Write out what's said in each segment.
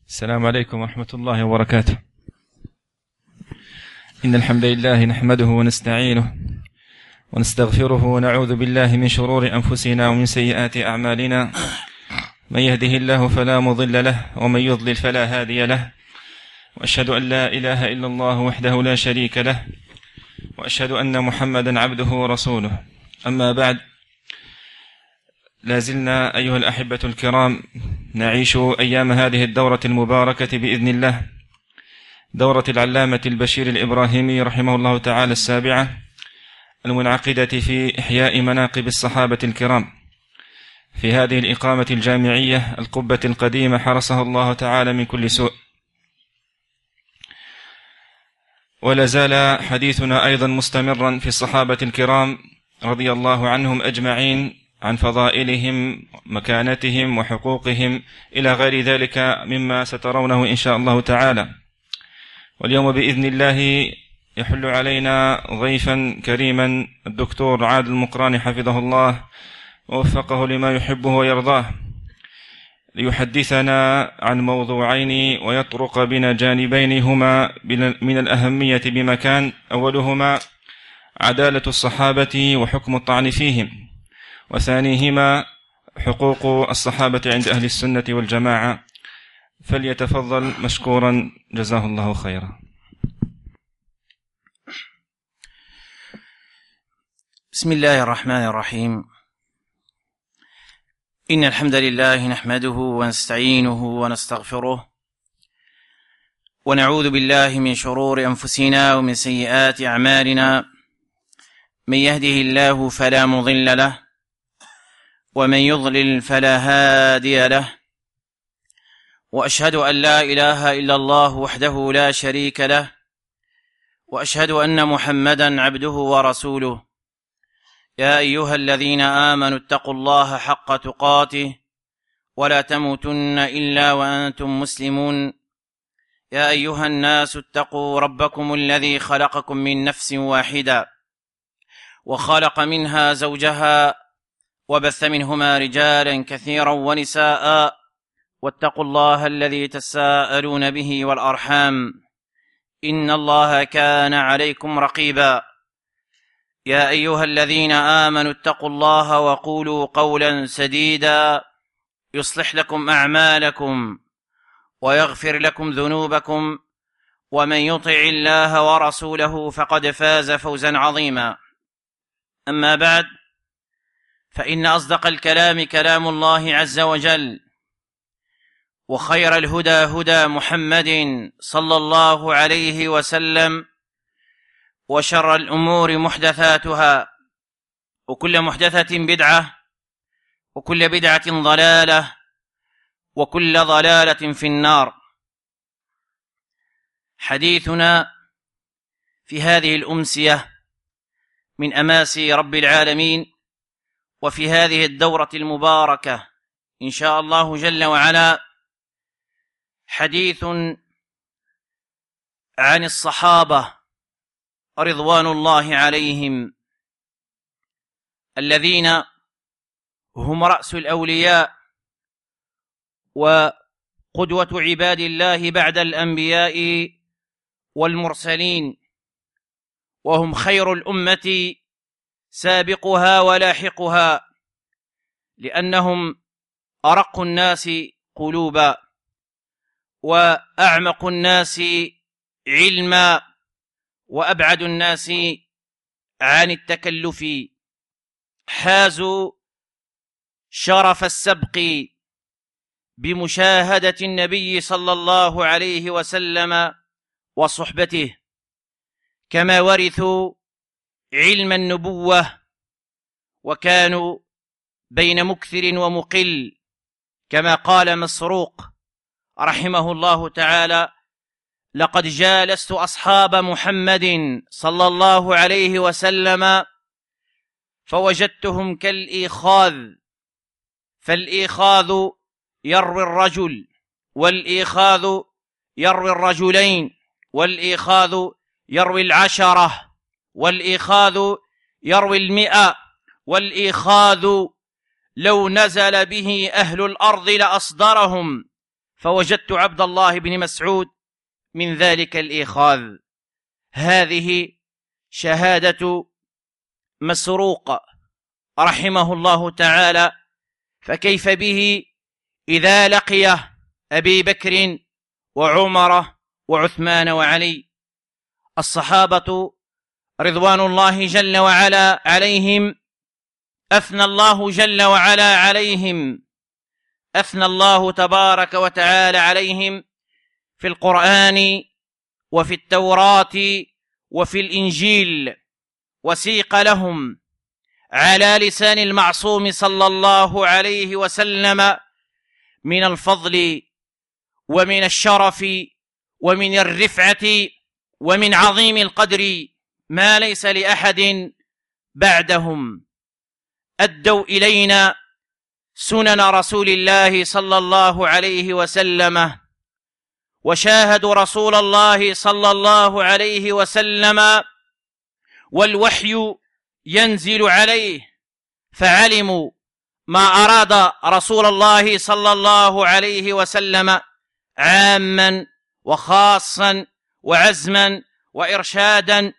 السلام عليكم ورحمة الله وبركاته. إن الحمد لله نحمده ونستعينه ونستغفره ونعوذ بالله من شرور أنفسنا ومن سيئات أعمالنا. من يهده الله فلا مضل له ومن يضلل فلا هادي له، وأشهد أن لا إله إلا الله وحده لا شريك له، وأشهد أن محمدا عبده ورسوله. أما بعد، لازلنا أيها الأحبة الكرام نعيش أيام هذه الدورة المباركة بإذن الله، دورة العلامة البشير الإبراهيمي رحمه الله تعالى السابعة، المنعقدة في إحياء مناقب الصحابة الكرام في هذه الإقامة الجامعية القبة القديمة حرسها الله تعالى من كل سوء. ولا زال حديثنا أيضا مستمرا في الصحابة الكرام رضي الله عنهم أجمعين، عن فضائلهم، مكانتهم وحقوقهم إلى غير ذلك مما سترونه إن شاء الله تعالى. واليوم بإذن الله يحل علينا ضيفا كريما الدكتور عادل المقراني حفظه الله ووفقه لما يحبه ويرضاه، ليحدثنا عن موضوعين ويطرق بنا جانبين هما من الأهمية بمكان. أولهما عدالة الصحابة وحكم الطعن فيهم، وثانيهما حقوق الصحابة عند أهل السنة والجماعة. فليتفضل مشكورا جزاه الله خيرا. بسم الله الرحمن الرحيم. إن الحمد لله نحمده ونستعينه ونستغفره، ونعوذ بالله من شرور أنفسنا ومن سيئات أعمالنا. من يهده الله فلا مضل له، ومن يضلل فلا هادي له، وأشهد أن لا إله إلا الله وحده لا شريك له، وأشهد أن محمدا عبده ورسوله. يا أيها الذين آمنوا اتقوا الله حق تقاته ولا تموتن إلا وأنتم مسلمون. يا أيها الناس اتقوا ربكم الذي خلقكم من نفس واحدة وخلق منها زوجها وبث منهما رجالا كثيرا ونساء، واتقوا الله الذي تساءلون به والأرحام، إن الله كان عليكم رقيبا. يا أيها الذين آمنوا اتقوا الله وقولوا قولا سديدا يصلح لكم أعمالكم ويغفر لكم ذنوبكم، ومن يطع الله ورسوله فقد فاز فوزا عظيما. أما بعد، فإن أصدق الكلام كلام الله عز وجل، وخير الهدى هدى محمد صلى الله عليه وسلم، وشر الأمور محدثاتها، وكل محدثة بدعة، وكل بدعة ضلالة، وكل ضلالة في النار. حديثنا في هذه الأمسية من أماسي رب العالمين، وفي هذه الدورة المباركة إن شاء الله جل وعلا، حديث عن الصحابة رضوان الله عليهم، الذين هم رأس الأولياء وقدوة عباد الله بعد الأنبياء والمرسلين، وهم خير الأمة سابقها ولاحقها، لأنهم أرق الناس قلوبا وأعمق الناس علما وأبعد الناس عن التكلف. حازوا شرف السبق بمشاهدة النبي صلى الله عليه وسلم وصحبته، كما ورثوا علم النبوة، وكانوا بين مكثر ومقل، كما قال مسروق رحمه الله تعالى: لقد جالست أصحاب محمد صلى الله عليه وسلم فوجدتهم كالإيخاذ، فالإيخاذ يروي الرجل، والإيخاذ يروي الرجلين، والإيخاذ يروي العشرة، والإيخاذ يروي 100، والإيخاذ لو نزل به أهل الأرض لأصدرهم، فوجدت عبد الله بن مسعود من ذلك الإخاذ. هذه شهادة مسروق رحمه الله تعالى، فكيف به إذا لقي أبي بكر وعمر وعثمان وعلي؟ الصحابة رضوان الله جل وعلا عليهم أثنى الله جل وعلا عليهم، أثنى الله تبارك وتعالى عليهم في القرآن وفي التوراة وفي الإنجيل، وسيق لهم على لسان المعصوم صلى الله عليه وسلم من الفضل ومن الشرف ومن الرفعة ومن عظيم القدر ما ليس لأحد بعدهم. أدوا إلينا سنن رسول الله صلى الله عليه وسلم، وشاهدوا رسول الله صلى الله عليه وسلم والوحي ينزل عليه، فعلموا ما أراد رسول الله صلى الله عليه وسلم عاما وخاصا وعزما وإرشادا،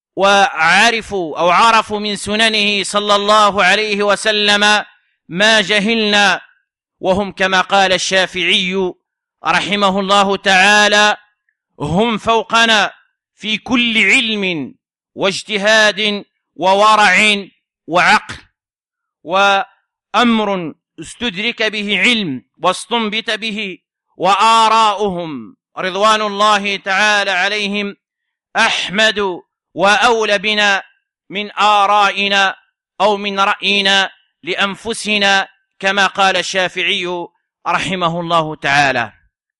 وعرفوا من سننه صلى الله عليه وسلم ما جهلنا. وهم كما قال الشافعي رحمه الله تعالى: هم فوقنا في كل علم واجتهاد وورع وعقل، وأمر استدرك به علم واستنبت به، وآراؤهم رضوان الله تعالى عليهم أحمد وأولى بنا من آرائنا أو من رأينا لأنفسنا، كما قال الشافعي رحمه الله تعالى.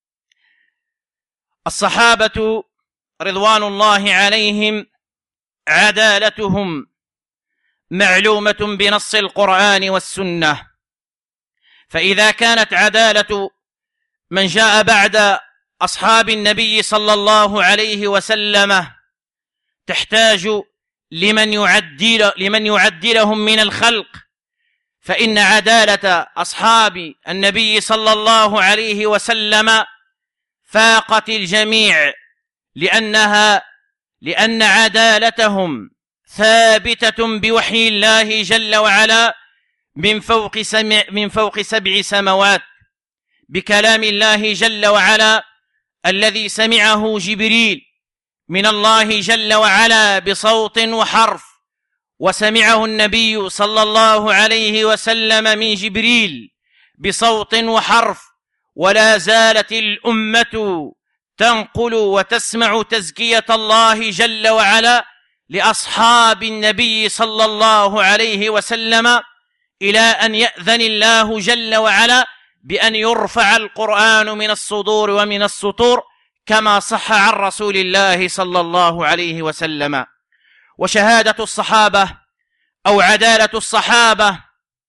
الصحابة رضوان الله عليهم عدالتهم معلومة بنص القرآن والسنة، فإذا كانت عدالة من جاء بعد أصحاب النبي صلى الله عليه وسلم تحتاج لمن يعدلهم من الخلق، فإن عدالة أصحاب النبي صلى الله عليه وسلم فاقت الجميع، لأن عدالتهم ثابتة بوحي الله جل وعلا من فوق 7 سماوات، بكلام الله جل وعلا الذي سمعه جبريل من الله جل وعلا بصوت وحرف، وسمعه النبي صلى الله عليه وسلم من جبريل بصوت وحرف. ولا زالت الأمة تنقل وتسمع تزكية الله جل وعلا لأصحاب النبي صلى الله عليه وسلم، إلى أن يأذن الله جل وعلا بأن يرفع القرآن من الصدور ومن السطور، كما صح عن رسول الله صلى الله عليه وسلم. وشهادة الصحابة أو عدالة الصحابة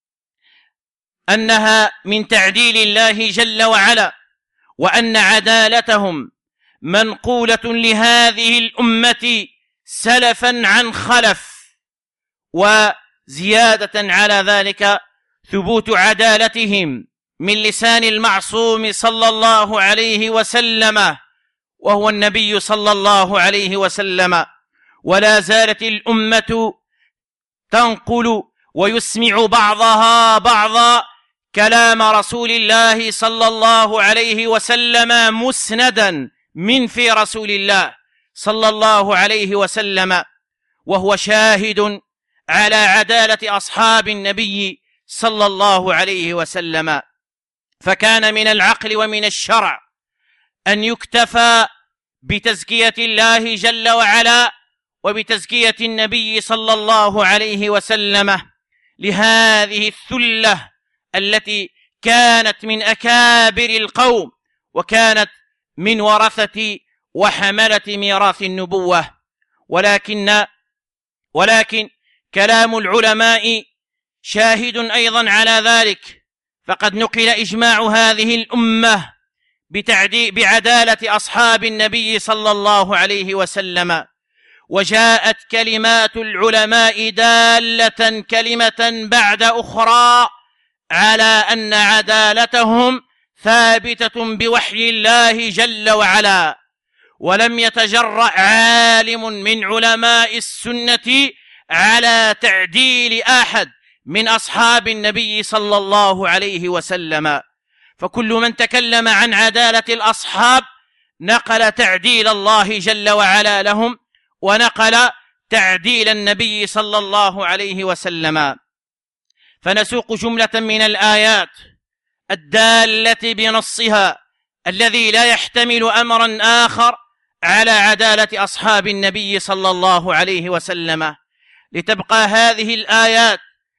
أنها من تعديل الله جل وعلا، وأن عدالتهم منقولة لهذه الأمة سلفا عن خلف. وزيادة على ذلك ثبوت عدالتهم من لسان المعصوم صلى الله عليه وسلم، وهو النبي صلى الله عليه وسلم. ولا زالت الأمة تنقل ويسمع بعضها بعضا كلام رسول الله صلى الله عليه وسلم مسندا من في رسول الله صلى الله عليه وسلم، وهو شاهد على عدالة أصحاب النبي صلى الله عليه وسلم. فكان من العقل ومن الشرع أن يكتفى بتزكية الله جل وعلا وبتزكية النبي صلى الله عليه وسلم لهذه الثلة التي كانت من أكابر القوم، وكانت من ورثة وحملة ميراث النبوة. ولكن كلام العلماء شاهد أيضا على ذلك، فقد نقل إجماع هذه الأمة بعدالة أصحاب النبي صلى الله عليه وسلم، وجاءت كلمات العلماء دالة كلمة بعد أخرى على أن عدالتهم ثابتة بوحي الله جل وعلا، ولم يتجرأ عالم من علماء السنة على تعديل أحد من أصحاب النبي صلى الله عليه وسلم. فكل من تكلم عن عدالة الأصحاب نقل تعديل الله جل وعلا لهم، ونقل تعديل النبي صلى الله عليه وسلم. فنسوق جملة من الآيات الدالة بنصها الذي لا يحتمل أمرا آخر على عدالة أصحاب النبي صلى الله عليه وسلم، لتبقى هذه الآيات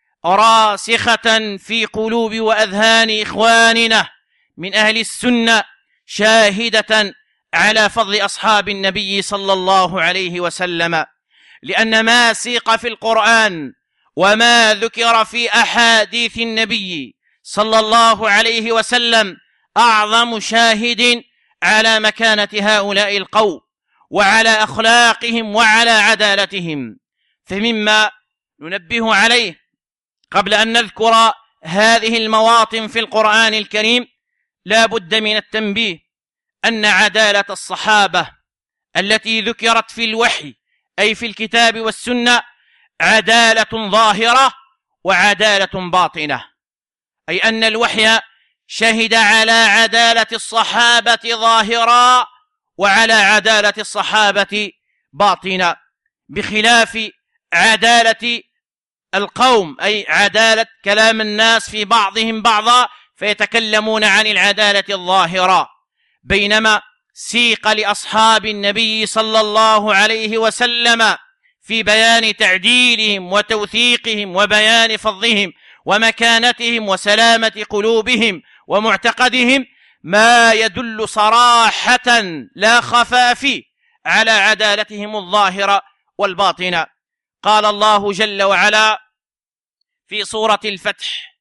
راسخة في قلوب وأذهان إخواننا من أهل السنة، شاهدة على فضل أصحاب النبي صلى الله عليه وسلم. لأن ما سيق في القرآن وما ذكر في أحاديث النبي صلى الله عليه وسلم أعظم شاهد على مكانة هؤلاء القوم وعلى أخلاقهم وعلى عدالتهم. فمما ننبه عليه قبل أن نذكر هذه المواطن في القرآن الكريم لا بد من التنبيه أن عدالة الصحابة التي ذكرت في الوحي أي في الكتاب والسنة عدالة ظاهرة وعدالة باطنة، أي أن الوحي شهد على عدالة الصحابة ظاهرا وعلى عدالة الصحابة باطنا، بخلاف عدالة القوم أي عدالة كلام الناس في بعضهم بعضا فيتكلمون عن العدالة الظاهرة، بينما سيق لأصحاب النبي صلى الله عليه وسلم في بيان تعديلهم وتوثيقهم وبيان فضلهم ومكانتهم وسلامة قلوبهم ومعتقدهم ما يدل صراحة لا خفاء فيه على عدالتهم الظاهرة والباطنة. قال الله جل وعلا في سورة الفتح: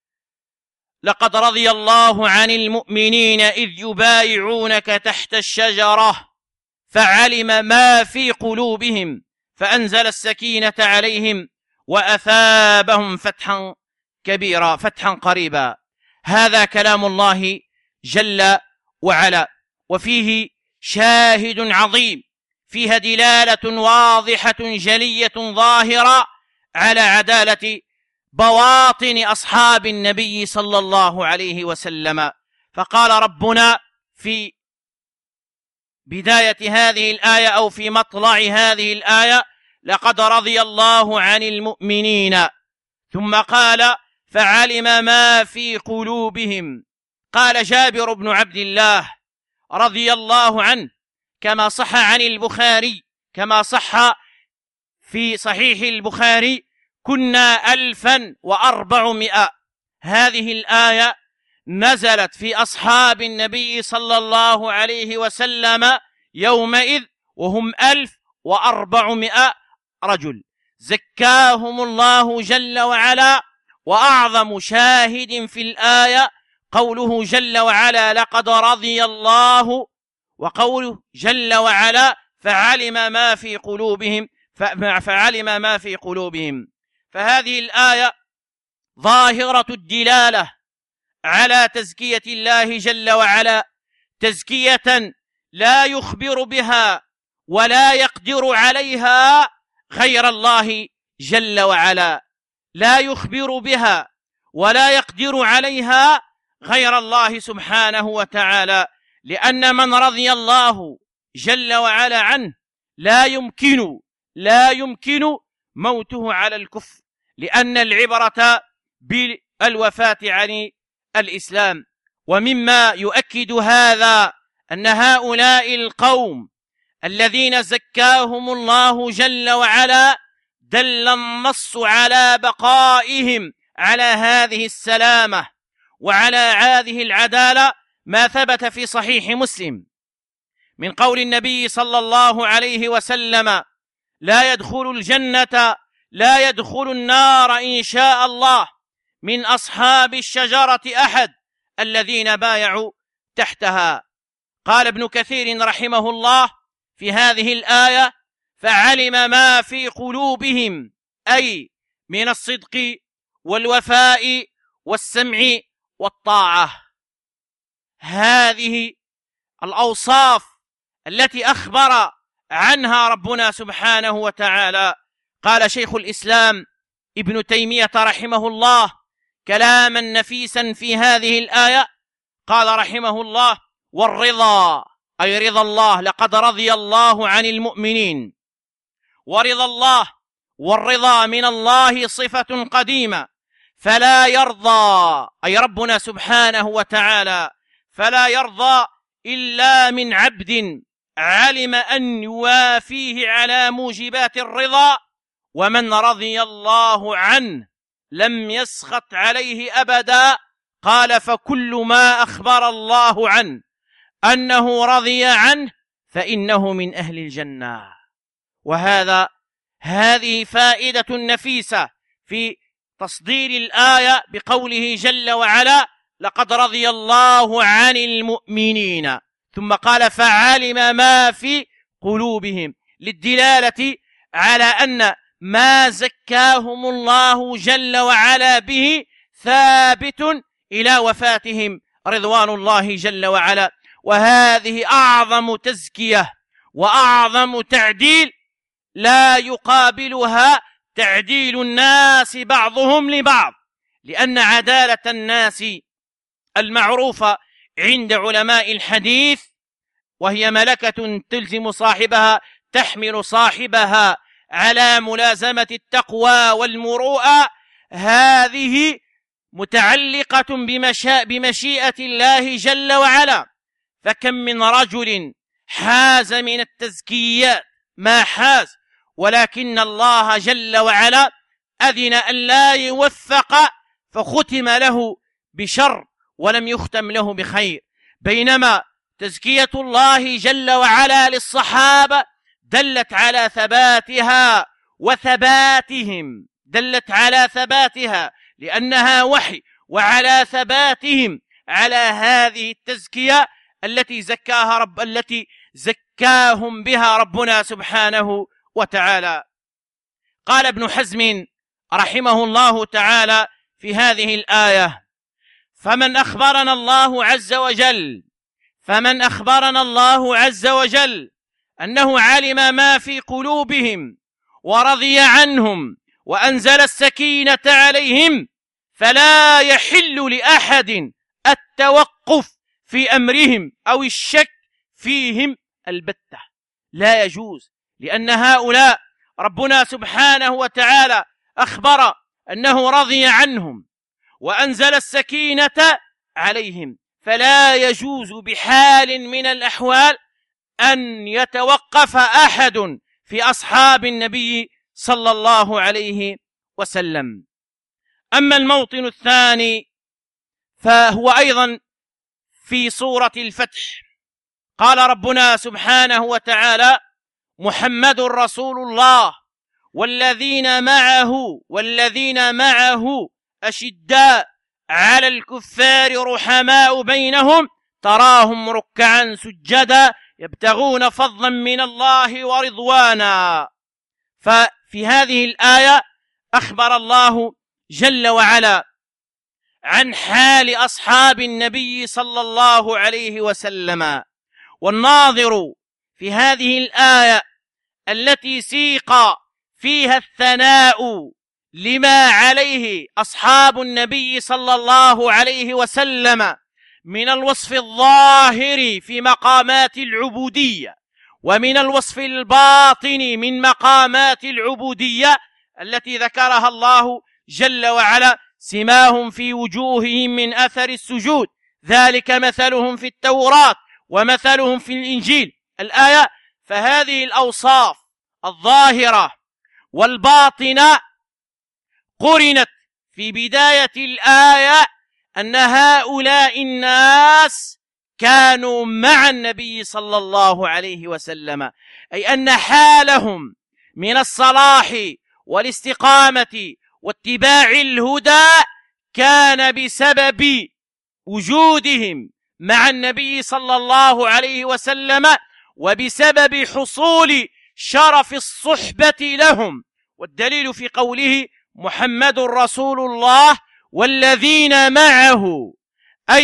لقد رضي الله عن المؤمنين إذ يبايعونك تحت الشجرة فعلم ما في قلوبهم فأنزل السكينة عليهم وأثابهم فتحا كبيرا فتحا قريبا. هذا كلام الله جل وعلا، وفيه شاهد عظيم، فيها دلالة واضحة جلية ظاهرة على عدالة بواطن أصحاب النبي صلى الله عليه وسلم. فقال ربنا في بداية هذه الآية أو في مطلع هذه الآية: لقد رضي الله عن المؤمنين، ثم قال: فعلم ما في قلوبهم. قال جابر بن عبد الله رضي الله عنه كما صح عن البخاري، كما صح في صحيح البخاري: كنا 1400. هذه الآية نزلت في أصحاب النبي صلى الله عليه وسلم يومئذ وهم 1400 رجل زكاهم الله جل وعلا. وأعظم شاهد في الآية قوله جل وعلا: لقد رضي الله، وقوله جل وعلا: فعلم ما في قلوبهم فعلم ما في قلوبهم. فهذه الآية ظاهرة الدلالة على تزكية الله جل وعلا، تزكية لا يخبر بها ولا يقدر عليها غير الله جل وعلا، لا يخبر بها ولا يقدر عليها غير الله سبحانه وتعالى، لأن من رضي الله جل وعلا عنه لا يمكن موته على الكفر، لأن العبرة بالوفاة عن الإسلام. ومما يؤكد هذا أن هؤلاء القوم الذين زكاهم الله جل وعلا دل النص على بقائهم على هذه السلامة وعلى هذه العدالة ما ثبت في صحيح مسلم من قول النبي صلى الله عليه وسلم: لا يدخل النار إن شاء الله من أصحاب الشجرة أحد الذين بايعوا تحتها. قال ابن كثير رحمه الله في هذه الآية: فعلم ما في قلوبهم، أي من الصدق والوفاء والسمع والطاعة. هذه الأوصاف التي أخبر عنها ربنا سبحانه وتعالى. قال شيخ الإسلام ابن تيمية رحمه الله كلاما نفيسا في هذه الآية، قال رحمه الله: والرضا أي رضا الله، لقد رضي الله عن المؤمنين. ورضا الله والرضا من الله صفة قديمة، فلا يرضى أي ربنا سبحانه وتعالى فلا يرضى إلا من عبد علم أن يوافيه على موجبات الرضا، ومن رضي الله عنه لم يسخط عليه أبدا. قال: فكل ما أخبر الله عنه أنه رضي عنه فإنه من أهل الجنة. هذه فائدة نفيسة في تصدير الآية بقوله جل وعلا: لقد رضي الله عن المؤمنين، ثم قال: فعلم ما في قلوبهم، للدلالة على أن ما زكاهم الله جل وعلا به ثابت إلى وفاتهم رضوان الله جل وعلا. وهذه أعظم تزكية وأعظم تعديل لا يقابلها تعديل الناس بعضهم لبعض، لأن عدالة الناس المعروفة عند علماء الحديث، وهي ملكة تلزم صاحبها، تحمل صاحبها على ملازمة التقوى والمروءة، هذه متعلقة بمشيئة الله جل وعلا. فكم من رجل حاز من التزكيات ما حاز، ولكن الله جل وعلا أذن أن لا يوفق فختم له بشر ولم يختم له بخير. بينما تزكية الله جل وعلا للصحابة دلت على ثباتها وثباتهم، دلت على ثباتها لأنها وحي، وعلى ثباتهم على هذه التزكية التي زكاهم بها ربنا سبحانه وتعالى. قال ابن حزم رحمه الله تعالى في هذه الآية: فمن أخبرنا الله عز وجل أنه علم ما في قلوبهم ورضي عنهم وأنزل السكينة عليهم، فلا يحل لأحد التوقف في أمرهم أو الشك فيهم البتة، لا يجوز، لأن هؤلاء ربنا سبحانه وتعالى أخبر أنه رضي عنهم وأنزل السكينة عليهم، فلا يجوز بحال من الأحوال أن يتوقف أحد في أصحاب النبي صلى الله عليه وسلم. أما الموطن الثاني فهو أيضا في سورة الفتح. قال ربنا سبحانه وتعالى: محمد رسول الله والذين معه أشداء على الكفار رحماء بينهم، تراهم ركعا سجدا يبتغون فضلا من الله ورضوانا. ففي هذه الآية أخبر الله جل وعلا عن حال أصحاب النبي صلى الله عليه وسلم. والناظر في هذه الآية التي سيق فيها الثناء لما عليه أصحاب النبي صلى الله عليه وسلم من الوصف الظاهر في مقامات العبودية، ومن الوصف الباطن من مقامات العبودية التي ذكرها الله جل وعلا: سماهم في وجوههم من أثر السجود، ذلك مثلهم في التوراة ومثلهم في الإنجيل، الآية. فهذه الأوصاف الظاهرة والباطنة قرنت في بداية الآية أن هؤلاء الناس كانوا مع النبي صلى الله عليه وسلم، أي أن حالهم من الصلاح والاستقامة واتباع الهدى كان بسبب وجودهم مع النبي صلى الله عليه وسلم، وبسبب حصول شرف الصحبة لهم. والدليل في قوله: محمد رسول الله والذين معه، أي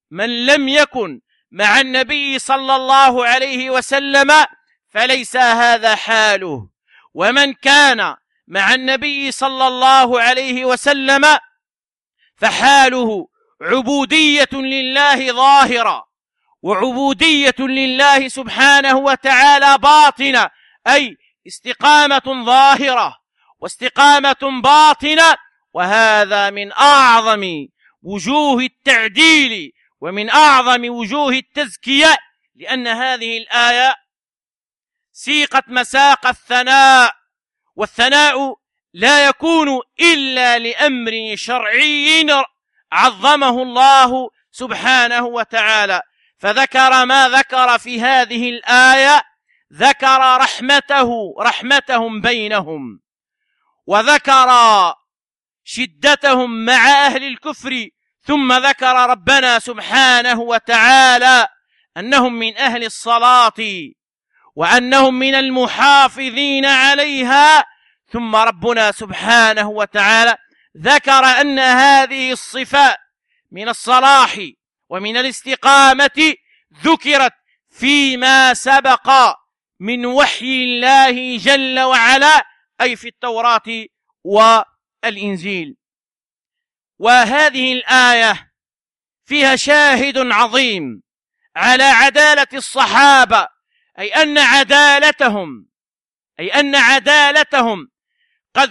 من لم يكن مع النبي صلى الله عليه وسلم فليس هذا حاله، ومن كان مع النبي صلى الله عليه وسلم فحاله عبودية لله ظاهرة، وعبودية لله سبحانه وتعالى باطنة، أي استقامة ظاهرة واستقامة باطنة. وهذا من أعظم وجوه التعديل ومن أعظم وجوه التزكية، لأن هذه الآية سيقت مساق الثناء، والثناء لا يكون إلا لأمر شرعي عظمه الله سبحانه وتعالى. فذكر ما ذكر في هذه الآية، ذكر رحمتهم بينهم، وذكر شدتهم مع أهل الكفر، ثم ذكر ربنا سبحانه وتعالى أنهم من أهل الصلاة وأنهم من المحافظين عليها. ثم ربنا سبحانه وتعالى ذكر أن هذه الصفات من الصلاح ومن الاستقامة ذكرت فيما سبق من وحي الله جل وعلا، أي في التوراة والإنجيل. وهذه الآية فيها شاهد عظيم على عدالة الصحابة، أي أن عدالتهم قد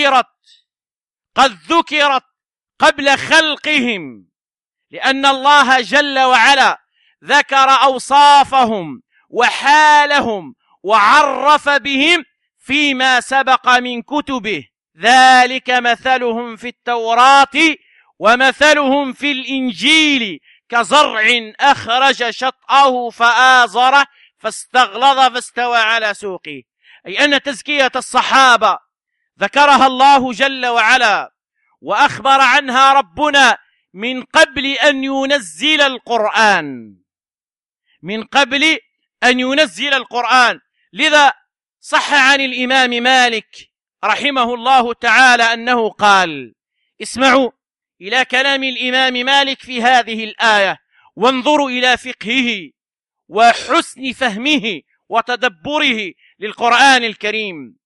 ذكرت قبل خلقهم، لأن الله جل وعلا ذكر أوصافهم وحالهم وعرف بهم فيما سبق من كتبه. ذلك مثلهم في التوراة ومثلهم في الإنجيل كزرع أخرج شطأه فآزره فاستغلظ فاستوى على سوقه. أي أن تزكية الصحابة ذكرها الله جل وعلا وأخبر عنها ربنا من قبل أن ينزل القرآن. لذا صح عن الإمام مالك رحمه الله تعالى أنه قال: اسمعوا إلى كلام الإمام مالك في هذه الآية، وانظروا إلى فقهه وحسن فهمه وتدبره للقرآن الكريم.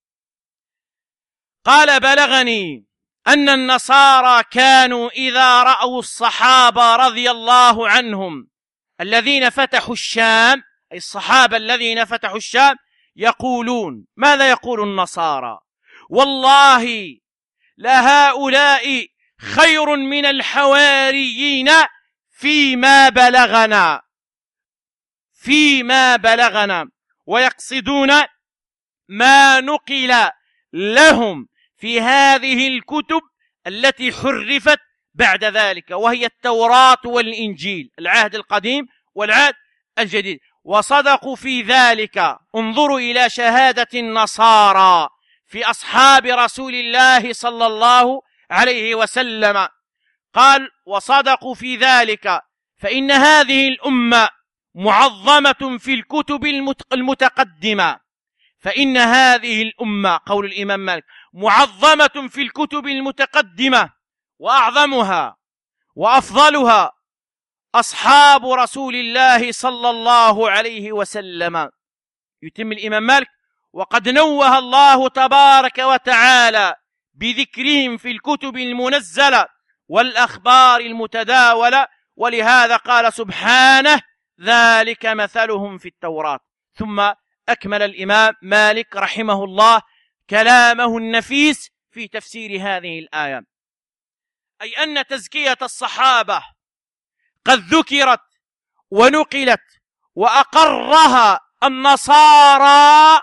قال: بلغني أن النصارى كانوا إذا رأوا الصحابة رضي الله عنهم الذين فتحوا الشام، أي الصحابة الذين فتحوا الشام، يقولون: ماذا يقول النصارى؟ والله لهؤلاء خير من الحواريين فيما بلغنا، ويقصدون ما نقل لهم في هذه الكتب التي حرفت بعد ذلك، وهي التوراة والإنجيل، العهد القديم والعهد الجديد. وصدقوا في ذلك. انظروا إلى شهادة النصارى في أصحاب رسول الله صلى الله عليه وسلم. قال: وصدقوا في ذلك، فإن هذه الأمة معظمة في الكتب المتقدمة. فإن هذه الأمة، قول الإمام مالك، معظمة في الكتب المتقدمة، وأعظمها وأفضلها أصحاب رسول الله صلى الله عليه وسلم. يتم الإمام مالك: وقد نوه الله تبارك وتعالى بذكرهم في الكتب المنزلة والأخبار المتداولة، ولهذا قال سبحانه: ذلك مثلهم في التوراة. ثم أكمل الإمام مالك رحمه الله كلامه النفيس في تفسير هذه الآية، أي أن تزكية الصحابة قد ذكرت ونقلت وأقرها النصارى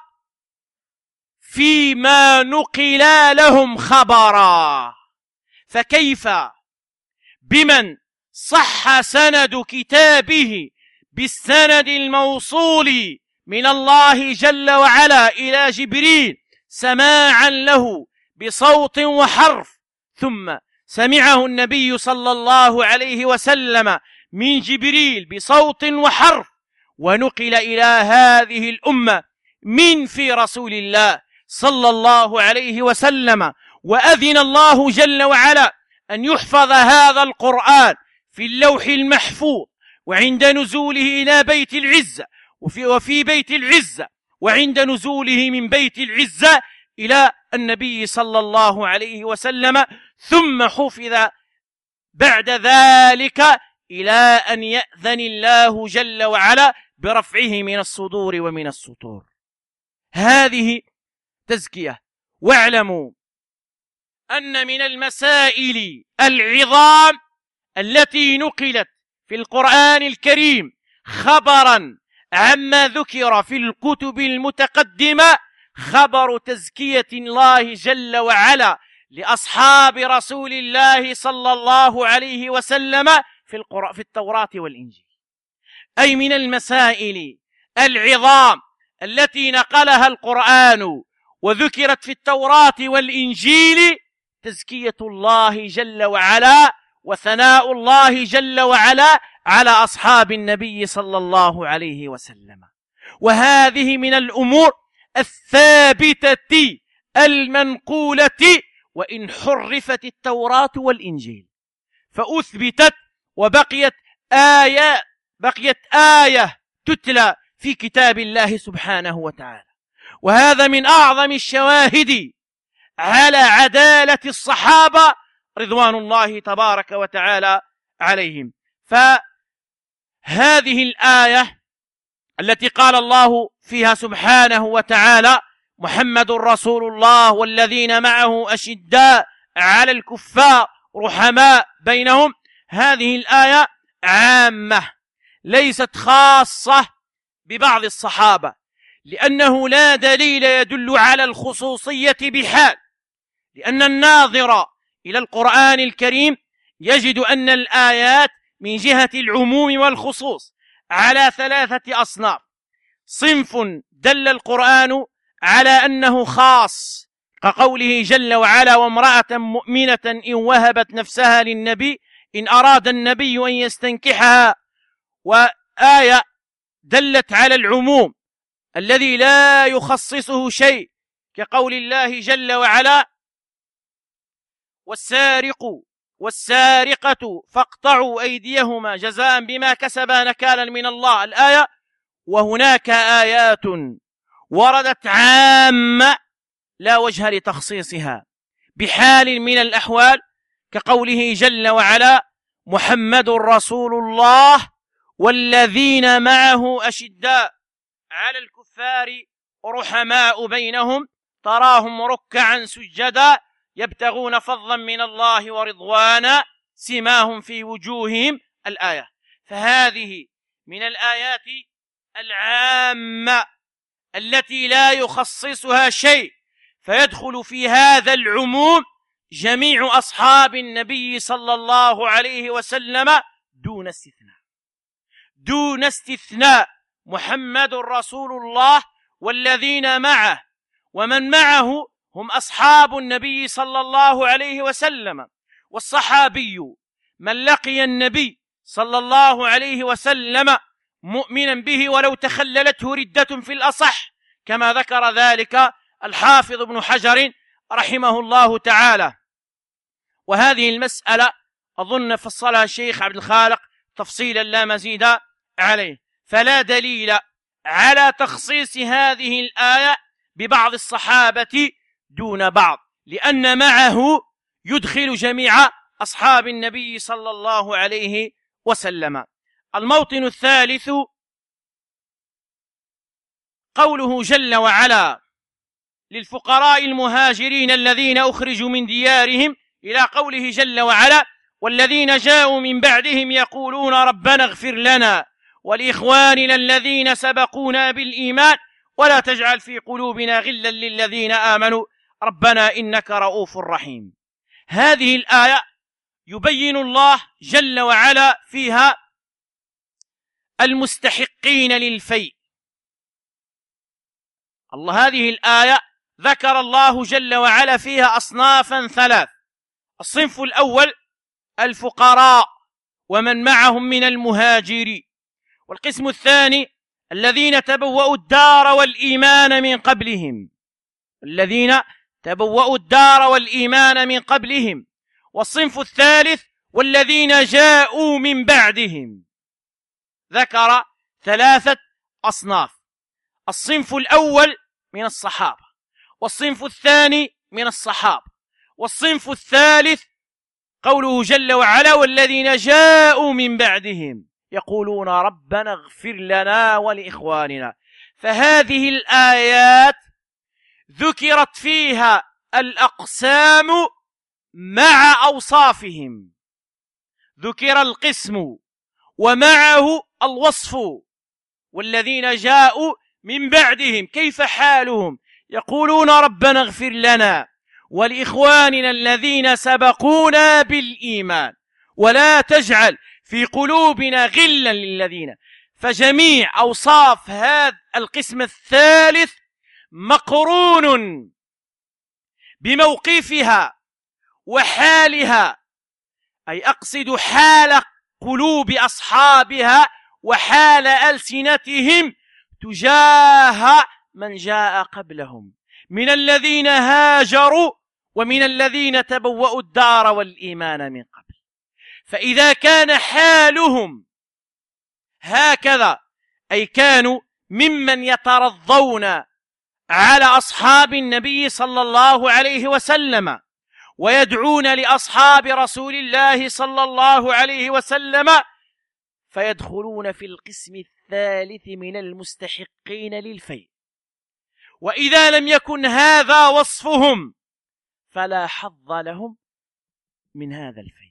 فيما نقل لهم خبرا، فكيف بمن صح سند كتابه بالسند الموصول من الله جل وعلا إلى جبريل سماعا له بصوت وحرف، ثم سمعه النبي صلى الله عليه وسلم من جبريل بصوت وحرف، ونقل إلى هذه الأمة من في رسول الله صلى الله عليه وسلم، وأذن الله جل وعلا أن يحفظ هذا القرآن في اللوح المحفوظ وعند نزوله إلى بيت العزة، وفي بيت العزة، وعند نزوله من بيت العزة إلى النبي صلى الله عليه وسلم، ثم حفظ بعد ذلك إلى أن يأذن الله جل وعلا برفعه من الصدور ومن السطور. هذه تزكية. واعلموا أن من المسائل العظام التي نقلت في القرآن الكريم خبرا عما ذكر في الكتب المتقدمة خبر تزكية الله جل وعلا لأصحاب رسول الله صلى الله عليه وسلم في التوراة والإنجيل. أي من المسائل العظام التي نقلها القرآن وذكرت في التوراة والإنجيل تزكية الله جل وعلا وثناء الله جل وعلا على أصحاب النبي صلى الله عليه وسلم. وهذه من الأمور الثابتة المنقولة، وإن حرفت التوراة والإنجيل فأثبتت وبقيت آية تتلى في كتاب الله سبحانه وتعالى. وهذا من أعظم الشواهد على عدالة الصحابة رضوان الله تبارك وتعالى عليهم. فهذه الآية التي قال الله فيها سبحانه وتعالى: محمد رسول الله والذين معه أشداء على الكفار رحماء بينهم، هذه الآية عامة ليست خاصة ببعض الصحابة، لأنه لا دليل يدل على الخصوصية بحال، لأن الناظر إلى القرآن الكريم يجد أن الآيات من جهة العموم والخصوص على 3 أصناف. صنف دل القرآن على أنه خاص كقوله جل وعلا: وامرأة مؤمنة إن وهبت نفسها للنبي إن أراد النبي أن يستنكحها. وآية دلت على العموم الذي لا يخصصه شيء كقول الله جل وعلا: والسارق والسارقة فاقطعوا أيديهما جزاء بما كسبا نكالا من الله، الآية. وهناك آيات وردت عامة لا وجه لتخصيصها بحال من الأحوال، كقوله جل وعلا: محمد رسول الله والذين معه أشداء على الكفار رحماء بينهم تراهم ركعا سجدا يبتغون فضلا من الله ورضوانا سيماهم في وجوههم، الآية. فهذه من الآيات العامة التي لا يخصصها شيء، فيدخل في هذا العموم جميع أصحاب النبي صلى الله عليه وسلم دون استثناء. محمد رسول الله والذين معه، ومن معه هم أصحاب النبي صلى الله عليه وسلم. والصحابي من لقي النبي صلى الله عليه وسلم مؤمنا به ولو تخللته ردة في الأصح، كما ذكر ذلك الحافظ ابن حجر رحمه الله تعالى. وهذه المسألة أظن فصلها الشيخ عبد الخالق تفصيلا لا مزيد عليه. فلا دليل على تخصيص هذه الآية ببعض الصحابة دون بعض، لأن معه يدخل جميع أصحاب النبي صلى الله عليه وسلم. الموطن الثالث قوله جل وعلا: للفقراء المهاجرين الذين أخرجوا من ديارهم، إلى قوله جل وعلا: والذين جاءوا من بعدهم يقولون ربنا اغفر لنا ولإخواننا الذين سبقونا بالإيمان ولا تجعل في قلوبنا غلا للذين آمنوا ربنا إنك رؤوف رحيم. هذه الآية يبين الله جل وعلا فيها المستحقين للفيء. هذه الآية ذكر الله جل وعلا فيها أصنافا 3. الصنف الأول الفقراء ومن معهم من المهاجرين، والقسم الثاني الذين تبوأوا الدار والإيمان من قبلهم، والصنف الثالث والذين جاءوا من بعدهم. ذكر 3 أصناف: الصنف الأول من الصحابة، والصنف الثاني من الصحابة، والصنف الثالث قوله جل وعلا: والذين جاءوا من بعدهم يقولون ربنا اغفر لنا ولإخواننا. فهذه الآيات ذكرت فيها الأقسام مع أوصافهم، ذكر القسم ومعه الوصف. والذين جاءوا من بعدهم كيف حالهم؟ يقولون ربنا اغفر لنا ولإخواننا الذين سبقونا بالإيمان ولا تجعل في قلوبنا غلا للذين. فجميع أوصاف هذا القسم الثالث مقرون بموقفها وحالها، أي أقصد حال قلوب أصحابها وحال ألسنتهم تجاه من جاء قبلهم من الذين هاجروا ومن الذين تبوأوا الدار والإيمان من قبل. فإذا كان حالهم هكذا، أي كانوا ممن يترضون على أصحاب النبي صلى الله عليه وسلم ويدعون لأصحاب رسول الله صلى الله عليه وسلم، فيدخلون في القسم الثالث من المستحقين للفيء. وإذا لم يكن هذا وصفهم فلا حظ لهم من هذا الفيء.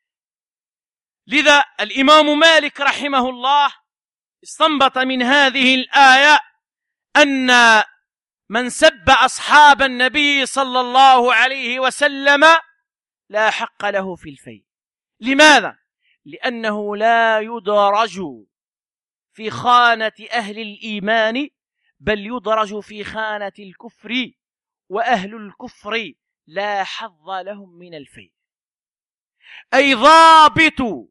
لذا الإمام مالك رحمه الله استنبط من هذه الآية أن من سب أصحاب النبي صلى الله عليه وسلم لا حق له في الفيء. لماذا؟ لأنه لا يدرج في خانة أهل الإيمان، بل يدرج في خانة الكفر، وأهل الكفر لا حظ لهم من الفيء. أي ضابط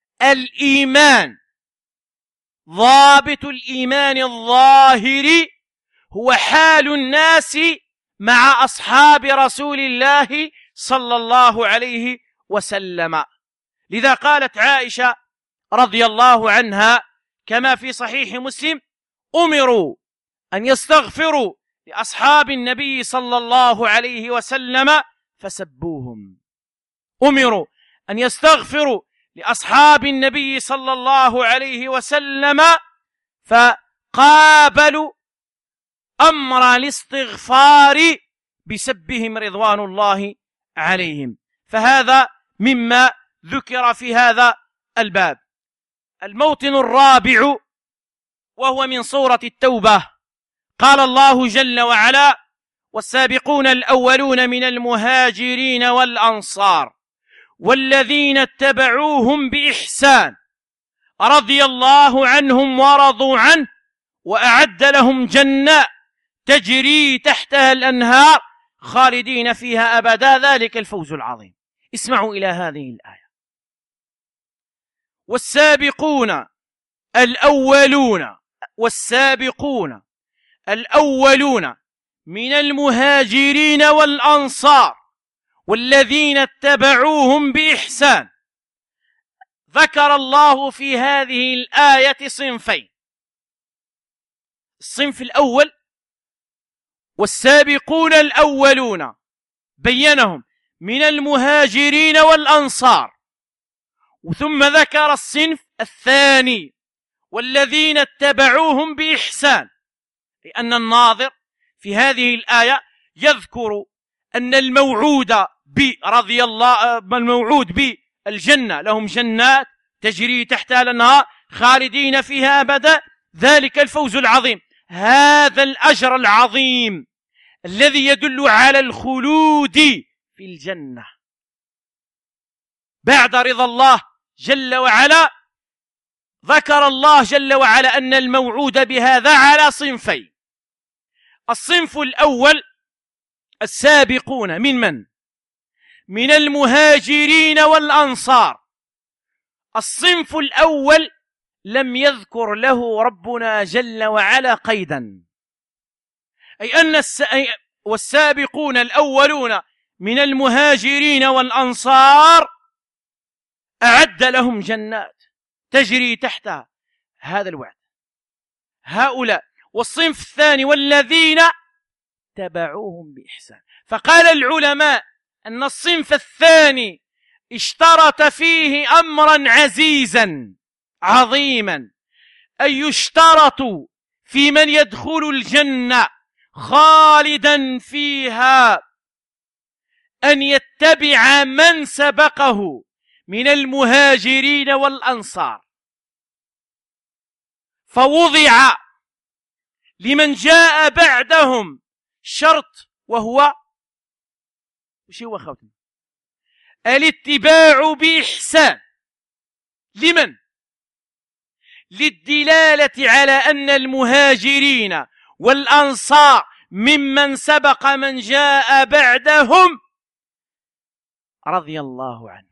الإيمان الظاهر هو حال الناس مع أصحاب رسول الله صلى الله عليه وسلم. لذا قالت عائشة رضي الله عنها كما في صحيح مسلم: أمروا أن يستغفروا لأصحاب النبي صلى الله عليه وسلم فسبوهم. أمروا أن يستغفروا لأصحاب النبي صلى الله عليه وسلم فقابلوا أمر الاستغفار بسبهم رضوان الله عليهم. فهذا مما ذكر في هذا الباب. الموطن الرابع وهو من سورة التوبة، قال الله جل وعلا: والسابقون الأولون من المهاجرين والأنصار والذين اتبعوهم بإحسان رضي الله عنهم ورضوا عنه وأعد لهم جنات تجري تحتها الأنهار خالدين فيها أبدا الذلك الفوز العظيم. اسمعوا إلى هذه الآية: والسابقون الأولون من المهاجرين والأنصار والذين اتبعوهم بإحسان. ذكر الله في هذه الآية صنفين: الصنف الأول والسابقون الأولون بينهم من المهاجرين والأنصار، ثم ذكر الصنف الثاني والذين اتبعوهم بإحسان، لأن الناظر في هذه الآية يذكر أن الموعود بالجنة لهم جنات تجري تحتها الأنهار خالدين فيها أبدا ذلك الفوز العظيم. هذا الأجر العظيم الذي يدل على الخلود في الجنة بعد رضا الله جل وعلا. ذكر الله جل وعلا أن الموعود بهذا على صنفين: الصنف الأول السابقون من المهاجرين والأنصار. الصنف الأول لم يذكر له ربنا جل وعلا قيدا، أي أن والسابقون الأولون من المهاجرين والأنصار أعد لهم جنات تجري تحتها. هذا الوعد. هؤلاء. والصنف الثاني والذين تبعوهم بإحسان. فقال العلماء أن الصنف الثاني اشترط فيه أمرا عزيزا عظيما، أن يشترط في من يدخل الجنة خالدا فيها أن يتبع من سبقه من المهاجرين والأنصار. فوضع لمن جاء بعدهم شرط، وهو وش هو خوتنا؟ الاتباع بإحسان. لمن؟ للدلالة على أن المهاجرين والأنصار ممن سبق من جاء بعدهم رضي الله عنه.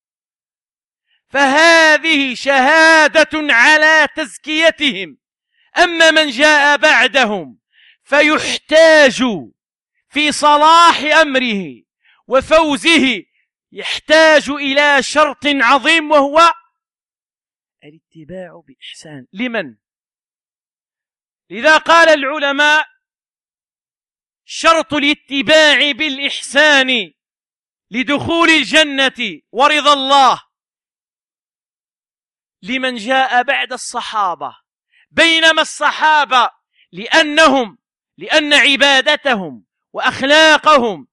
فهذه شهادة على تزكيتهم. أما من جاء بعدهم فيحتاج في صلاح أمره وفوزه، يحتاج إلى شرط عظيم، وهو الاتباع بإحسان. لمن؟ لذا قال العلماء شرط الاتباع بالإحسان لدخول الجنة ورضا الله لمن جاء بعد الصحابة. بينما الصحابة لأن عبادتهم وأخلاقهم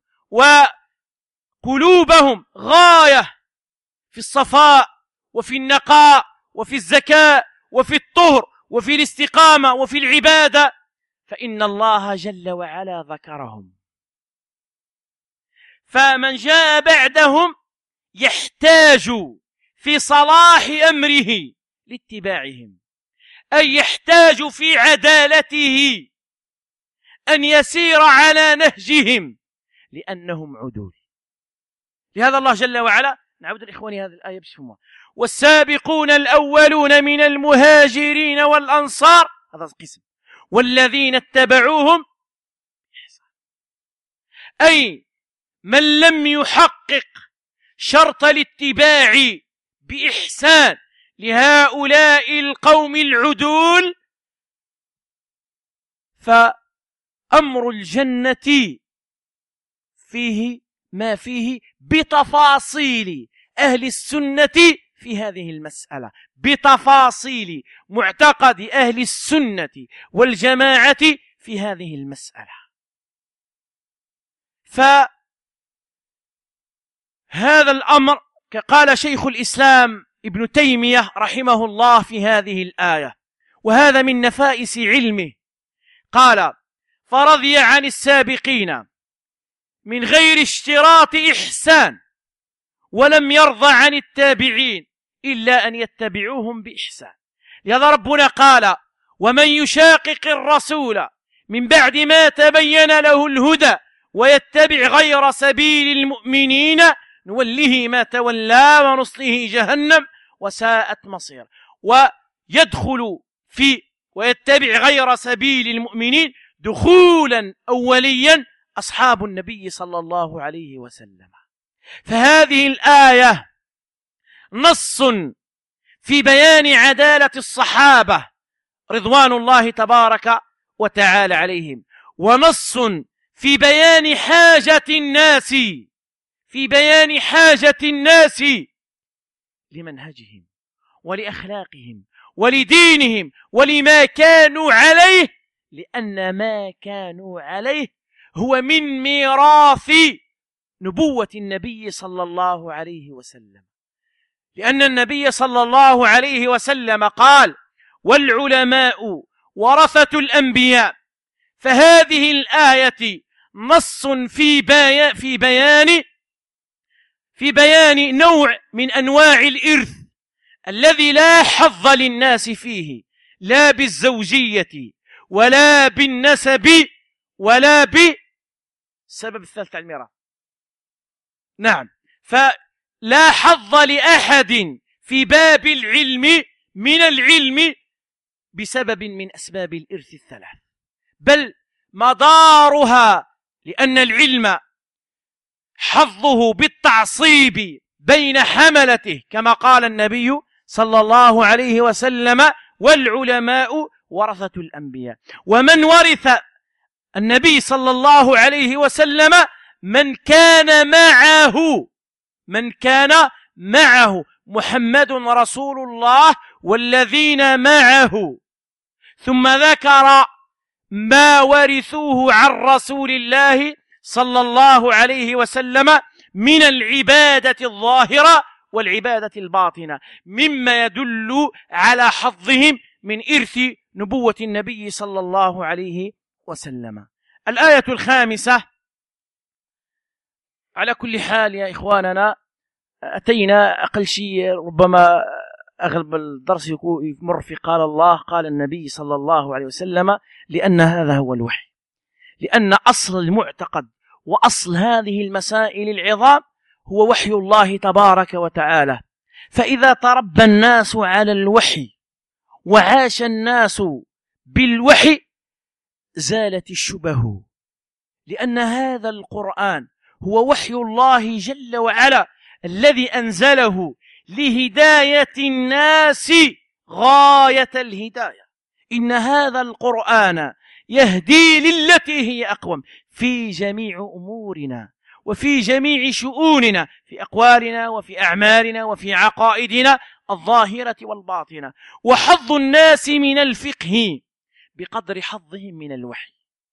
وقلوبهم غاية في الصفاء وفي النقاء وفي الزكاة وفي الطهر وفي الاستقامة وفي العبادة، فإن الله جل وعلا ذكرهم. فمن جاء بعدهم يحتاج في صلاح أمره لاتباعهم، أي يحتاج في عدالته أن يسير على نهجهم لأنهم عدول. لهذا الله جل وعلا، نعود الإخواني هذه الآية بسفمها: والسابقون الأولون من المهاجرين والأنصار، هذا قسم، والذين اتبعوهم، أي من لم يحقق شرط الاتباع بإحسان لهؤلاء القوم العدول، فأمر الجنة فيه ما فيه بتفاصيل أهل السنة في هذه المسألة، بتفاصيل معتقد أهل السنة والجماعة في هذه المسألة. فهذا الأمر قال شيخ الإسلام ابن تيمية رحمه الله في هذه الآية، وهذا من نفائس علمه، قال: فرضي عن السابقين من غير اشتراط إحسان، ولم يرضى عن التابعين إلا أن يتبعوهم بإحسان. لهذا ربنا قال: ومن يشاقق الرسول من بعد ما تبين له الهدى ويتبع غير سبيل المؤمنين نوله ما تولى ونصله جهنم وساءت مصير. ويدخل في ويتبع غير سبيل المؤمنين دخولا أوليا أصحاب النبي صلى الله عليه وسلم. فهذه الآية نص في بيان عدالة الصحابة رضوان الله تبارك وتعالى عليهم، ونص في بيان حاجة الناس لمنهجهم ولأخلاقهم ولدينهم ولما كانوا عليه، لأن ما كانوا عليه هو من ميراث نبوة النبي صلى الله عليه وسلم. لأن النبي صلى الله عليه وسلم قال: والعلماء ورثة الأنبياء. فهذه الآية نص في بيان نوع من أنواع الإرث الذي لا حظ للناس فيه، لا بالزوجية ولا بالنسب ولا بسبب الثالث الميراث. نعم، فلا حظ لأحد في باب العلم من العلم بسبب من أسباب الإرث الثلاث، بل مدارها، لأن العلم حظه بالتعصيب بين حملته كما قال النبي صلى الله عليه وسلم: والعلماء ورثة الأنبياء. ومن ورث النبي صلى الله عليه وسلم من كان معه محمد رسول الله والذين معه. ثم ذكر ما ورثوه عن رسول الله صلى الله عليه وسلم من العبادة الظاهرة والعبادة الباطنة، مما يدل على حظهم من إرث نبوة النبي صلى الله عليه وسلم. الآية الخامسة. على كل حال يا إخواننا، أتينا أقل شيء ربما أغلب الدرس يمر في قال الله قال النبي صلى الله عليه وسلم، لأن هذا هو الوحي، لأن أصل المعتقد وأصل هذه المسائل العظام هو وحي الله تبارك وتعالى. فإذا تربى الناس على الوحي وعاش الناس بالوحي زالت الشبه، لأن هذا القرآن هو وحي الله جل وعلا الذي أنزله لهداية الناس غاية الهداية. إن هذا القرآن يهدي للتي هي أقوم في جميع أمورنا وفي جميع شؤوننا، في أقوالنا وفي أعمالنا وفي عقائدنا الظاهرة والباطنة. وحظ الناس من الفقه بقدر حظهم من الوحي.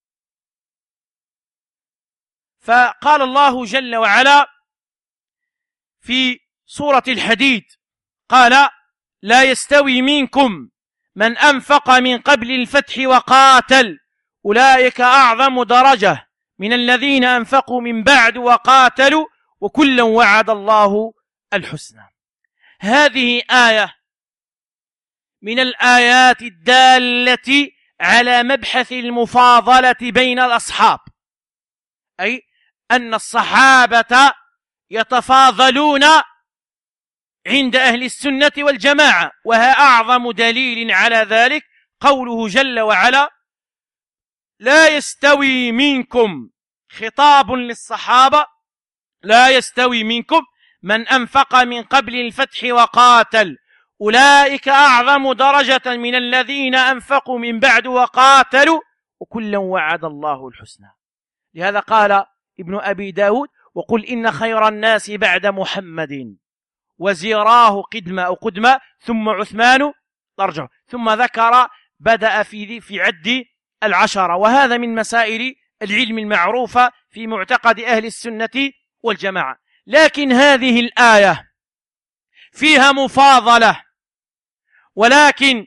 فقال الله جل وعلا في سورة الحديد قال: لا يستوي منكم من أنفق من قبل الفتح وقاتل أولئك أعظم درجة من الذين أنفقوا من بعد وقاتلوا وكلا وعد الله الحسنى. هذه آية من الآيات الدالة على مبحث المفاضلة بين الأصحاب، أي أن الصحابة يتفاضلون عند أهل السنة والجماعة. وها أعظم دليل على ذلك قوله جل وعلا: لا يستوي منكم، خطاب للصحابة، لا يستوي منكم من أنفق من قبل الفتح وقاتل أولئك أعظم درجة من الذين أنفقوا من بعد وقاتلوا وكلا وعد الله الحسنى. لهذا قال ابن أبي داود: وقل إن خير الناس بعد محمد وزيراه قدمة أو قدمة ثم عثمان ترجع. ثم ذكر بدأ في عد العشرة. وهذا من مسائل العلم المعروفة في معتقد أهل السنة والجماعة. لكن هذه الآية فيها مفاضلة، ولكن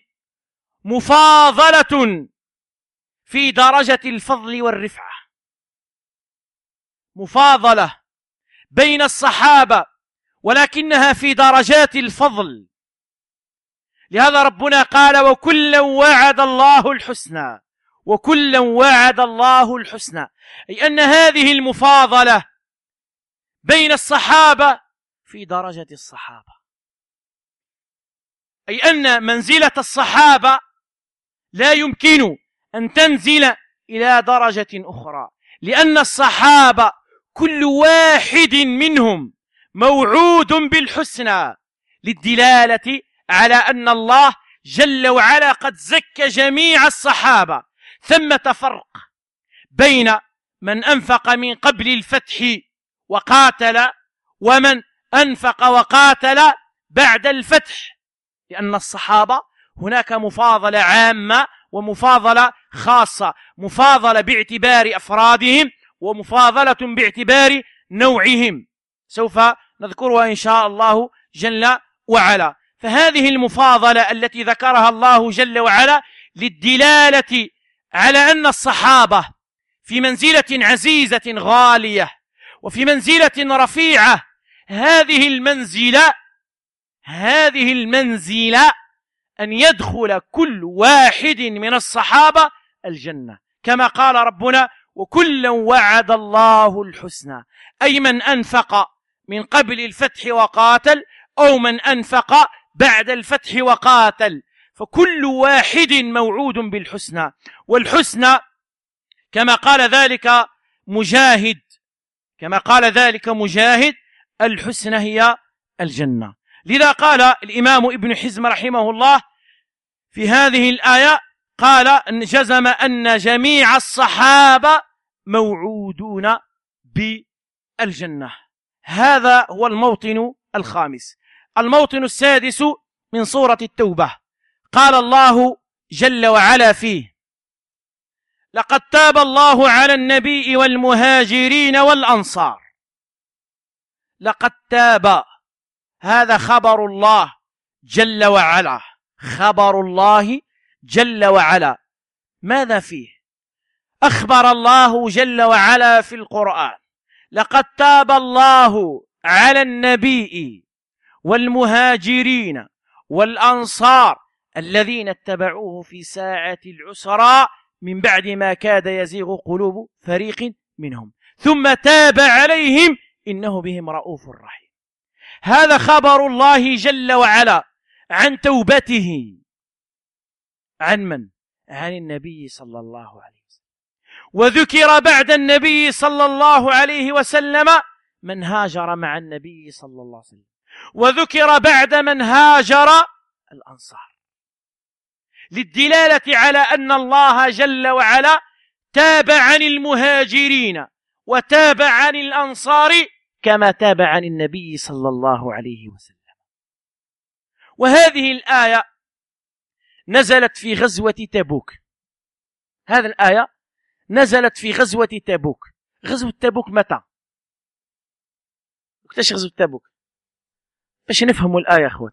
مفاضلة في درجة الفضل والرفعة، مفاضلة بين الصحابة ولكنها في درجات الفضل. لهذا ربنا قال: وكلا وعد الله الحسنى، وكلا وعد الله الحسنى، أي أن هذه المفاضلة بين الصحابة في درجة الصحابة، أي أن منزلة الصحابة لا يمكن أن تنزل إلى درجة أخرى، لأن الصحابة كل واحد منهم موعود بالحسنى، للدلالة على أن الله جل وعلا قد زكى جميع الصحابة. ثمة فرق بين من أنفق من قبل الفتح وقاتل ومن أنفق وقاتل بعد الفتح، لأن الصحابة هناك مفاضلة عامة ومفاضلة خاصة، مفاضلة باعتبار أفرادهم ومفاضلة باعتبار نوعهم، سوف نذكرها إن شاء الله جل وعلا. فهذه المفاضلة التي ذكرها الله جل وعلا للدلالة على أن الصحابة في منزلة عزيزة غالية وفي منزلة رفيعة. هذه المنزلة أن يدخل كل واحد من الصحابة الجنة، كما قال ربنا: وكلا وعد الله الحسنى، أي من أنفق من قبل الفتح وقاتل أو من أنفق بعد الفتح وقاتل، فكل واحد موعود بالحسنى. والحسنى كما قال ذلك مجاهد الحسنى هي الجنة. لذا قال الإمام ابن حزم رحمه الله في هذه الآية قال أن جزم أن جميع الصحابة موعودون بالجنة. هذا هو الموطن الخامس. الموطن السادس من سورة التوبة، قال الله جل وعلا فيه: لقد تاب الله على النبي والمهاجرين والأنصار. لقد تاب، هذا خبر الله جل وعلا، خبر الله جل وعلا. ماذا فيه؟ أخبر الله جل وعلا في القرآن: لقد تاب الله على النبي والمهاجرين والأنصار الذين اتبعوه في ساعة العسرى من بعد ما كاد يزيغ قلوب فريق منهم ثم تاب عليهم إنه بهم رؤوف رحيم. هذا خبر الله جل وعلا عن توبته. عن من؟ عن النبي صلى الله عليه وسلم. وذكر بعد النبي صلى الله عليه وسلم من هاجر مع النبي صلى الله عليه وسلم، وذكر بعد من هاجر الأنصار، للدلالة على أن الله جل وعلا تاب عن المهاجرين وتاب عن الأنصار كما تاب عن النبي صلى الله عليه وسلم. وهذه الآية نزلت في غزوة تبوك. هذه الآية نزلت في غزوة تبوك. غزوة تبوك متى؟ وقتاش غزوة تبوك؟ باش نفهموا الآية أخوات.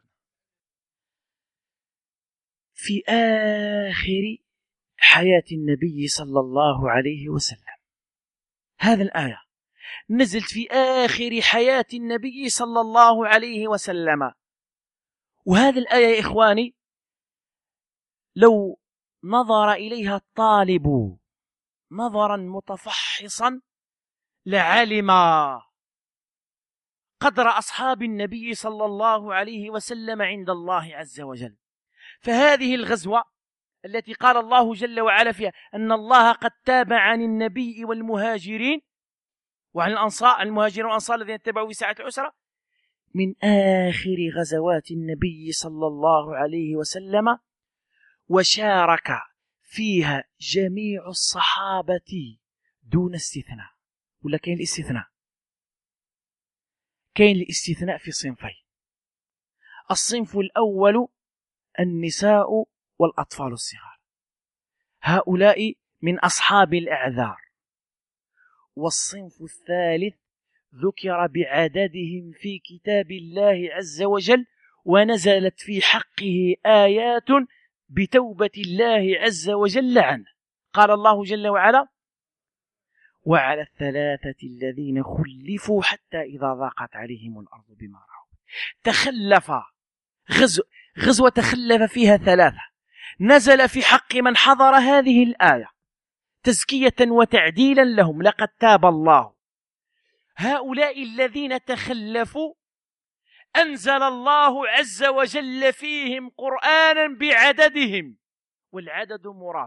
في آخر حياة النبي صلى الله عليه وسلم. هذه الآية نزلت في آخر حياة النبي صلى الله عليه وسلم. وهذه الآية يا إخواني لو نظر إليها الطالب نظرا متفحصا لعلم قدر أصحاب النبي صلى الله عليه وسلم عند الله عز وجل. فهذه الغزوة التي قال الله جل وعلا فيها أن الله قد تاب عن النبي والمهاجرين وعن الأنصار، المهاجرين والأنصار الذين اتبعوا في ساعة العسرة، من آخر غزوات النبي صلى الله عليه وسلم، وشارك فيها جميع الصحابة دون استثناء. ولا كاين الاستثناء؟ كاين الاستثناء في صنفين. الصنف الأول النساء والأطفال الصغار، هؤلاء من أصحاب الأعذار. والصنف الثالث ذكر بعددهم في كتاب الله عز وجل، ونزلت في حقه آيات بتوبة الله عز وجل عنه. قال الله جل وعلا: وعلى الثلاثة الذين خلفوا حتى إذا ضاقت عليهم الأرض بما رحبت. تخلف غزوة تخلف فيها ثلاثة، نزل في حق من حضر هذه الآية تزكية وتعديلا لهم. لقد تاب الله. هؤلاء الذين تخلفوا أنزل الله عز وجل فيهم قرآنا بعددهم، والعدد مراد،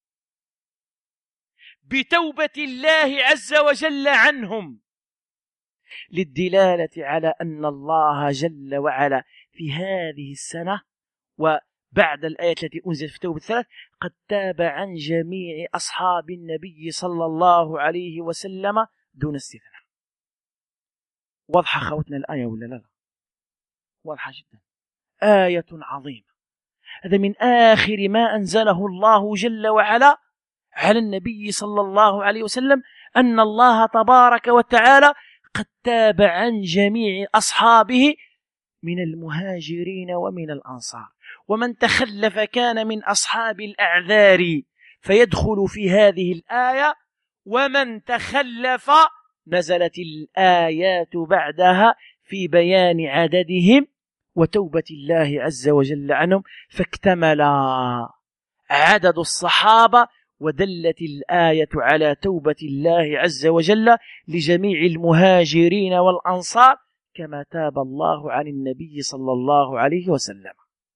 بتوبة الله عز وجل عنهم، للدلالة على أن الله جل وعلا في هذه السنة وبعد الآية التي أنزلت في توبة الثلاث قد تاب عن جميع أصحاب النبي صلى الله عليه وسلم دون استثناء. واضحة خوتنا الآية ولا لا؟ واضحة جدا، آية عظيمة. هذا من آخر ما أنزله الله جل وعلا على النبي صلى الله عليه وسلم، أن الله تبارك وتعالى قد تاب عن جميع أصحابه من المهاجرين ومن الأنصار. ومن تخلف كان من أصحاب الأعذار فيدخل في هذه الآية. ومن تخلف نزلت الآيات بعدها في بيان عددهم وتوبة الله عز وجل عنهم، فاكتمل عدد الصحابة، ودلت الآية على توبة الله عز وجل لجميع المهاجرين والأنصار كما تاب الله عن النبي صلى الله عليه وسلم.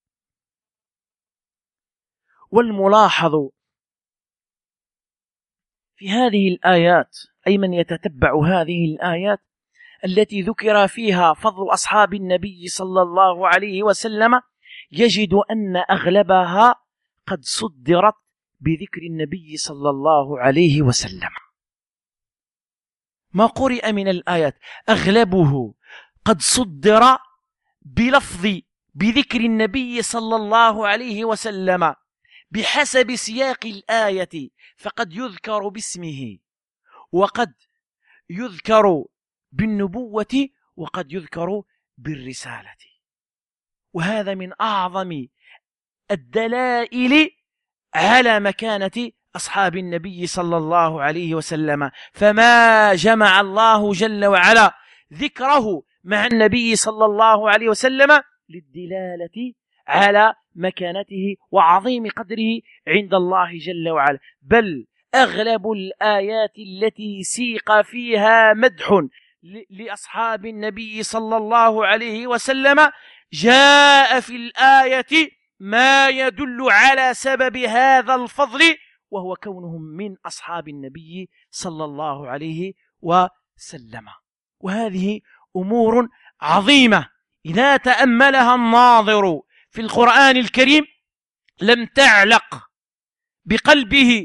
والملاحظ في هذه الآيات، أي من يتتبع هذه الآيات التي ذكر فيها فضل أصحاب النبي صلى الله عليه وسلم، يجد أن أغلبها قد صدرت بذكر النبي صلى الله عليه وسلم. ما قرئ من الآيات أغلبه قد صدر بذكر النبي صلى الله عليه وسلم بحسب سياق الآية، فقد يذكر باسمه، وقد يذكر بالنبوة، وقد يذكر بالرسالة. وهذا من أعظم الدلائل على مكانة أصحاب النبي صلى الله عليه وسلم. فما جمع الله جل وعلا ذكره مع النبي صلى الله عليه وسلم للدلالة على مكانته وعظيم قدره عند الله جل وعلا، بل أغلب الآيات التي سيق فيها مدح لأصحاب النبي صلى الله عليه وسلم جاء في الآية ما يدل على سبب هذا الفضل، وهو كونهم من أصحاب النبي صلى الله عليه وسلم. وهذه أمور عظيمة إذا تأملها الناظر في القرآن الكريم لم تعلق بقلبه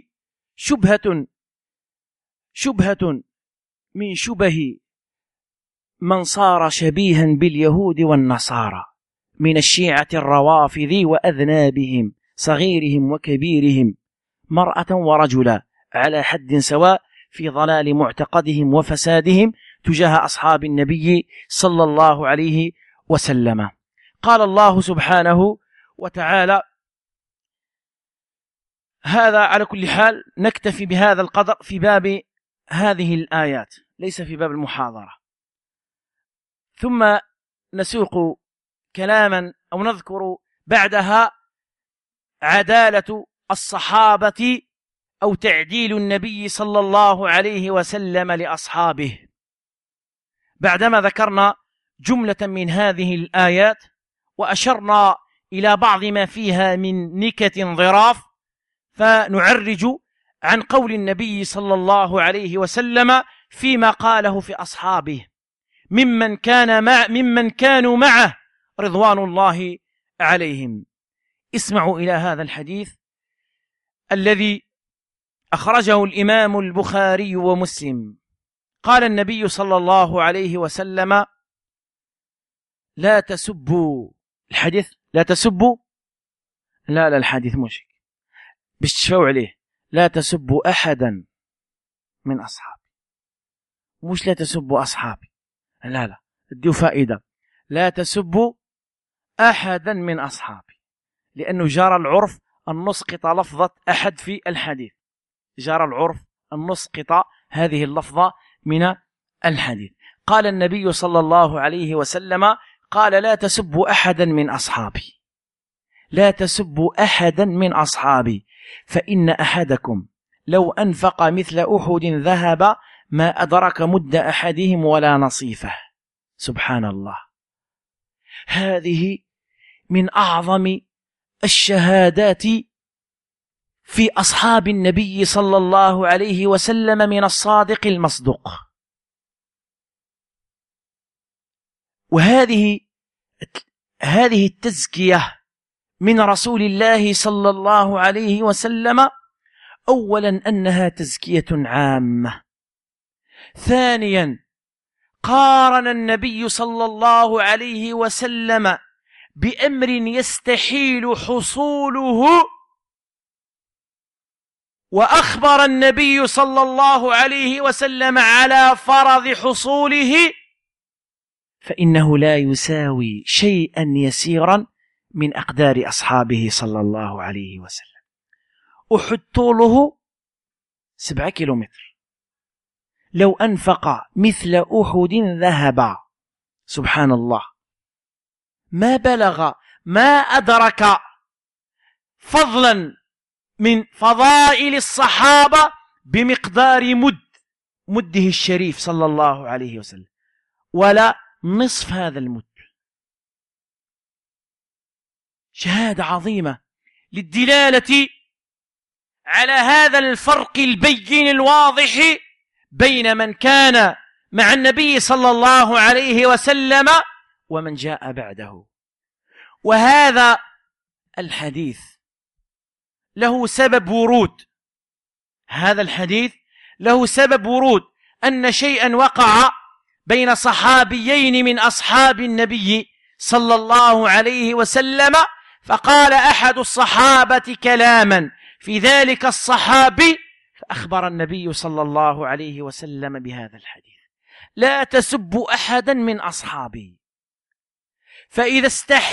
شبهة من شبه من صار شبيها باليهود والنصارى من الشيعة الروافض وأذنابهم صغيرهم وكبيرهم، مرأة ورجلا على حد سواء في ضلال معتقدهم وفسادهم تجاه أصحاب النبي صلى الله عليه وسلم. قال الله سبحانه وتعالى: هذا على كل حال نكتفي بهذا القدر في باب هذه الآيات، ليس في باب المحاضرة. ثم نسوق كلاما أو نذكر بعدها عدالة الصحابة أو تعديل النبي صلى الله عليه وسلم لأصحابه. بعدما ذكرنا جملة من هذه الآيات وأشرنا إلى بعض ما فيها من نكت ظراف، فنعرج عن قول النبي صلى الله عليه وسلم فيما قاله في أصحابه ممن كانوا معه رضوان الله عليهم. اسمعوا إلى هذا الحديث الذي أخرجه الإمام البخاري ومسلم. قال النبي صلى الله عليه وسلم: لا تسبوا الحديث، لا تسبوا، لا الحديث مشك باش تشفوا عليه، لا تسبوا أحدا من أصحابي، مش لا تسبوا أصحابي، لا اديو فائدة، لا تسبوا أحدا من أصحابي، لأنه جرى العرف أن نسقط لفظة أحد في الحديث، جرى العرف أن نسقط هذه اللفظة من الحديث. قال النبي صلى الله عليه وسلم: قال لا تسبوا أحدا من أصحابي، لا تسبوا أحدا من أصحابي، فإن أحدكم لو أنفق مثل أحد ذهب ما أدرك مد أحدهم ولا نصيفه. سبحان الله، هذه من أعظم الشهادات في أصحاب النبي صلى الله عليه وسلم من الصادق المصدوق. وهذه التزكية من رسول الله صلى الله عليه وسلم، أولا أنها تزكية عامة، ثانيا قارن النبي صلى الله عليه وسلم بأمر يستحيل حصوله، وأخبر النبي صلى الله عليه وسلم على فرض حصوله، فإنه لا يساوي شيئا يسيرا من أقدار أصحابه صلى الله عليه وسلم. أحد طوله 7 كيلومتر، لو أنفق مثل أحد ذهب، سبحان الله، ما بلغ ما أدرك فضلا من فضائل الصحابة بمقدار مده الشريف صلى الله عليه وسلم، ولا نصف هذا المد. شهادة عظيمة للدلالة على هذا الفرق البين الواضح بين من كان مع النبي صلى الله عليه وسلم ومن جاء بعده. وهذا الحديث له سبب ورود، هذا الحديث له سبب ورود، أن شيئا وقع بين صحابيين من أصحاب النبي صلى الله عليه وسلم، فقال أحد الصحابة كلاما في ذلك الصحابي، فأخبر النبي صلى الله عليه وسلم بهذا الحديث: لا تسبوا أحدا من أصحابي. فإذا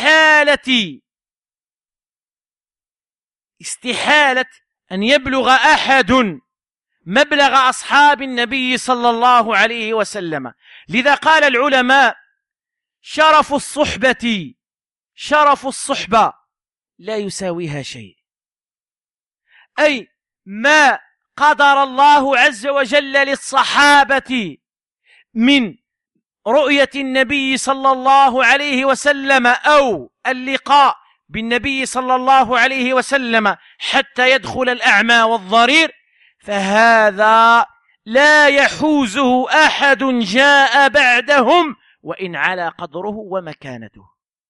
استحالة أن يبلغ أحد مبلغ أصحاب النبي صلى الله عليه وسلم. لذا قال العلماء: شرف الصحبة لا يساويها شيء، أي ما قدر الله عز وجل للصحابة من رؤية النبي صلى الله عليه وسلم أو اللقاء بالنبي صلى الله عليه وسلم حتى يدخل الأعمى والضرير، فهذا لا يحوزه أحد جاء بعدهم وإن على قدره ومكانته،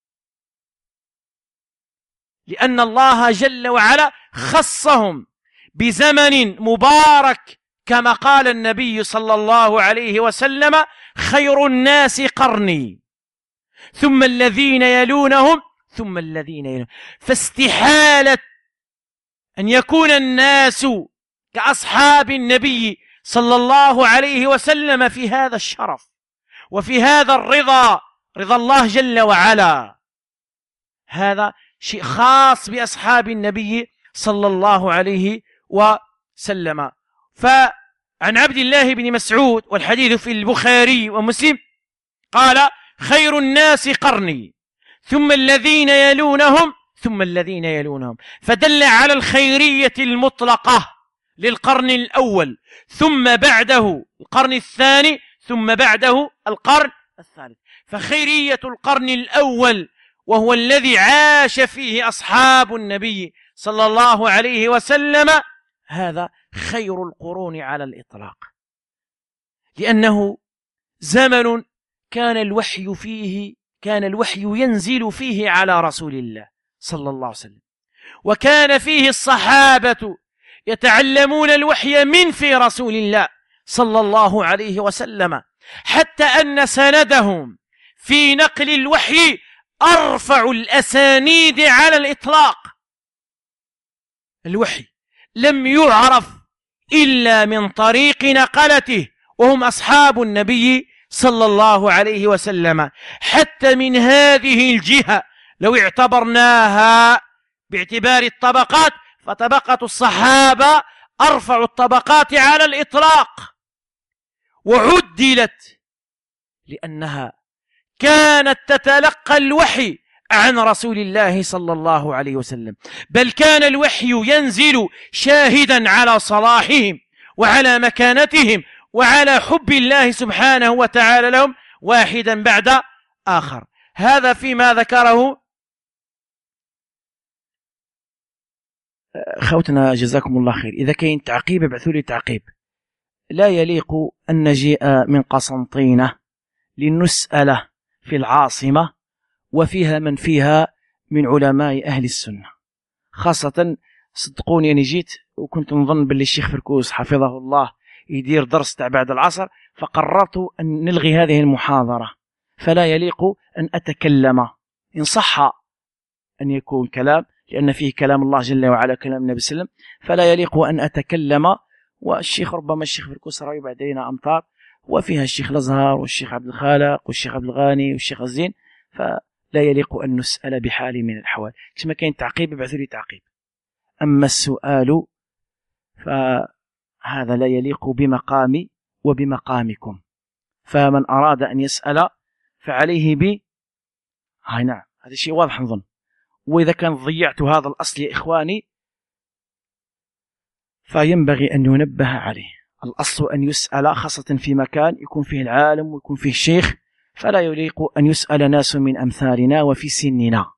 لأن الله جل وعلا خصهم بزمن مبارك، كما قال النبي صلى الله عليه وسلم: خير الناس قرني ثم الذين يلونهم ثم الذين يلونهم. فاستحالة أن يكون الناس كأصحاب النبي صلى الله عليه وسلم في هذا الشرف وفي هذا الرضا، رضا الله جل وعلا. هذا شيء خاص بأصحاب النبي صلى الله عليه وسلم. فعن عبد الله بن مسعود، والحديث في البخاري ومسلم، قال: خير الناس قرني ثم الذين يلونهم ثم الذين يلونهم، فدل على الخيرية المطلقة للقرن الأول، ثم بعده القرن الثاني، ثم بعده القرن الثالث. فخيرية القرن الأول وهو الذي عاش فيه أصحاب النبي صلى الله عليه وسلم، هذا خير القرون على الإطلاق، لأنه زمن كان الوحي ينزل فيه على رسول الله صلى الله عليه وسلم، وكان فيه الصحابة يتعلمون الوحي من في رسول الله صلى الله عليه وسلم، حتى أن سندهم في نقل الوحي أرفع الأسانيد على الإطلاق. الوحي لم يعرف إلا من طريق نقلته، وهم أصحاب النبي صلى الله عليه وسلم. حتى من هذه الجهة لو اعتبرناها باعتبار الطبقات، فطبقة الصحابة أرفع الطبقات على الإطلاق، وعدلت لأنها كانت تتلقى الوحي عن رسول الله صلى الله عليه وسلم، بل كان الوحي ينزل شاهدا على صلاحهم وعلى مكانتهم وعلى حب الله سبحانه وتعالى لهم، واحدا بعد آخر. هذا فيما ذكره خوتنا جزاكم الله خير. إذا كاين تعقيب ابعثوا لي تعقيب. لا يليق أن نجيء من قسنطينة لنسأل في العاصمة وفيها من فيها من علماء أهل السنة، خاصة صدقوني أنا جيت وكنت نظن باللي الشيخ فركوس حفظه الله يدير درس تاع بعد العصر، فقررت أن نلغي هذه المحاضرة. فلا يليق أن أتكلم، إن صح أن يكون كلام، لأن فيه كلام الله جل وعلا كلام النبي صلى الله عليه وسلم، فلا يليق أن أتكلم. والشيخ ربما الشيخ فركوس رأي بعد علينا أمطار، وفيها الشيخ الأزهر والشيخ عبد الخالق والشيخ عبد الغاني والشيخ الزين، فلا يليق أن نسأل بحال من الأحوال. كما كان تعقيب ابعثوا لي تعقيب. أما السؤال فهذا لا يليق بمقامي وبمقامكم، فمن أراد أن يسأل فعليه هاي نعم، هذا شيء واضح نظن. وإذا كان ضيعت هذا الأصل يا إخواني فينبغي أن ينبه عليه. الأصل أن يسأل، خاصة في مكان يكون فيه العالم ويكون فيه الشيخ، فلا يليق أن يسأل ناس من أمثالنا وفي سننا.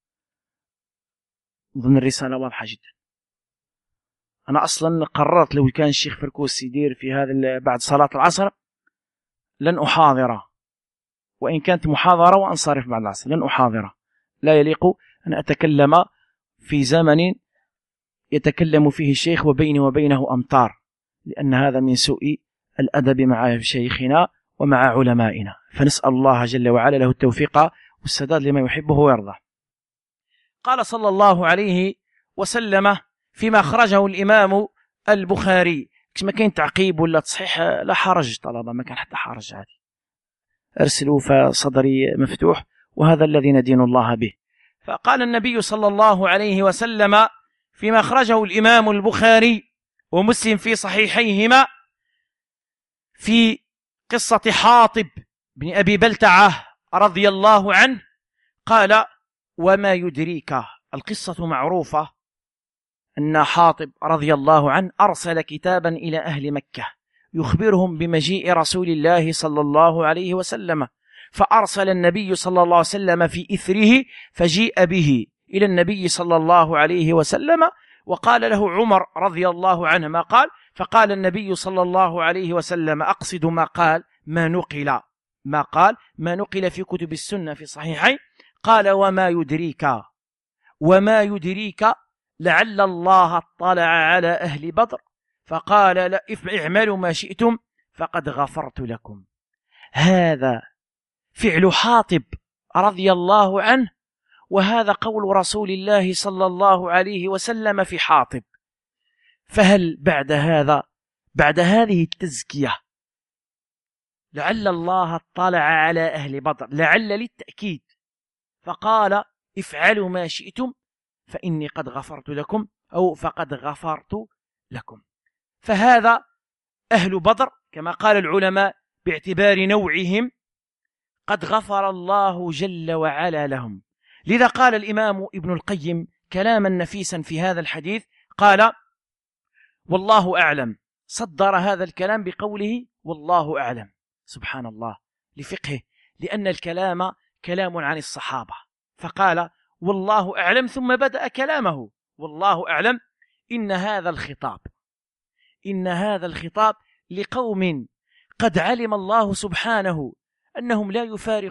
ضمن الرسالة واضحة جدا. أنا أصلا قررت لو كان الشيخ فركوس يدير في هذا بعد صلاة العصر لن أحاضره، وإن كانت محاضرة وأنصرف بعد العصر لن أحاضره. لا يليق أن أتكلم في زمن يتكلم فيه الشيخ وبيني وبينه أمطار، لأن هذا من سوء الأدب مع شيخنا ومع علمائنا، فنسأل الله جل وعلا له التوفيق والسداد لما يحبه ويرضى. قال صلى الله عليه وسلم فيما أخرجه الإمام البخاري، ما كان تعقيب ولا تصحيح لا حرج، طالما ما كان حتى حرج عادي أرسلوا، فصدري مفتوح وهذا الذي ندين الله به. فقال النبي صلى الله عليه وسلم فيما أخرجه الإمام البخاري ومسلم في صحيحيهما في قصة حاطب بن أبي بلتعة رضي الله عنه، قال: وما يدريك، القصة معروفة، أن حاطب رضي الله عنه أرسل كتابا إلى أهل مكة يخبرهم بمجيء رسول الله صلى الله عليه وسلم، فأرسل النبي صلى الله عليه وسلم في إثره فجيء به إلى النبي صلى الله عليه وسلم، وقال له عمر رضي الله عنه ما قال، فقال النبي صلى الله عليه وسلم: أقصد ما قال، ما نقل في كتب السنة في صحيحين، قال: وما يدريك لعل الله اطلع على أهل بدر فقال: لا اعملوا ما شئتم فقد غفرت لكم. هذا فعل حاطب رضي الله عنه، وهذا قول رسول الله صلى الله عليه وسلم في حاطب. فهل بعد هذه التزكية لعل الله اطلع على أهل بدر، لعل للتأكيد، فقال: افعلوا ما شئتم فإني قد غفرت لكم، أو فقد غفرت لكم. فهذا أهل بدر كما قال العلماء باعتبار نوعهم قد غفر الله جل وعلا لهم. لذا قال الإمام ابن القيم كلاما نفيسا في هذا الحديث، قال: والله أعلم، صدر هذا الكلام بقوله والله أعلم، سبحان الله، لفقهه، لأن الكلام كلام عن الصحابة، فقال والله أعلم ثم بدأ كلامه والله أعلم. إن هذا الخطاب لقوم قد علم الله سبحانه أنهم لا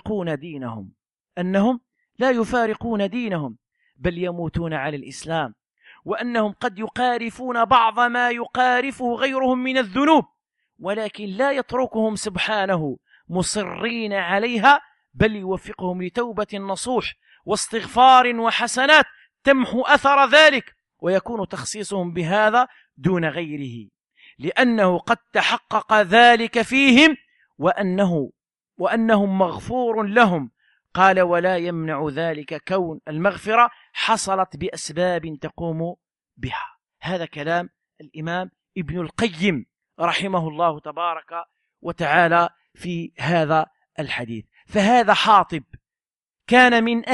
يفارقون دينهم بل يموتون على الإسلام، وأنهم قد يقارفون بعض ما يقارفه غيرهم من الذنوب، ولكن لا يتركهم سبحانه مصرين عليها، بل يوفقهم لتوبة نصوح واستغفار وحسنات تمحو أثر ذلك، ويكون تخصيصهم بهذا دون غيره، لأنه قد تحقق ذلك فيهم وأنهم مغفور لهم. قال: ولا يمنع ذلك كون المغفرة حصلت بأسباب تقوم بها. هذا كلام الإمام ابن القيم رحمه الله تبارك وتعالى في هذا الحديث. فهذا حاطب كان من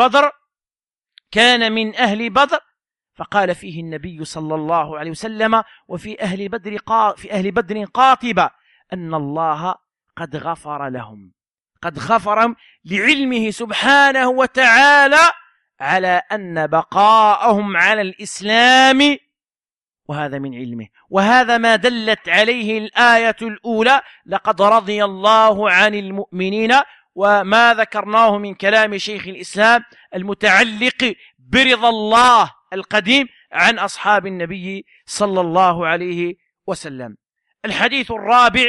أهل بدر، فقال فيه النبي صلى الله عليه وسلم: وفي أهل بدر قاطبة، أن الله قد غفر لهم، قد غفر لعلمه سبحانه وتعالى على أن بقاءهم على الإسلام، وهذا من علمه، وهذا ما دلت عليه الآية الأولى: لقد رضي الله عن المؤمنين، وما ذكرناه من كلام شيخ الإسلام المتعلق برضا الله القديم عن أصحاب النبي صلى الله عليه وسلم. الحديث الرابع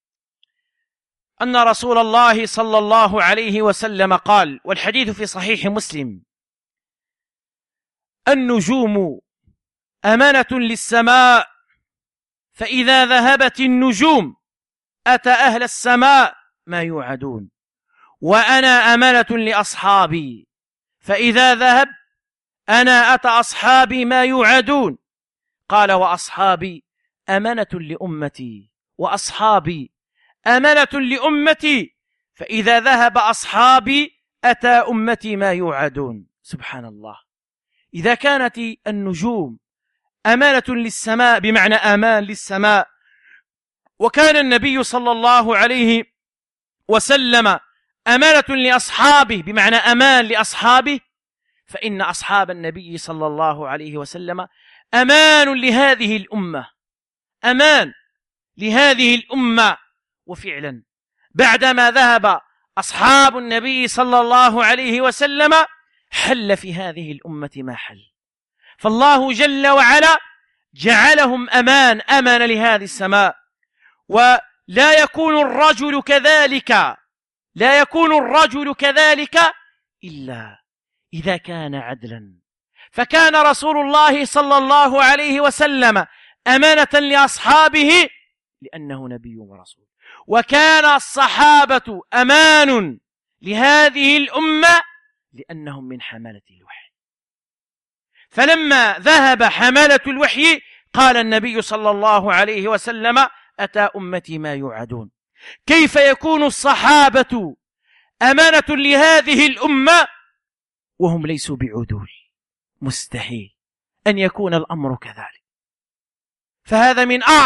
أن رسول الله صلى الله عليه وسلم قال، والحديث في صحيح مسلم: النجوم أمانة للسماء، فإذا ذهبت النجوم أتى أهل السماء ما يوعدون، وأنا أمانة لأصحابي، فإذا ذهب أنا أتى أصحابي ما يوعدون. قال: وأصحابي أمانة لأمتي، وأصحابي أمانة لأمتي، فإذا ذهب أصحابي أتى أمتي ما يوعدون. سبحان الله. إذا كانت النجوم أمانة للسماء بمعنى أمان للسماء، وكان النبي صلى الله عليه وسلم أمانة لأصحابه بمعنى أمان لأصحابه، فإن أصحاب النبي صلى الله عليه وسلم أمان لهذه الأمة، أمان لهذه الأمة. وفعلا بعدما ذهب أصحاب النبي صلى الله عليه وسلم حل في هذه الأمة ما حل، فالله جل وعلا جعلهم أمان لهذه السماء. ولا يكون الرجل كذلك إلا إذا كان عدلا. فكان رسول الله صلى الله عليه وسلم أمانة لأصحابه لأنه نبي ورسول، وكان الصحابة أمان لهذه الأمة لأنهم من حملة الوحي. فلما ذهب حملة الوحي قال النبي صلى الله عليه وسلم: أتى أمتي ما يوعدون. كيف يكون الصحابة أمانة لهذه الأمة وهم ليسوا بعدول؟ مستحيل أن يكون الأمر كذلك. فهذا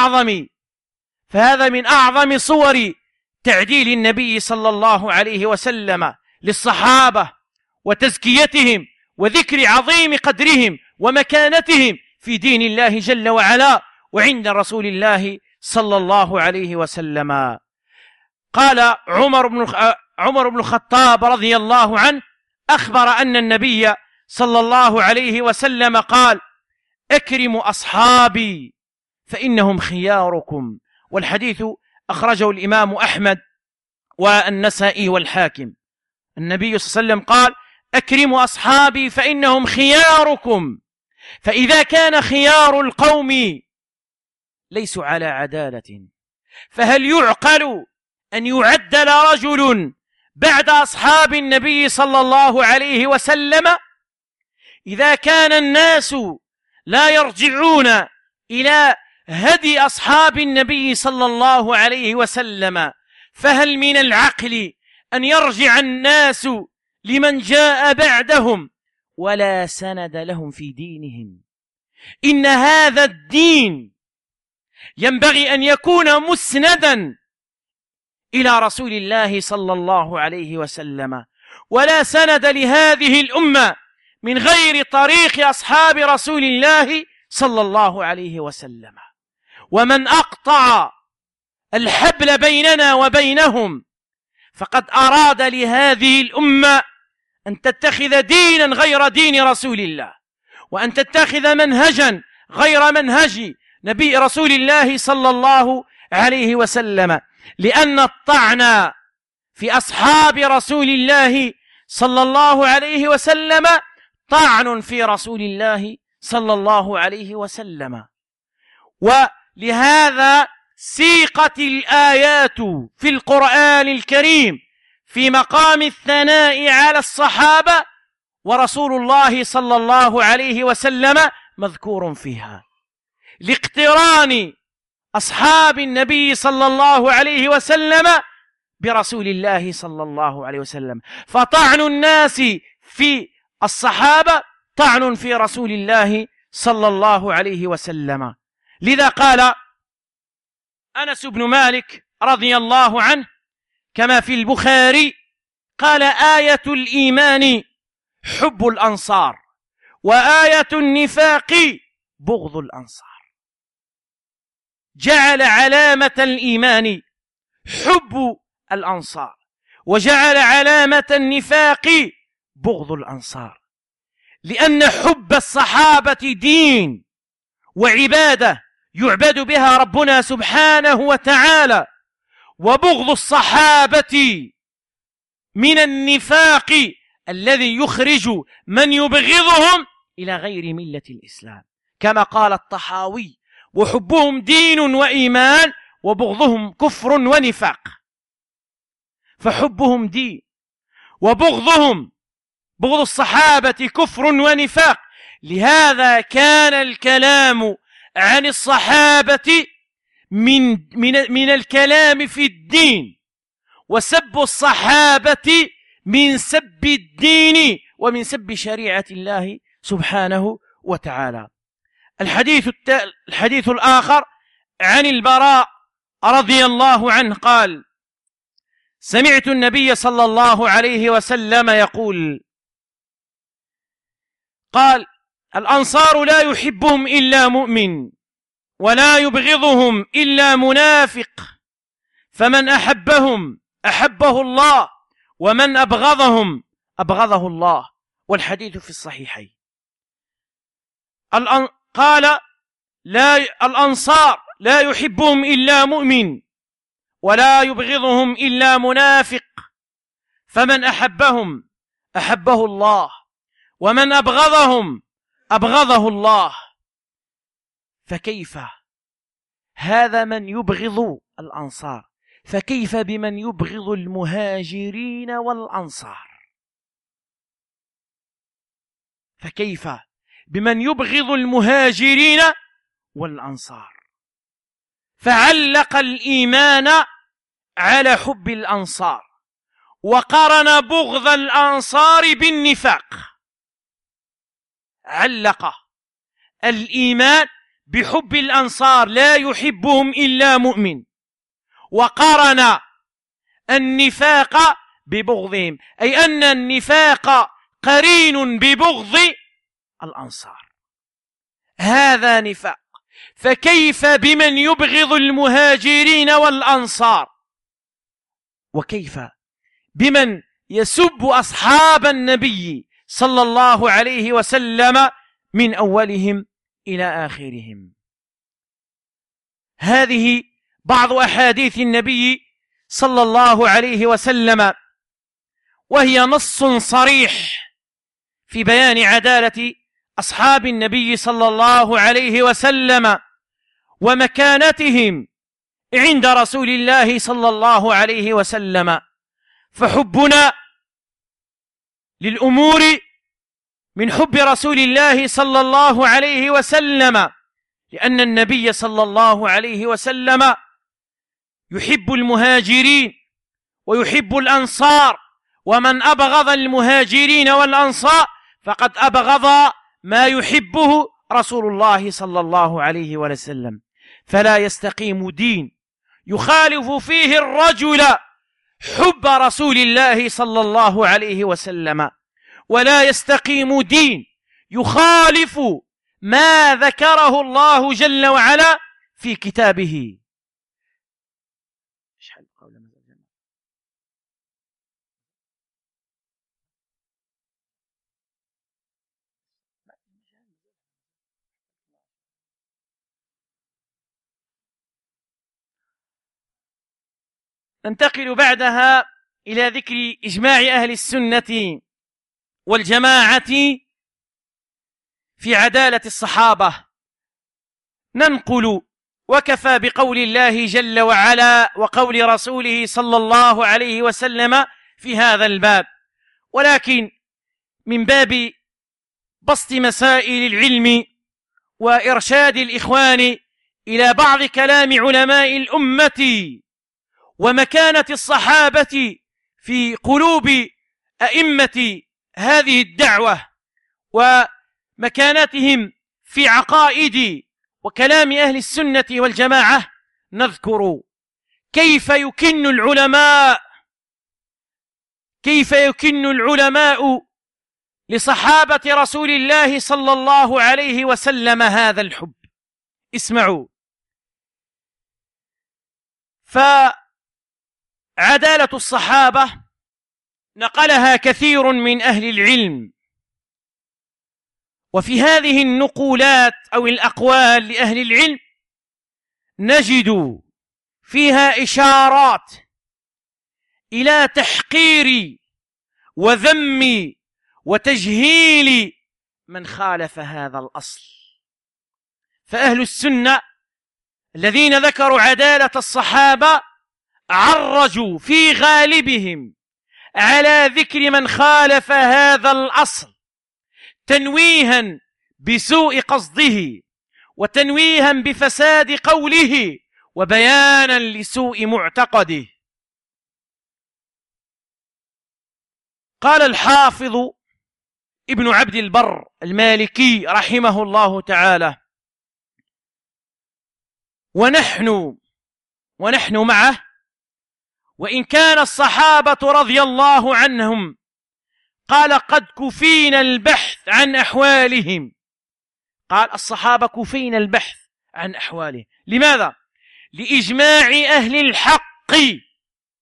من أعظم صور تعديل النبي صلى الله عليه وسلم للصحابة وتزكيتهم وذكر عظيم قدرهم ومكانتهم في دين الله جل وعلا وعند رسول الله صلى الله عليه وسلم. قال عمر بن الخطاب رضي الله عنه أخبر أن النبي صلى الله عليه وسلم قال: أكرموا أصحابي فإنهم خياركم. والحديث أخرجه الإمام أحمد والنسائي والحاكم. النبي صلى الله عليه وسلم قال: أكرموا أصحابي فإنهم خياركم. فإذا كان خيار القوم ليسوا على عدالة، فهل يعقل أن يعدل رجل بعد أصحاب النبي صلى الله عليه وسلم؟ إذا كان الناس لا يرجعون إلى هدي أصحاب النبي صلى الله عليه وسلم، فهل من العقل أن يرجع الناس لمن جاء بعدهم ولا سند لهم في دينهم؟ إن هذا الدين ينبغي أن يكون مسندا إلى رسول الله صلى الله عليه وسلم، ولا سند لهذه الأمة من غير طريق أصحاب رسول الله صلى الله عليه وسلم. ومن أقطع الحبل بيننا وبينهم فقد أراد لهذه الأمة أن تتخذ دينا غير دين رسول الله، وأن تتخذ منهجا غير منهج نبي رسول الله صلى الله عليه وسلم. لأن الطعن في أصحاب رسول الله صلى الله عليه وسلم طعن في رسول الله صلى الله عليه وسلم. ولهذا سيقت الآيات في القرآن الكريم في مقام الثناء على الصحابة، ورسول الله صلى الله عليه وسلم مذكور فيها، لاقتران أصحاب النبي صلى الله عليه وسلم برسول الله صلى الله عليه وسلم. فطعن الناس في الصحابة طعن في رسول الله صلى الله عليه وسلم. لذا قال أنس بن مالك رضي الله عنه كما في البخاري قال: آية الإيمان حب الأنصار، وآية النفاق بغض الأنصار. جعل علامة الإيمان حب الأنصار، وجعل علامة النفاق بغض الأنصار، لأن حب الصحابة دين وعبادة يعبد بها ربنا سبحانه وتعالى، وبغض الصحابة من النفاق الذي يخرج من يبغضهم إلى غير ملة الإسلام، كما قال الطحاوي: وحبهم دين وإيمان وبغضهم كفر ونفاق. فحبهم دين، وبغضهم بغض الصحابة كفر ونفاق. لهذا كان الكلام عن الصحابة من الكلام في الدين، وسب الصحابة من سب الدين ومن سب شريعة الله سبحانه وتعالى. الحديث الآخر عن البراء رضي الله عنه قال: سمعت النبي صلى الله عليه وسلم يقول: قال: الأنصار لا يحبهم إلا مؤمن، ولا يبغضهم إلا منافق، فمن أحبهم أحبه الله، ومن أبغضهم أبغضه الله. والحديث في الصحيحين. قال لا الأنصار لا يحبهم إلا مؤمن ولا يبغضهم إلا منافق، فمن أحبهم أحبه الله ومن أبغضهم أبغضه الله. فكيف هذا من يبغض الأنصار، فكيف بمن يبغض المهاجرين والأنصار؟ فكيف بمن يبغض المهاجرين والأنصار؟ فعلق الإيمان على حب الأنصار وقرن بغض الأنصار بالنفاق. علق الإيمان بحب الأنصار لا يحبهم إلا مؤمن، وقرن النفاق ببغضهم، أي أن النفاق قرين ببغض الأنصار. هذا نفاق. فكيف بمن يبغض المهاجرين والأنصار؟ وكيف بمن يسب أصحاب النبي صلى الله عليه وسلم من أولهم إلى آخرهم؟ هذه بعض أحاديث النبي صلى الله عليه وسلم، وهي نص صريح في بيان عدالة أصحاب النبي صلى الله عليه وسلم ومكانتهم عند رسول الله صلى الله عليه وسلم. فحبنا للأمور من حب رسول الله صلى الله عليه وسلم، لأن النبي صلى الله عليه وسلم يحب المهاجرين ويحب الأنصار، ومن أبغض المهاجرين والأنصار فقد أبغض ما يحبه رسول الله صلى الله عليه وسلم. فلا يستقيم دين يخالف فيه الرجل حب رسول الله صلى الله عليه وسلم، ولا يستقيم دين يخالف ما ذكره الله جل وعلا في كتابه. ننتقل بعدها إلى ذكر إجماع أهل السنة والجماعة في عدالة الصحابة. ننقل وكفى بقول الله جل وعلا وقول رسوله صلى الله عليه وسلم في هذا الباب، ولكن من باب بسط مسائل العلم وإرشاد الإخوان إلى بعض كلام علماء الأمة ومكانة الصحابة في قلوب أئمة هذه الدعوة ومكانتهم في عقائد وكلام أهل السنة والجماعة، نذكر كيف يكن العلماء لصحابة رسول الله صلى الله عليه وسلم هذا الحب. اسمعوا. فعدالة الصحابة نقلها كثير من أهل العلم، وفي هذه النقولات أو الأقوال لأهل العلم نجد فيها إشارات إلى تحقير وذم وتجهيل من خالف هذا الأصل. فأهل السنة الذين ذكروا عدالة الصحابة عرجوا في غالبهم على ذكر من خالف هذا الأصل، تنويها بسوء قصده وتنويها بفساد قوله وبيانا لسوء معتقده. قال الحافظ ابن عبد البر المالكي رحمه الله تعالى: ونحن معه، وإن كان الصحابة رضي الله عنهم قال قد كفينا البحث عن أحوالهم. قال الصحابة كفينا البحث عن أحوالهم. لماذا؟ لإجماع أهل الحق،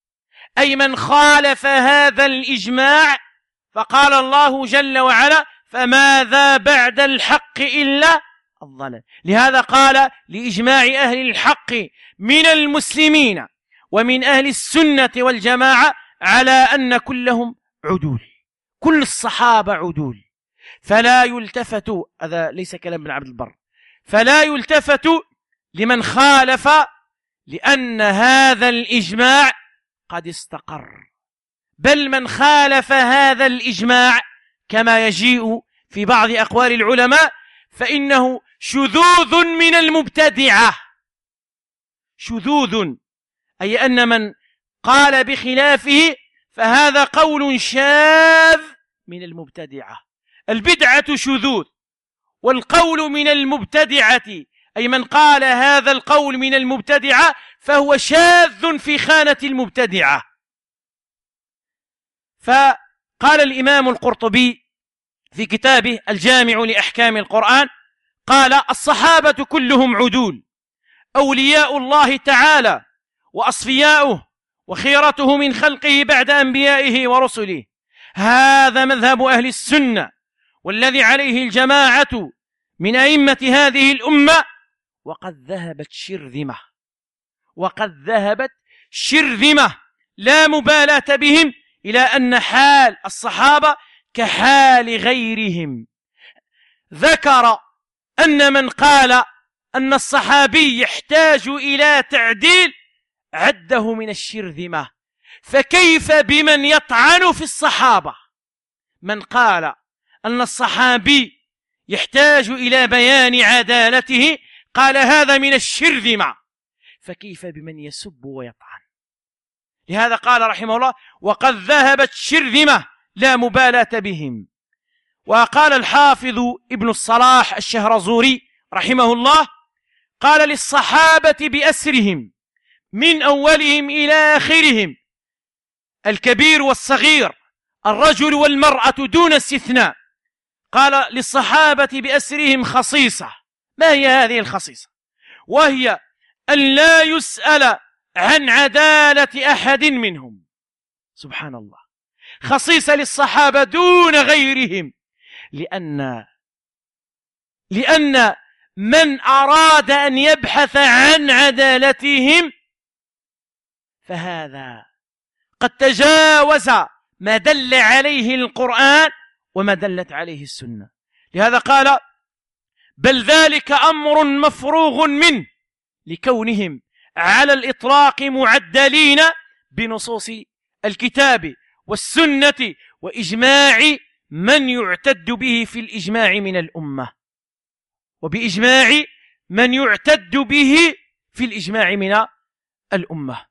أي من خالف هذا الإجماع فقال الله جل وعلا: فماذا بعد الحق إلا الضلال. لهذا قال لإجماع أهل الحق من المسلمين ومن أهل السنة والجماعة على أن كلهم عدول، كل الصحابة عدول، فلا يلتفت، هذا ليس كلام ابن عبد البر، فلا يلتفت لمن خالف، لأن هذا الإجماع قد استقر. بل من خالف هذا الإجماع كما يجيء في بعض أقوال العلماء فإنه شذوذ من المبتدعة. شذوذ أي أن من قال بخلافه فهذا قول شاذ من المبتدعة. البدعة شذوذ، والقول من المبتدعة أي من قال هذا القول من المبتدعة فهو شاذ في خانة المبتدعة. فقال الإمام القرطبي في كتابه الجامع لأحكام القرآن قال: الصحابة كلهم عدول، أولياء الله تعالى وأصفياؤه وخيرته من خلقه بعد أنبيائه ورسله. هذا مذهب أهل السنة والذي عليه الجماعة من أئمة هذه الأمة. وقد ذهبت شرذمة لا مبالاة بهم إلى أن حال الصحابة كحال غيرهم. ذكر أن من قال أن الصحابي يحتاج إلى تعديل عده من الشرذمة، فكيف بمن يطعن في الصحابة؟ من قال أن الصحابي يحتاج إلى بيان عدالته قال هذا من الشرذمة، فكيف بمن يسب ويطعن؟ لهذا قال رحمه الله: وقد ذهبت شرذمة لا مبالاة بهم. وقال الحافظ ابن الصلاح الشهرزوري رحمه الله قال: للصحابة بأسرهم من أولهم إلى آخرهم، الكبير والصغير، الرجل والمرأة دون استثناء، قال للصحابة بأسرهم خصيصة. ما هي هذه الخصيصة؟ وهي أن لا يسأل عن عدالة أحد منهم. سبحان الله، خصيصة للصحابة دون غيرهم، لأن من أراد أن يبحث عن عدالتهم فهذا قد تجاوز ما دل عليه القرآن وما دلت عليه السنة. لهذا قال: بل ذلك أمر مفروغ منه، لكونهم على الإطلاق معدلين بنصوص الكتاب والسنة وإجماع من يعتد به في الإجماع من الأمة، وبإجماع من يعتد به في الإجماع من الأمة.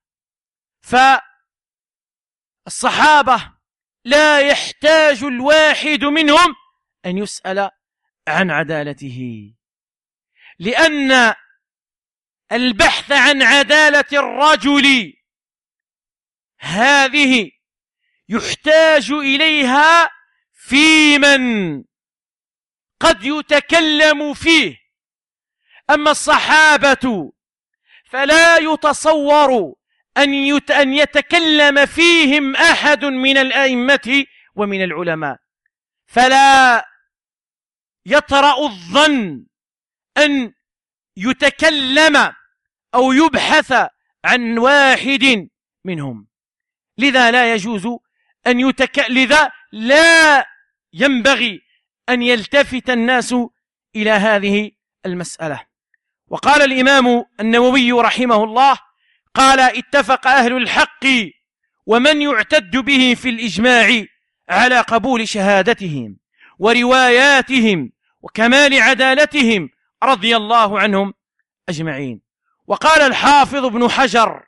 فالصحابة لا يحتاج الواحد منهم أن يسأل عن عدالته، لأن البحث عن عدالة الرجل هذه يحتاج إليها في من قد يتكلم فيه. أما الصحابة فلا يتصور أن يتكلم فيهم أحد من الأئمة ومن العلماء، فلا يطرأ الظن أن يتكلم أو يبحث عن واحد منهم. لذا لا يجوز لذا لا ينبغي أن يلتفت الناس إلى هذه المسألة. وقال الإمام النووي رحمه الله قال: اتفق أهل الحق ومن يعتد به في الإجماع على قبول شهادتهم ورواياتهم وكمال عدالتهم رضي الله عنهم أجمعين. وقال الحافظ ابن حجر: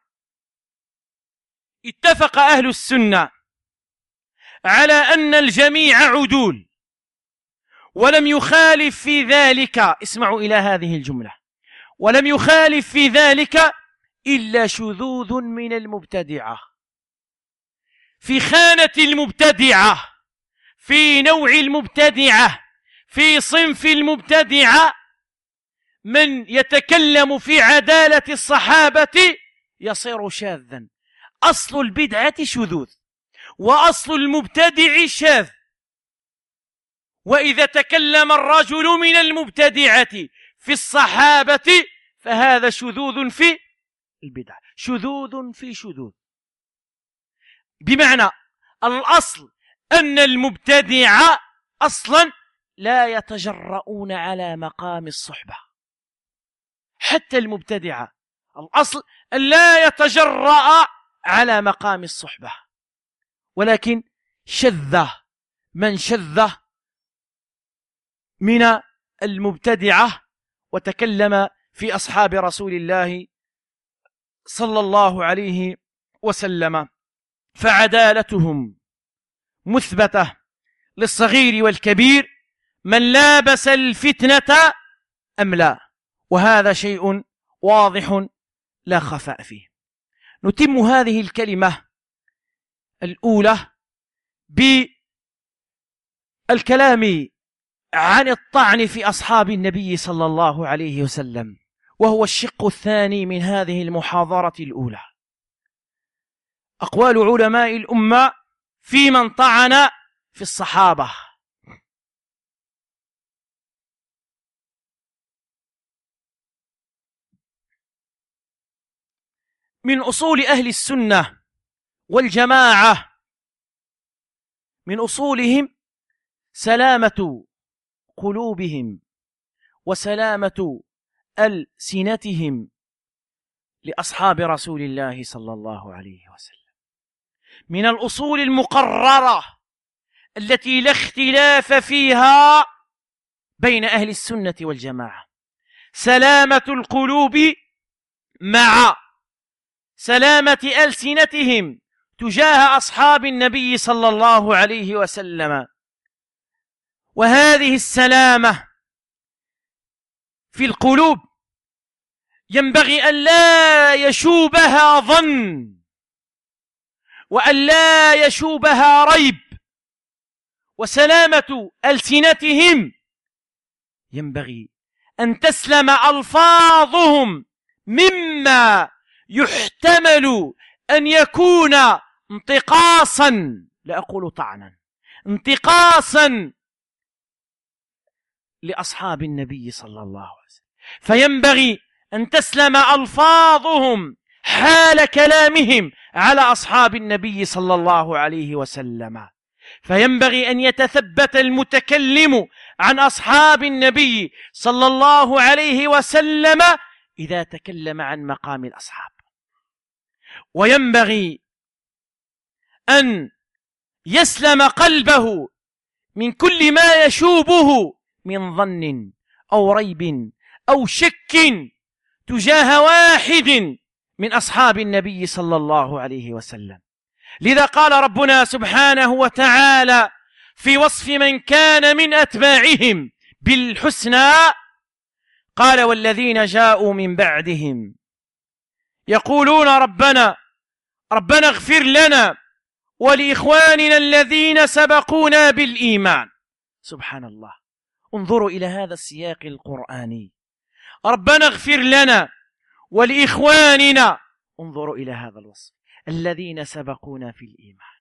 اتفق أهل السنة على أن الجميع عدول، ولم يخالف في ذلك، اسمعوا إلى هذه الجملة، ولم يخالف في ذلك إلا شذوذ من المبتدعة. في خانة المبتدعة، في نوع المبتدعة، في صنف المبتدعة، من يتكلم في عدالة الصحابة يصير شاذا. أصل البدعة شذوذ، وأصل المبتدع شاذ، وإذا تكلم الرجل من المبتدعة في الصحابة فهذا شذوذ في البدع، شذوذ في شذوذ. بمعنى الأصل أن المبتدع أصلا لا يتجرؤون على مقام الصحبة، حتى المبتدعة الأصل أن لا يتجرأ على مقام الصحبة، ولكن شذ من شذ من المبتدعة وتكلم في أصحاب رسول الله صلى الله عليه وسلم، فعدالتهم مثبتة للصغير والكبير من لابس الفتنة أم لا، وهذا شيء واضح لا خفاء فيه. نتم هذه الكلمة الأولى بالكلام عن الطعن في أصحاب النبي صلى الله عليه وسلم، وهو الشق الثاني من هذه المحاضرة الأولى. أقوال علماء الأمة في من طعن في الصحابة. من أصول أهل السنة والجماعة، من أصولهم سلامة قلوبهم وسلامة ألسنتهم لأصحاب رسول الله صلى الله عليه وسلم. من الأصول المقررة التي لا اختلاف فيها بين أهل السنة والجماعة سلامة القلوب مع سلامة ألسنتهم تجاه أصحاب النبي صلى الله عليه وسلم. وهذه السلامة في القلوب ينبغي أن لا يشوبها ظن، وأن لا يشوبها ريب. وسلامة ألسنتهم ينبغي أن تسلم ألفاظهم مما يحتمل أن يكون انتقاصا، لا أقول طعنا، انتقاصا لأصحاب النبي صلى الله عليه وسلم. فينبغي أن تسلم ألفاظهم حال كلامهم على أصحاب النبي صلى الله عليه وسلم. فينبغي أن يتثبت المتكلم عن أصحاب النبي صلى الله عليه وسلم إذا تكلم عن مقام الأصحاب، وينبغي أن يسلم قلبه من كل ما يشوبه من ظن أو ريب أو شك تجاه واحد من أصحاب النبي صلى الله عليه وسلم. لذا قال ربنا سبحانه وتعالى في وصف من كان من أتباعهم بالحسنى، قال والذين جاءوا من بعدهم يقولون ربنا اغفر لنا ولإخواننا الذين سبقونا بالإيمان. سبحان الله، انظروا إلى هذا السياق القرآني، ربنا اغفر لنا ولإخواننا، انظروا إلى هذا الوصف، الذين سبقونا في الإيمان.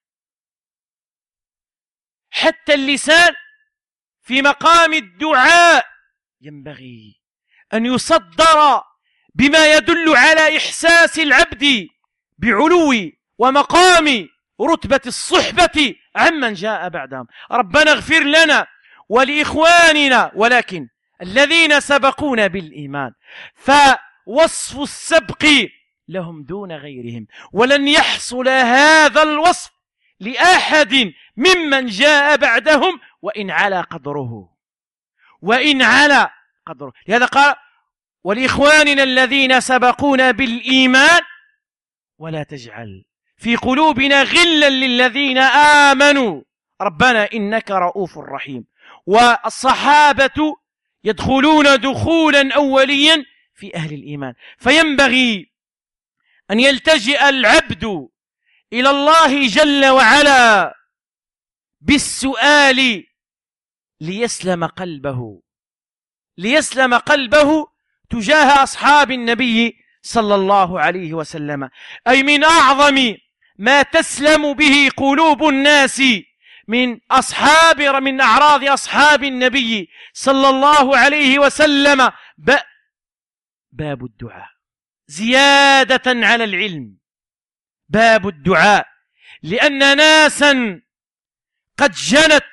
حتى اللسان في مقام الدعاء ينبغي أن يصدر بما يدل على إحساس العبد بعلو ومقام رتبة الصحبة عمن جاء بعدهم. ربنا اغفر لنا ولإخواننا، ولكن الذين سبقونا بالإيمان، فوصف السبق لهم دون غيرهم، ولن يحصل هذا الوصف لأحد ممن جاء بعدهم وإن على قدره، وإن على قدره. لهذا قال ولإخواننا الذين سبقونا بالإيمان ولا تجعل في قلوبنا غلا للذين آمنوا ربنا إنك رؤوف رحيم. والصحابة يدخلون دخولا أوليا في أهل الإيمان، فينبغي أن يلتجئ العبد إلى الله جل وعلا بالسؤال ليسلم قلبه تجاه أصحاب النبي صلى الله عليه وسلم. أي من أعظم ما تسلم به قلوب الناس من أعراض أصحاب النبي صلى الله عليه وسلم باب الدعاء، زيادة على العلم، باب الدعاء، لأن ناسا قد جنت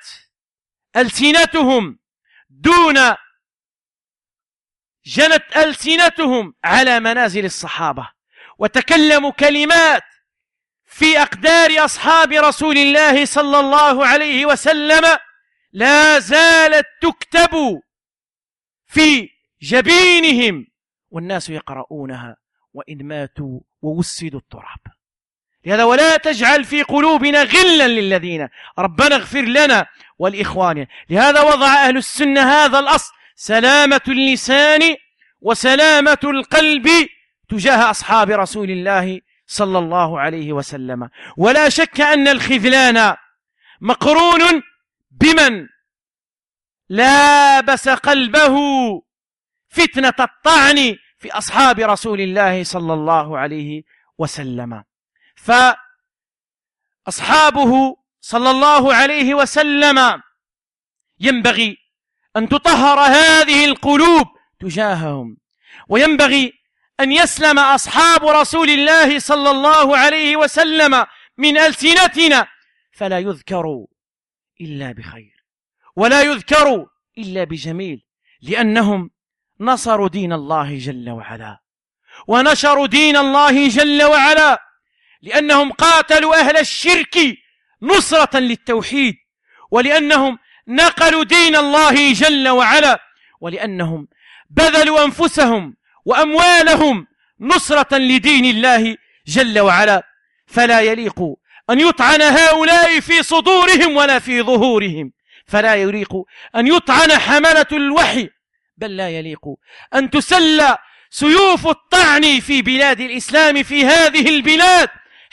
ألسنتهم على منازل الصحابة، وتكلموا كلمات في أقدار أصحاب رسول الله صلى الله عليه وسلم لا زالت تكتب في جبينهم، والناس يقرؤونها وإن ماتوا ووسدوا التراب. لهذا ولا تجعل في قلوبنا غلا للذين، ربنا اغفر لنا والإخوان. لهذا وضع أهل السنة هذا الأصل: سلامة اللسان وسلامة القلب تجاه أصحاب رسول الله صلى الله عليه وسلم. ولا شك أن الخذلان مقرون بمن لابس قلبه فتنة الطعن في أصحاب رسول الله صلى الله عليه وسلم. فأصحابه صلى الله عليه وسلم ينبغي أن تطهر هذه القلوب تجاههم، وينبغي أن يسلم أصحاب رسول الله صلى الله عليه وسلم من ألسنتنا، فلا يذكروا إلا بخير ولا يذكروا إلا بجميل، لأنهم نصروا دين الله جل وعلا ونشروا دين الله جل وعلا، لأنهم قاتلوا أهل الشرك نصرة للتوحيد، ولأنهم نقلوا دين الله جل وعلا، ولأنهم بذلوا أنفسهم وأموالهم نصرة لدين الله جل وعلا. فلا يليق أن يطعن هؤلاء في صدورهم ولا في ظهورهم، فلا يليق أن يطعن حملة الوحي، بل لا يليق أن تسلى سيوف الطعن في بلاد الإسلام في هذه البلاد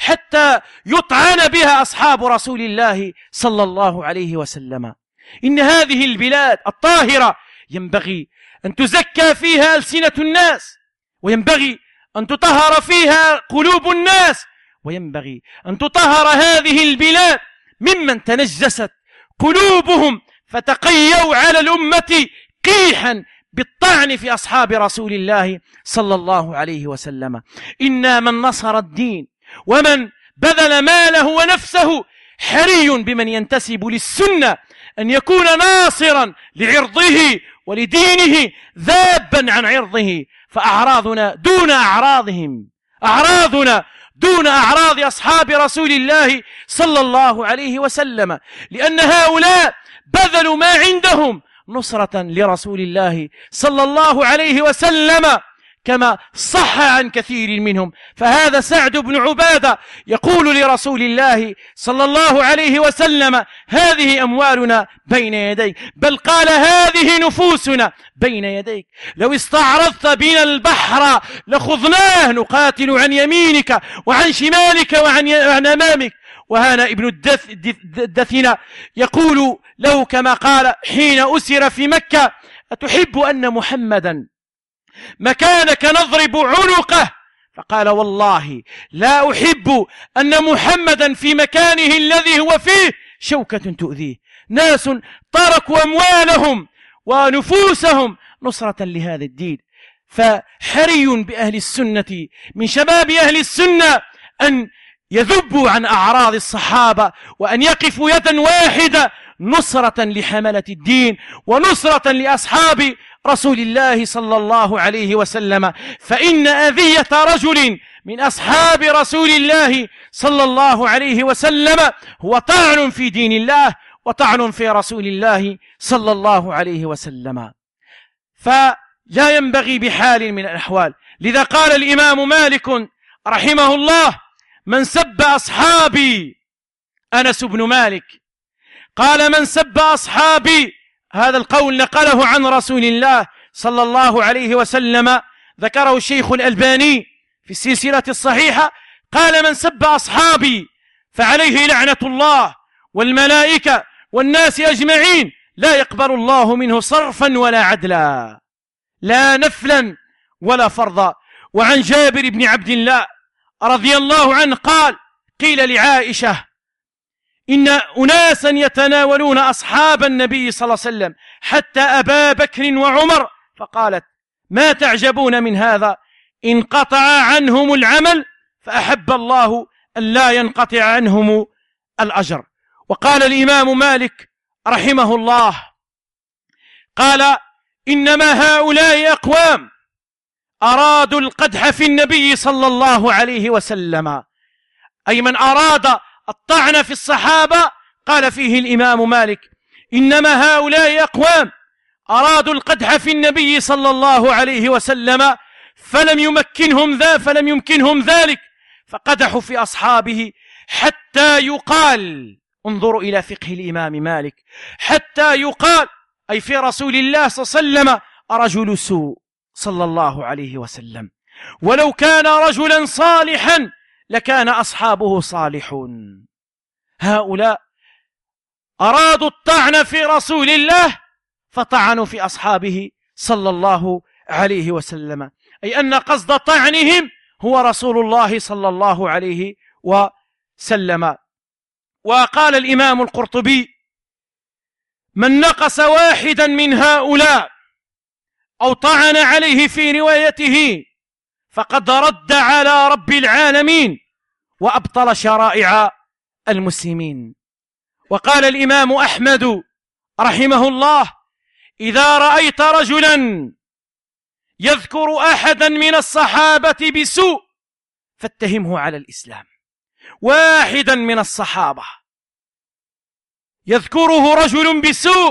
حتى يطعن بها أصحاب رسول الله صلى الله عليه وسلم. إن هذه البلاد الطاهرة ينبغي أن تزكى فيها ألسنة الناس، وينبغي أن تطهر فيها قلوب الناس، وينبغي أن تطهر هذه البلاد ممن تنجست قلوبهم فتقيوا على الأمة قيحا بالطعن في أصحاب رسول الله صلى الله عليه وسلم. إن من نصر الدين ومن بذل ماله ونفسه حري بمن ينتسب للسنة أن يكون ناصرا لعرضه ولدينه ذابا عن عرضه، فأعراضنا دون أعراضهم، أعراضنا دون أعراض أصحاب رسول الله صلى الله عليه وسلم، لأن هؤلاء بذلوا ما عندهم نصرة لرسول الله صلى الله عليه وسلم كما صح عن كثير منهم. فهذا سعد بن عبادة يقول لرسول الله صلى الله عليه وسلم: هذه أموالنا بين يديك، بل قال: هذه نفوسنا بين يديك، لو استعرضت بنا البحر لخضناه، نقاتل عن يمينك وعن شمالك وعن أمامك. وهنا ابن الدثنة يقول له كما قال حين أسر في مكة: أتحب أن محمدا مكانك نضرب عنقه؟ فقال: والله لا أحب أن محمدا في مكانه الذي هو فيه شوكة تؤذيه. ناس تركوا أموالهم ونفوسهم نصرة لهذا الدين. فحري بأهل السنة من شباب أهل السنة أن يذبوا عن أعراض الصحابة، وأن يقفوا يدا واحدة نصرة لحملة الدين ونصرة لأصحاب رسول الله صلى الله عليه وسلم. فإن أذية رجل من أصحاب رسول الله صلى الله عليه وسلم هو طعن في دين الله وطعن في رسول الله صلى الله عليه وسلم. فلا ينبغي بحال من الأحوال. لذا قال الإمام مالك رحمه الله: من سب أصحابي، أنس بن مالك قال: من سب أصحابي، هذا القول نقله عن رسول الله صلى الله عليه وسلم، ذكره الشيخ الألباني في السلسلة الصحيحة، قال: من سب أصحابي فعليه لعنة الله والملائكة والناس أجمعين، لا يقبل الله منه صرفا ولا عدلا، لا نفلا ولا فرضا. وعن جابر بن عبد الله رضي الله عنه قال: قيل لعائشة: إن أناسا يتناولون أصحاب النبي صلى الله عليه وسلم حتى أبا بكر وعمر، فقالت: ما تعجبون من هذا؟ انقطع عنهم العمل فأحب الله أن لا ينقطع عنهم الأجر. وقال الإمام مالك رحمه الله قال: إنما هؤلاء أقوام أرادوا القدح في النبي صلى الله عليه وسلم، أي من أراد الطعن في الصحابة قال فيه الإمام مالك: إنما هؤلاء أقوام أرادوا القدح في النبي صلى الله عليه وسلم فلم يمكنهم ذلك، فقدحوا في أصحابه حتى يقال، انظروا إلى فقه الإمام مالك، حتى يقال أي في رسول الله صلى الله عليه وسلم رجل سوء صلى الله عليه وسلم، ولو كان رجلا صالحا لكان أصحابه صالحون. هؤلاء أرادوا الطعن في رسول الله فطعنوا في أصحابه صلى الله عليه وسلم، أي أن قصد طعنهم هو رسول الله صلى الله عليه وسلم. وقال الإمام القرطبي: من نقص واحدا من هؤلاء أو طعن عليه في روايته فقد رد على رب العالمين وأبطل شرائع المسلمين. وقال الإمام أحمد رحمه الله: إذا رأيت رجلا يذكر أحدا من الصحابة بسوء فاتهمه على الإسلام. واحدا من الصحابة يذكره رجل بسوء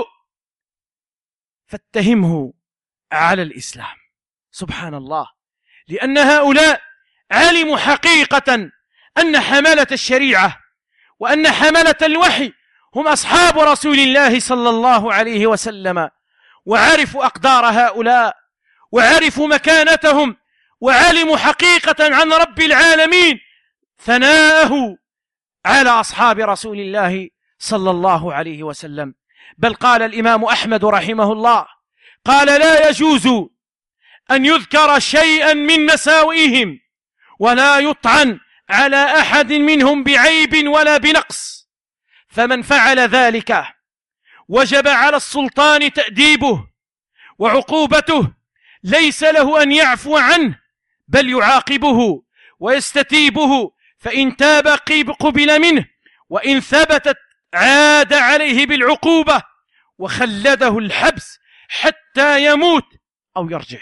فاتهمه على الإسلام. سبحان الله، لأن هؤلاء علموا حقيقة أن حملة الشريعة وأن حملة الوحي هم أصحاب رسول الله صلى الله عليه وسلم، وعرفوا أقدار هؤلاء وعرفوا مكانتهم، وعلموا حقيقة عن رب العالمين ثناءه على أصحاب رسول الله صلى الله عليه وسلم. بل قال الإمام أحمد رحمه الله قال: لا يجوز أن يذكر شيئا من مساوئهم ولا يطعن على أحد منهم بعيب ولا بنقص، فمن فعل ذلك وجب على السلطان تأديبه وعقوبته، ليس له أن يعفو عنه بل يعاقبه ويستتيبه، فإن تاب قبل منه، وإن ثبتت عاد عليه بالعقوبة وخلده الحبس حتى يموت أو يرجع.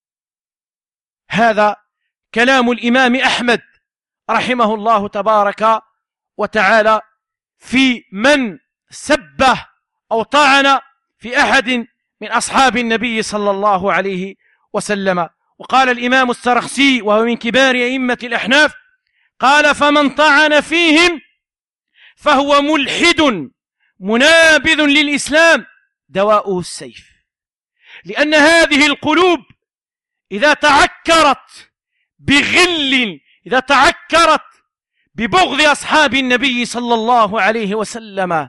هذا كلام الإمام أحمد رحمه الله تبارك وتعالى في من سبه أو طعن في أحد من أصحاب النبي صلى الله عليه وسلم. وقال الإمام السرخسي وهو من كبار أئمة الأحناف قال: فمن طعن فيهم فهو ملحد منابذ للإسلام دواؤه السيف. لأن هذه القلوب إذا تعكرت بغل، إذا تعكرت ببغض أصحاب النبي صلى الله عليه وسلم،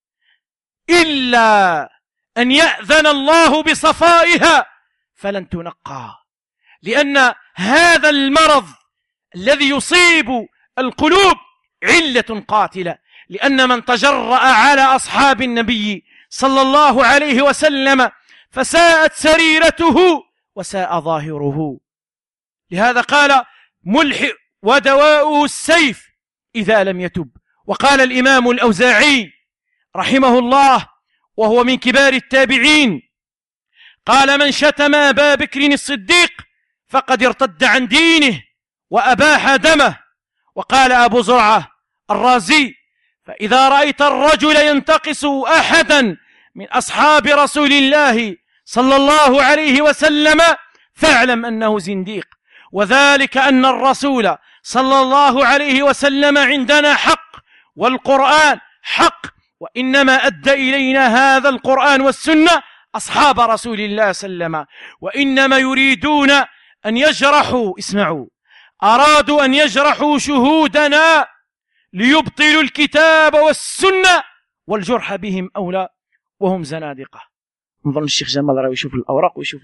إلا أن يأذن الله بصفائها فلن تنقى. لأن هذا المرض الذي يصيب القلوب علة قاتلة، لأن من تجرأ على أصحاب النبي صلى الله عليه وسلم فساءت سريرته وساء ظاهره. لهذا قال: ملحد ودواؤه السيف إذا لم يتب. وقال الإمام الأوزاعي رحمه الله وهو من كبار التابعين قال: من شتم أبا بكر الصديق فقد ارتد عن دينه وأباح دمه. وقال أبو زرعة الرازي: فإذا رأيت الرجل ينتقص أحدا من أصحاب رسول الله صلى الله عليه وسلم فاعلم أنه زنديق، وذلك أن الرسول صلى الله عليه وسلم عندنا حق والقرآن حق، وإنما أدى إلينا هذا القرآن والسنة أصحاب رسول الله صلى الله عليه وسلم، وإنما يريدون أن يجرحوا، اسمعوا، أرادوا أن يجرحوا شهودنا ليبطلوا الكتاب والسنة، والجرح بهم أولى وهم زنادقة. نظن الشيخ جمال راه يشوف الأوراق ويشوف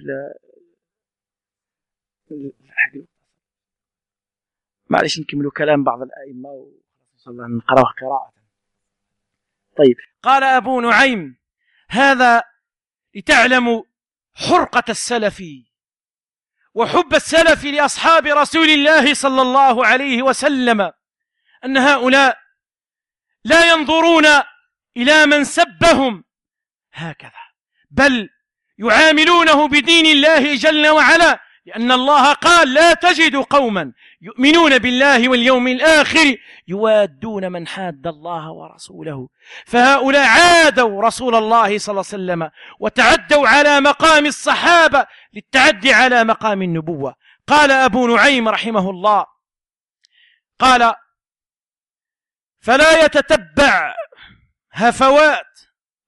معلش نكملوا كلام بعض الأئمة ونقرأه قراءة. طيب، قال أبو نعيم: هذا لتعلموا حرقة السلف وحب السلف لأصحاب رسول الله صلى الله عليه وسلم، أن هؤلاء لا ينظرون إلى من سبهم هكذا، بل يعاملونه بدين الله جل وعلا، لأن الله قال: لا تجد قوما يؤمنون بالله واليوم الآخر يوادون من حاد الله ورسوله. فهؤلاء عادوا رسول الله صلى الله عليه وسلم وتعدوا على مقام الصحابة للتعدي على مقام النبوة. قال أبو نعيم رحمه الله، قال: فلا يتتبع هفوات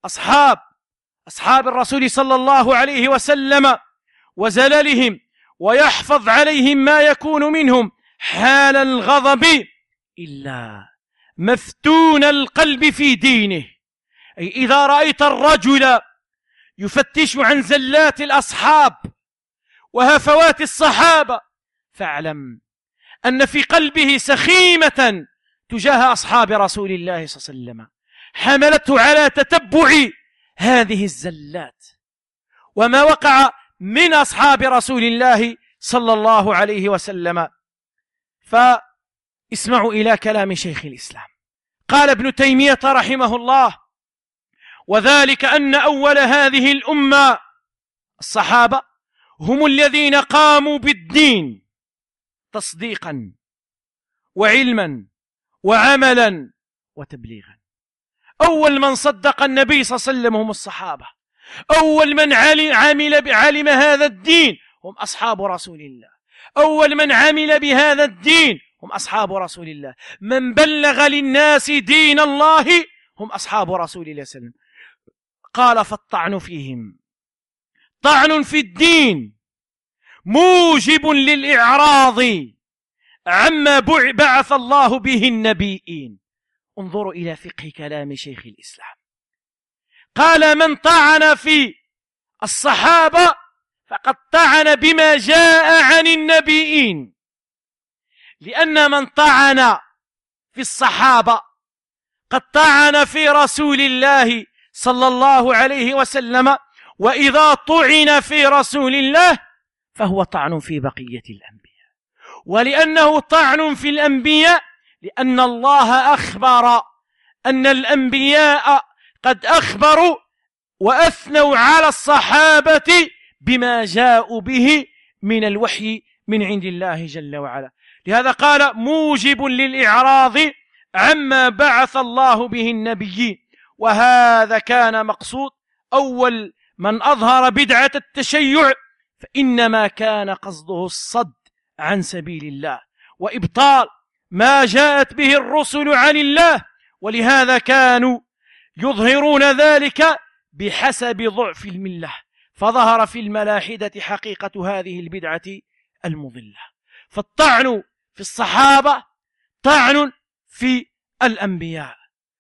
أصحاب الرسول صلى الله عليه وسلم وزللهم، ويحفظ عليهم ما يكون منهم حال الغضب، إلا مفتون القلب في دينه. أي إذا رأيت الرجل يفتش عن زلات الأصحاب وهفوات الصحابة، فاعلم أن في قلبه سخيمة تجاه أصحاب رسول الله صلى الله عليه وسلم حملته على تتبع هذه الزلات وما وقع من أصحاب رسول الله صلى الله عليه وسلم. فاسمعوا إلى كلام شيخ الإسلام. قال ابن تيمية رحمه الله: وذلك أن أول هذه الأمة الصحابة هم الذين قاموا بالدين تصديقا وعلما وعملا وتبليغا. أول من صدق النبي صلى الله عليه وسلم هم الصحابة. أول من علم هذا الدين هم أصحاب رسول الله. أول من عمل بهذا الدين هم أصحاب رسول الله. من بلغ للناس دين الله هم أصحاب رسول الله صلى الله عليه وسلم. قال: فالطعن فيهم طعن في الدين موجب للإعراض عما بعث الله به النبيين. انظروا إلى فقه كلام شيخ الإسلام. قال: من طعن في الصحابة فقد طعن بما جاء عن النبيين، لأن من طعن في الصحابة قد طعن في رسول الله صلى الله عليه وسلم، وإذا طعن في رسول الله فهو طعن في بقية الأنبياء. ولأنه طعن في الأنبياء لأن الله أخبر أن الأنبياء قد أخبروا وأثنوا على الصحابة بما جاءوا به من الوحي من عند الله جل وعلا. لهذا قال: موجب للإعراض عما بعث الله به النبيين. وهذا كان مقصود أول من أظهر بدعة التشيع، فإنما كان قصده الصد عن سبيل الله وإبطال ما جاءت به الرسل عن الله، ولهذا كانوا يظهرون ذلك بحسب ضعف الملة، فظهر في الملاحدة حقيقة هذه البدعة المضلة. فالطعن في الصحابة طعن في الأنبياء.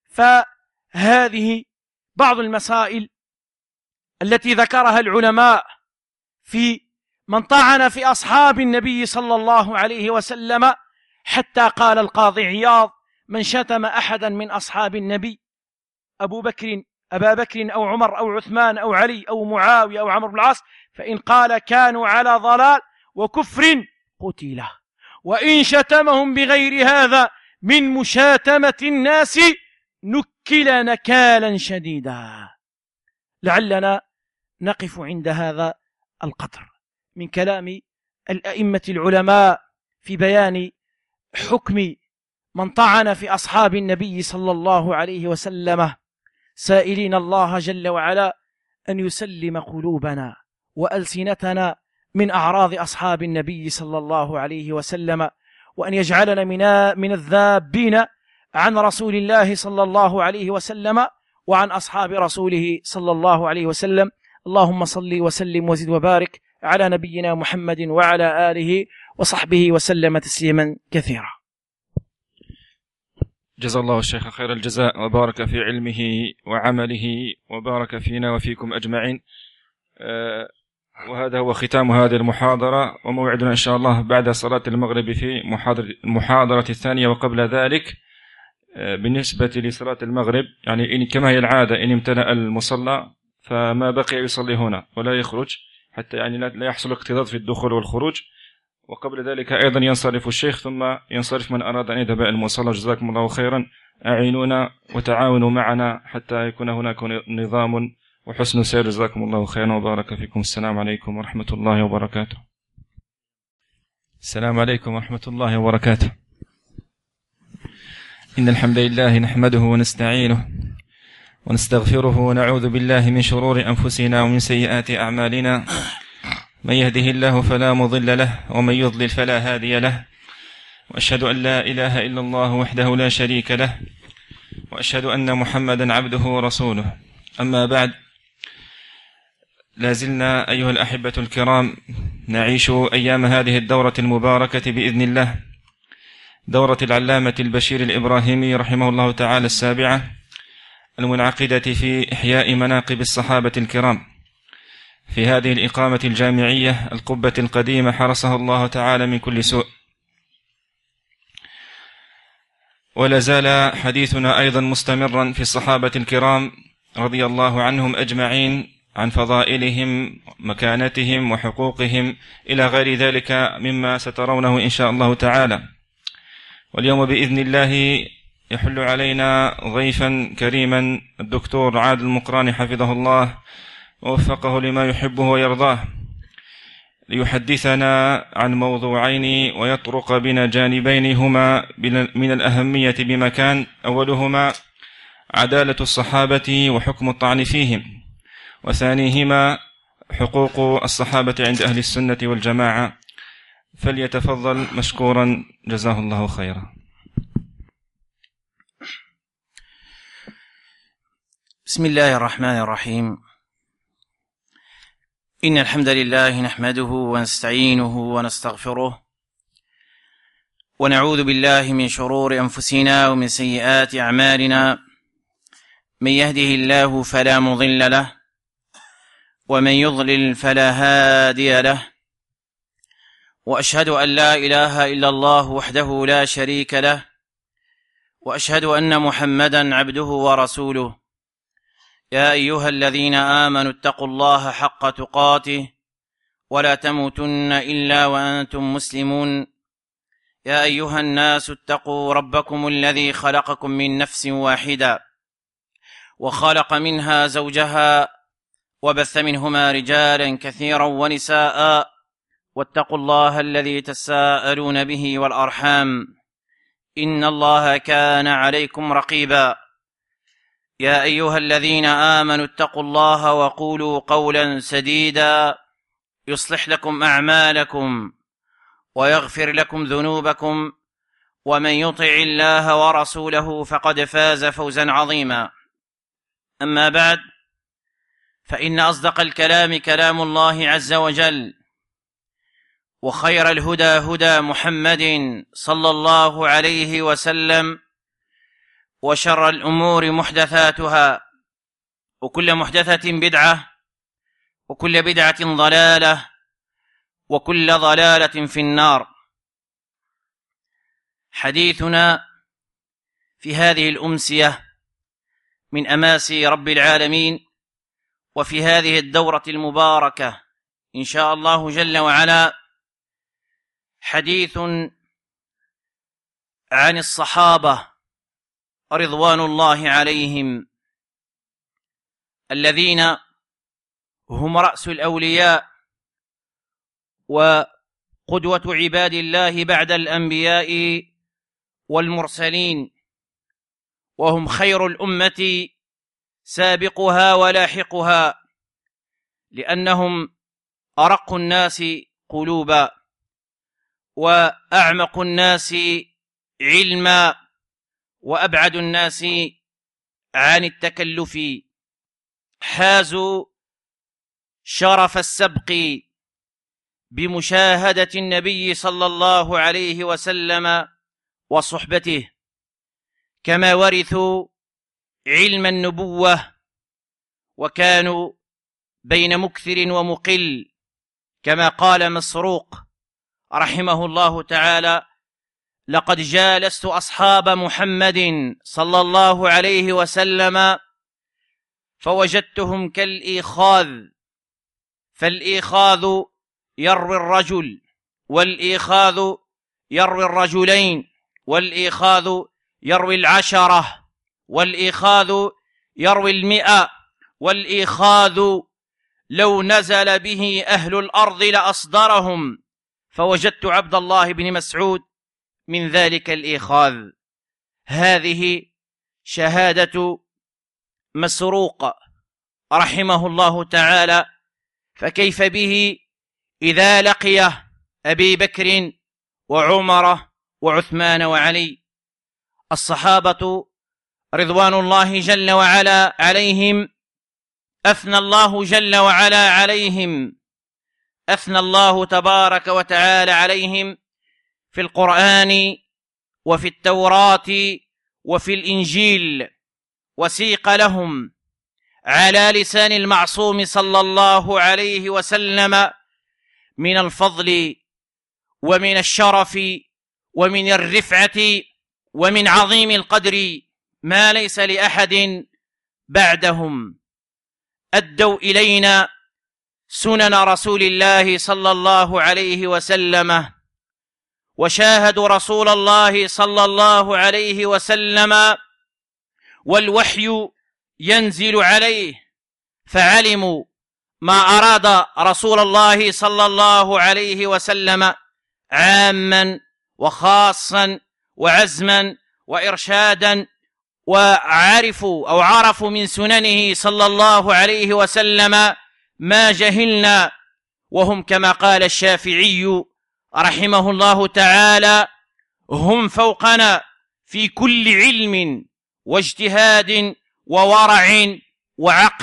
فهذه بعض المسائل التي ذكرها العلماء في من طعن في أصحاب النبي صلى الله عليه وسلم، حتى قال القاضي عياض: من شتم أحدا من أصحاب النبي، أبا بكر أو عمر أو عثمان أو علي أو معاوية أو عمرو بن العاص، فإن قال كانوا على ضلال وكفر قتله، وإن شتمهم بغير هذا من مشاتمة الناس نكل نكالا شديدا. لعلنا نقف عند هذا القدر من كلام الأئمة العلماء في بيان حكم من طعن في أصحاب النبي صلى الله عليه وسلم، سائلين الله جل وعلا أن يسلم قلوبنا وألسنتنا من أعراض أصحاب النبي صلى الله عليه وسلم، وأن يجعلنا من الذابين عن رسول الله صلى الله عليه وسلم وعن أصحاب رسوله صلى الله عليه وسلم. اللهم صل وسلم وزد وبارك على نبينا محمد وعلى آله وصحبه وسلم تسليما كثيرا. جزا الله الشيخ خير الجزاء وبارك في علمه وعمله وبارك فينا وفيكم أجمعين. وهذا هو ختام هذه المحاضرة، وموعدنا إن شاء الله بعد صلاة المغرب في المحاضرة الثانية. وقبل ذلك بالنسبة لصلاة المغرب يعني إن كما هي العادة إن امتلأ المصلى فما بقي يصلي هنا ولا يخرج حتى يعني لا يحصل اكتظاظ في الدخول والخروج، وقبل ذلك أيضا ينصرف الشيخ ثم ينصرف من أراد أن يذهب إلى المصلى. جزاكم الله خيرا، أعينونا وتعاونوا معنا حتى يكون هناك نظام وحسن سير. جزاكم الله خيرا وبارك فيكم. السلام عليكم ورحمة الله وبركاته. السلام عليكم ورحمة الله وبركاته. إن الحمد لله نحمده ونستعينه ونستغفره ونعوذ بالله من شرور أنفسنا ومن سيئات أعمالنا، من يهده الله فلا مضل له ومن يضلل فلا هادي له، وأشهد أن لا إله إلا الله وحده لا شريك له، وأشهد أن محمدا عبده ورسوله. أما بعد، لازلنا أيها الأحبة الكرام نعيش أيام هذه الدورة المباركة بإذن الله، دورة العلامة البشير الإبراهيمي رحمه الله تعالى السابعة، المنعقدة في إحياء مناقب الصحابة الكرام في هذه الإقامة الجامعية القبة القديمة حرسها الله تعالى من كل سوء. ولا زال حديثنا أيضا مستمرا في الصحابة الكرام رضي الله عنهم أجمعين، عن فضائلهم مكانتهم وحقوقهم إلى غير ذلك مما سترونه إن شاء الله تعالى. واليوم بإذن الله يحل علينا ضيفا كريما الدكتور عادل المقراني حفظه الله ووفقه لما يحبه ويرضاه، ليحدثنا عن موضوعين ويطرق بنا جانبين هما من الأهمية بمكان، أولهما عدالة الصحابة وحكم الطعن فيهم، وثانيهما حقوق الصحابة عند أهل السنة والجماعة. فليتفضل مشكورا جزاه الله خيرا. بسم الله الرحمن الرحيم. إن الحمد لله نحمده ونستعينه ونستغفره ونعوذ بالله من شرور أنفسنا ومن سيئات أعمالنا، من يهده الله فلا مضل له ومن يضلل فلا هادي له، وأشهد أن لا إله إلا الله وحده لا شريك له، وأشهد أن محمدا عبده ورسوله. يا أيها الذين آمنوا اتقوا الله حق تقاته ولا تموتن إلا وأنتم مسلمون. يا أيها الناس اتقوا ربكم الذي خلقكم من نفس واحدة وخلق منها زوجها وبث منهما رجالا كثيرا ونساء، واتقوا الله الذي تساءلون به والأرحام، إن الله كان عليكم رقيبا. يا أيها الذين آمنوا اتقوا الله وقولوا قولا سديدا يصلح لكم أعمالكم ويغفر لكم ذنوبكم، ومن يطع الله ورسوله فقد فاز فوزا عظيما. أما بعد، فإن أصدق الكلام كلام الله عز وجل، وخير الهدى هدى محمد صلى الله عليه وسلم، وشر الأمور محدثاتها، وكل محدثة بدعة، وكل بدعة ضلالة، وكل ضلالة في النار. حديثنا في هذه الأمسية من أماسي رب العالمين، وفي هذه الدورة المباركة إن شاء الله جل وعلا، حديث عن الصحابة رضوان الله عليهم، الذين هم رأس الأولياء وقدوة عباد الله بعد الأنبياء والمرسلين، وهم خير الأمة سابقها ولاحقها، لأنهم أرق الناس قلوبا وأعمق الناس علما وأبعد الناس عن التكلف، حازوا شرف السبق بمشاهدة النبي صلى الله عليه وسلم وصحبته، كما ورثوا علم النبوة، وكانوا بين مكثر ومقل، كما قال مسروق رحمه الله تعالى: لقد جالست أصحاب محمد صلى الله عليه وسلم فوجدتهم كالإيخاذ، فالإيخاذ يروي الرجل، والإيخاذ يروي الرجلين، والإيخاذ يروي العشرة، والإيخاذ يروي 100، والإيخاذ لو نزل به أهل الأرض لأصدرهم. فوجدت عبد الله بن مسعود من ذلك الإيخاذ. هذه شهادة مسروق رحمه الله تعالى، فكيف به إذا لقي أبي بكر وعمر وعثمان وعلي؟ الصحابة رضوان الله جل وعلا عليهم أثنى الله جل وعلا عليهم، أثنى الله تبارك وتعالى عليهم في القرآن وفي التوراة وفي الإنجيل، وسيق لهم على لسان المعصوم صلى الله عليه وسلم من الفضل ومن الشرف ومن الرفعة ومن عظيم القدر ما ليس لأحد بعدهم. أدوا إلينا سنن رسول الله صلى الله عليه وسلم، وشاهدوا رسول الله صلى الله عليه وسلم والوحي ينزل عليه، فعلموا ما أراد رسول الله صلى الله عليه وسلم عاما وخاصا وعزما وإرشادا، وعرفوا من سننه صلى الله عليه وسلم ما جهلنا. وهم كما قال الشافعي رحمه الله تعالى: هم فوقنا في كل علم واجتهاد وورع وعقل،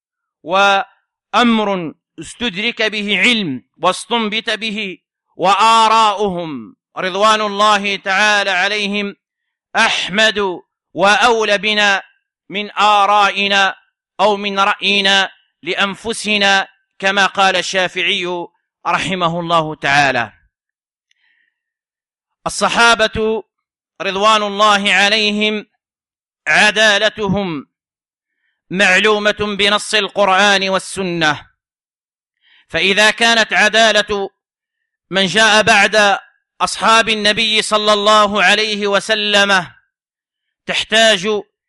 وأمر استدرك به علم واستنبت به، وآراؤهم رضوان الله تعالى عليهم أحمد وأولى بنا من آرائنا أو من رأينا لأنفسنا، كما قال الشافعي رحمه الله تعالى. الصحابة رضوان الله عليهم عدالتهم معلومة بنص القرآن والسنة، فإذا كانت عدالة من جاء بعد أصحاب النبي صلى الله عليه وسلم تحتاج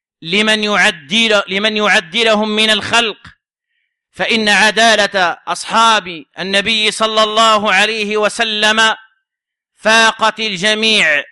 لمن يعدلهم من الخلق، فإن عدالة أصحاب النبي صلى الله عليه وسلم فاقت الجميع،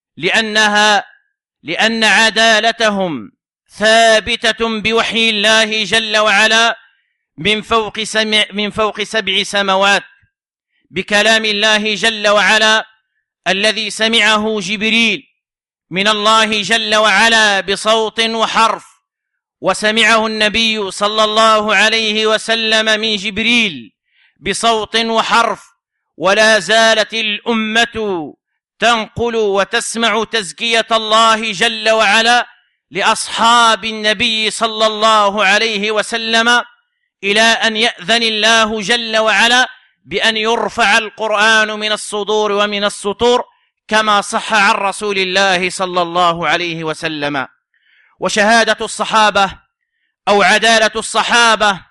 لأن عدالتهم ثابتة بوحي الله جل وعلا من فوق 7 سماوات، بكلام الله جل وعلا الذي سمعه جبريل من الله جل وعلا بصوت وحرف، وسمعه النبي صلى الله عليه وسلم من جبريل بصوت وحرف. ولا زالت الأمة تنقل وتسمع تزكية الله جل وعلا لأصحاب النبي صلى الله عليه وسلم، إلى أن يأذن الله جل وعلا بأن يرفع القرآن من الصدور ومن السطور، كما صح عن رسول الله صلى الله عليه وسلم. وشهادة الصحابة أو عدالة الصحابة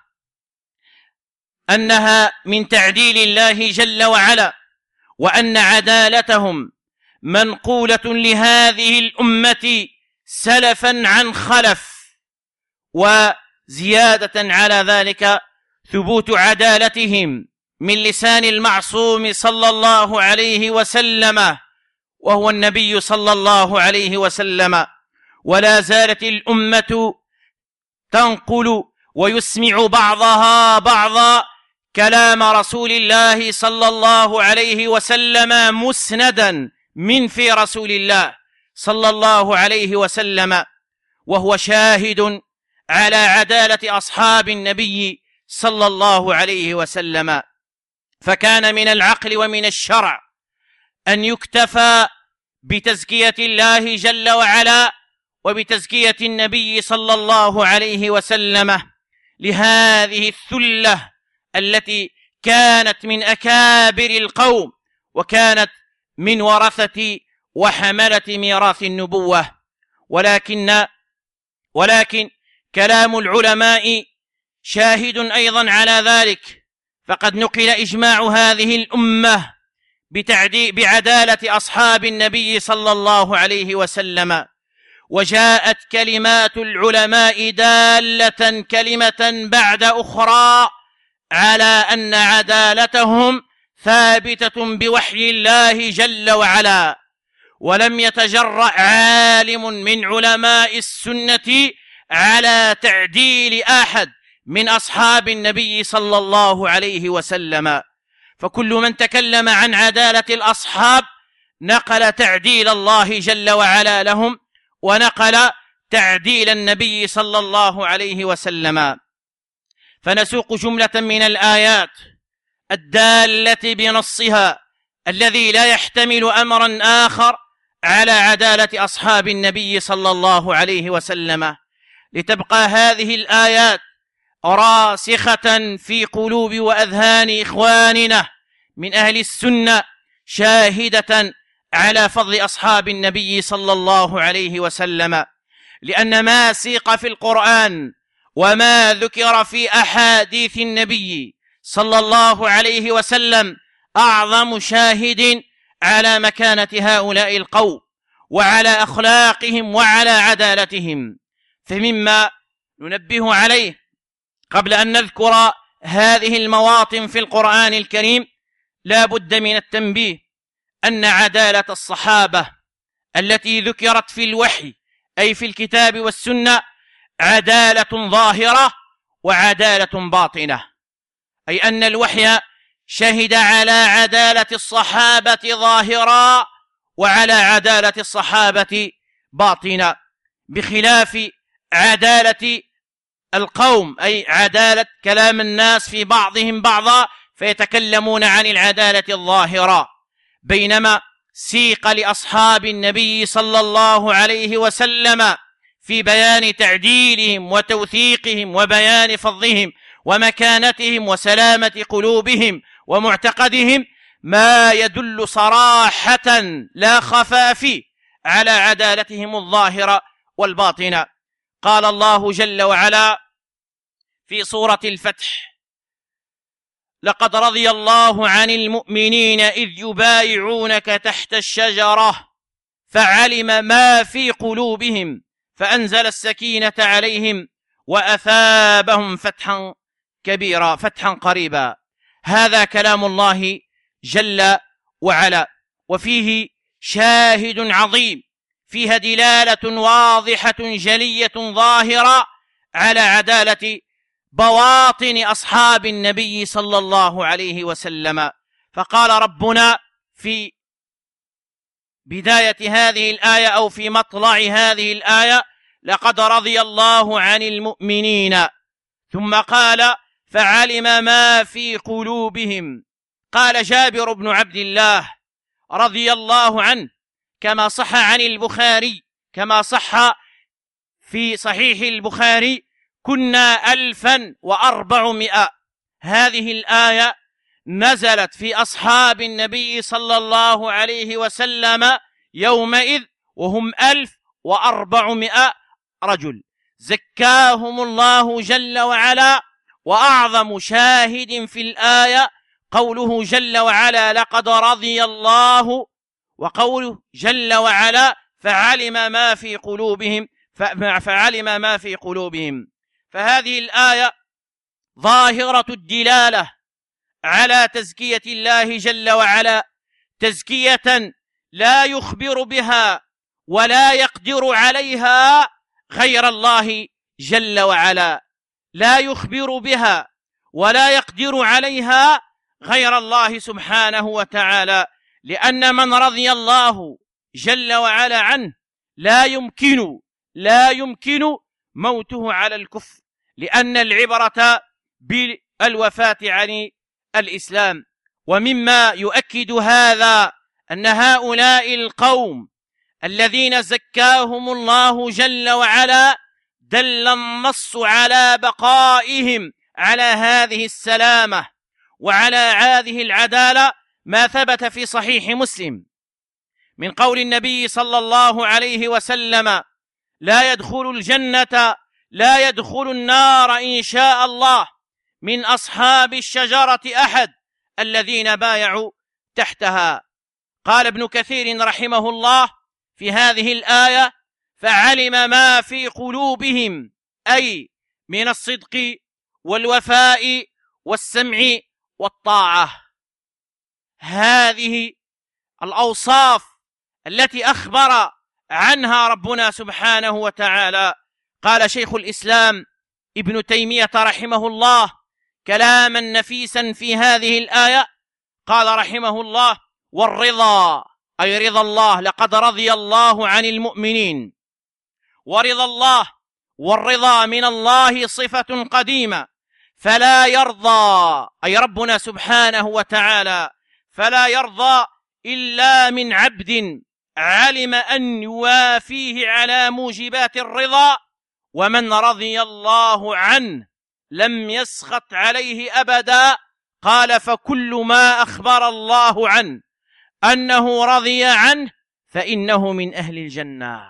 أنها من تعديل الله جل وعلا، وأن عدالتهم منقولة لهذه الأمة سلفا عن خلف. وزيادة على ذلك ثبوت عدالتهم من لسان المعصوم صلى الله عليه وسلم، وهو النبي صلى الله عليه وسلم. ولا زالت الأمة تنقل ويسمع بعضها بعضا كلام رسول الله صلى الله عليه وسلم مسندا من في رسول الله صلى الله عليه وسلم، وهو شاهد على عدالة أصحاب النبي صلى الله عليه وسلم. فكان من العقل ومن الشرع أن يكتفى بتزكية الله جل وعلا وبتزكية النبي صلى الله عليه وسلم لهذه الثلة التي كانت من أكابر القوم، وكانت من ورثة وحملة ميراث النبوة، ولكن كلام العلماء شاهد أيضا على ذلك، فقد نقل إجماع هذه الأمة بعدالة أصحاب النبي صلى الله عليه وسلم، وجاءت كلمات العلماء دالة كلمة بعد أخرى على أن عدالتهم ثابتة بوحي الله جل وعلا. ولم يتجرأ عالم من علماء السنة على تعديل أحد من أصحاب النبي صلى الله عليه وسلم، فكل من تكلم عن عدالة الأصحاب نقل تعديل الله جل وعلا لهم، ونقل تعديل النبي صلى الله عليه وسلم. فنسوق جملة من الآيات الدالة بنصها الذي لا يحتمل أمرا آخر على عدالة أصحاب النبي صلى الله عليه وسلم، لتبقى هذه الآيات راسخة في قلوب وأذهان إخواننا من أهل السنة، شاهدة على فضل أصحاب النبي صلى الله عليه وسلم، لأن ما سيق في القرآن وما ذكر في أحاديث النبي صلى الله عليه وسلم أعظم شاهد على مكانة هؤلاء القوم وعلى أخلاقهم وعلى عدالتهم. فمما ننبه عليه قبل أن نذكر هذه المواطن في القرآن الكريم لا بد من التنبيه أن عدالة الصحابة التي ذكرت في الوحي أي في الكتاب والسنة عدالة ظاهرة وعدالة باطنة، أي أن الوحي شهد على عدالة الصحابة ظاهرا وعلى عدالة الصحابة باطنا، بخلاف عدالة القوم أي عدالة كلام الناس في بعضهم بعضا فيتكلمون عن العدالة الظاهرة، بينما سيق لأصحاب النبي صلى الله عليه وسلم في بيان تعديلهم وتوثيقهم وبيان فضلهم ومكانتهم وسلامة قلوبهم ومعتقدهم ما يدل صراحة لا خفاء فيه على عدالتهم الظاهرة والباطنة. قال الله جل وعلا في سورة الفتح: لقد رضي الله عن المؤمنين إذ يبايعونك تحت الشجرة فعلم ما في قلوبهم فأنزل السكينة عليهم وأثابهم فتحا كبيرا، فتحا قريبا. هذا كلام الله جل وعلا، وفيه شاهد عظيم، فيها دلالة واضحة جلية ظاهرة على عدالة بواطن أصحاب النبي صلى الله عليه وسلم. فقال ربنا في بداية هذه الآية أو في مطلع هذه الآية: لقد رضي الله عن المؤمنين، ثم قال: فعلم ما في قلوبهم. قال جابر بن عبد الله رضي الله عنه كما صح عن البخاري، كما صح في صحيح البخاري: كنا 1400. هذه الآية نزلت في أصحاب النبي صلى الله عليه وسلم يومئذ وهم 1400 رجل زكاهم الله جل وعلا. وأعظم شاهد في الآية قوله جل وعلا: لقد رضي الله، وقوله جل وعلا: فعلم ما في قلوبهم، فعلم ما في قلوبهم. فهذه الآية ظاهرة الدلالة على تزكية الله جل وعلا، تزكية لا يخبر بها ولا يقدر عليها غير الله جل وعلا، لا يخبر بها ولا يقدر عليها غير الله سبحانه وتعالى، لأن من رضي الله جل وعلا عنه لا يمكن موته على الكفر، لأن العبرة بالوفاة عن الإسلام. ومما يؤكد هذا أن هؤلاء القوم الذين زكاهم الله جل وعلا دل النص على بقائهم على هذه السلامة وعلى هذه العدالة ما ثبت في صحيح مسلم من قول النبي صلى الله عليه وسلم: لا يدخل الجنة لا يدخل النار إن شاء الله من أصحاب الشجرة أحد الذين بايعوا تحتها. قال ابن كثير رحمه الله في هذه الآية: فعلم ما في قلوبهم، أي من الصدق والوفاء والسمع والطاعة. هذه الأوصاف التي أخبر عنها ربنا سبحانه وتعالى. قال شيخ الإسلام ابن تيمية رحمه الله كلاما نفيسا في هذه الآية، قال رحمه الله: والرضا أي رضا الله، لقد رضي الله عن المؤمنين. ورضا الله والرضا من الله صفة قديمة، فلا يرضى أي ربنا سبحانه وتعالى فلا يرضى إلا من عبد علم أن يوافيه على موجبات الرضا، ومن رضي الله عنه لم يسخط عليه أبدا. قال: فكل ما أخبر الله عنه أنه رضي عنه فإنه من أهل الجنة.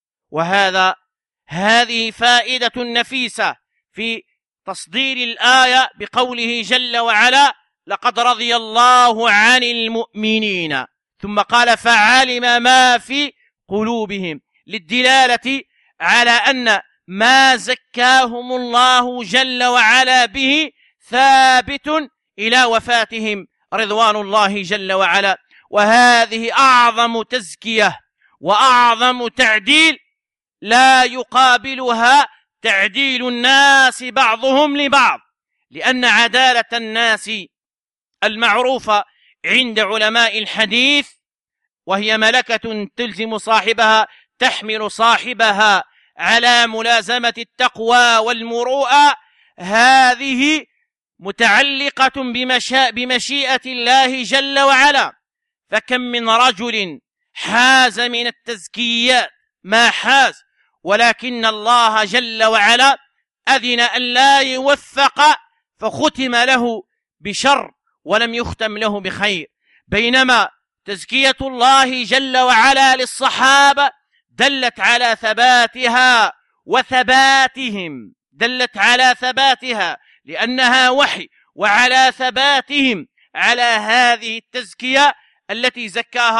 هذه فائدة نفيسة في تصدير الآية بقوله جل وعلا: لقد رضي الله عن المؤمنين، ثم قال: فعلم ما في قلوبهم، للدلالة على أن ما زكاهم الله جل وعلا به ثابت إلى وفاتهم رضوان الله جل وعلا. وهذه أعظم تزكية وأعظم تعديل لا يقابلها تعديل الناس بعضهم لبعض، لأن عدالة الناس المعروفة عند علماء الحديث، وهي ملكة تلزم صاحبها، تحمل صاحبها على ملازمة التقوى والمروءة، هذه متعلقة بمشيئة الله جل وعلا. فكم من رجل حاز من التزكيات ما حاز، ولكن الله جل وعلا أذن أن لا يوفق فختم له بشر ولم يختم له بخير. بينما تزكية الله جل وعلا للصحابة دلت على ثباتها وثباتهم، دلت على ثباتها لأنها وحي، وعلى ثباتهم على هذه التزكية التي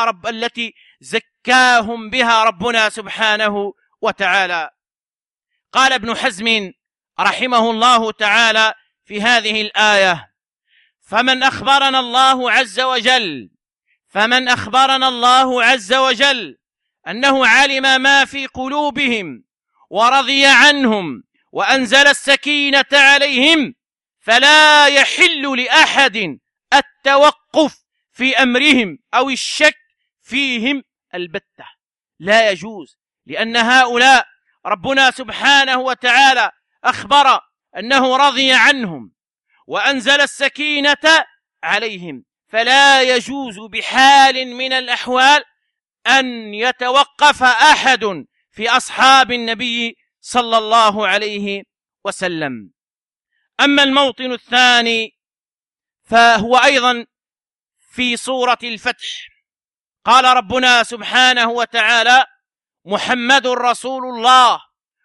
زكاهم بها ربنا سبحانه وتعالى. قال ابن حزم رحمه الله تعالى في هذه الآية: فمن أخبرنا الله عز وجل أنه علم ما في قلوبهم ورضي عنهم وأنزل السكينة عليهم، فلا يحل لأحد التوقف في أمرهم أو الشك فيهم البتة، لا يجوز، لأن هؤلاء ربنا سبحانه وتعالى أخبر أنه رضي عنهم وأنزل السكينة عليهم، فلا يجوز بحال من الأحوال أن يتوقف أحد في أصحاب النبي صلى الله عليه وسلم. أما الموطن الثاني فهو أيضا في سورة الفتح. قال ربنا سبحانه وتعالى: محمد رسول الله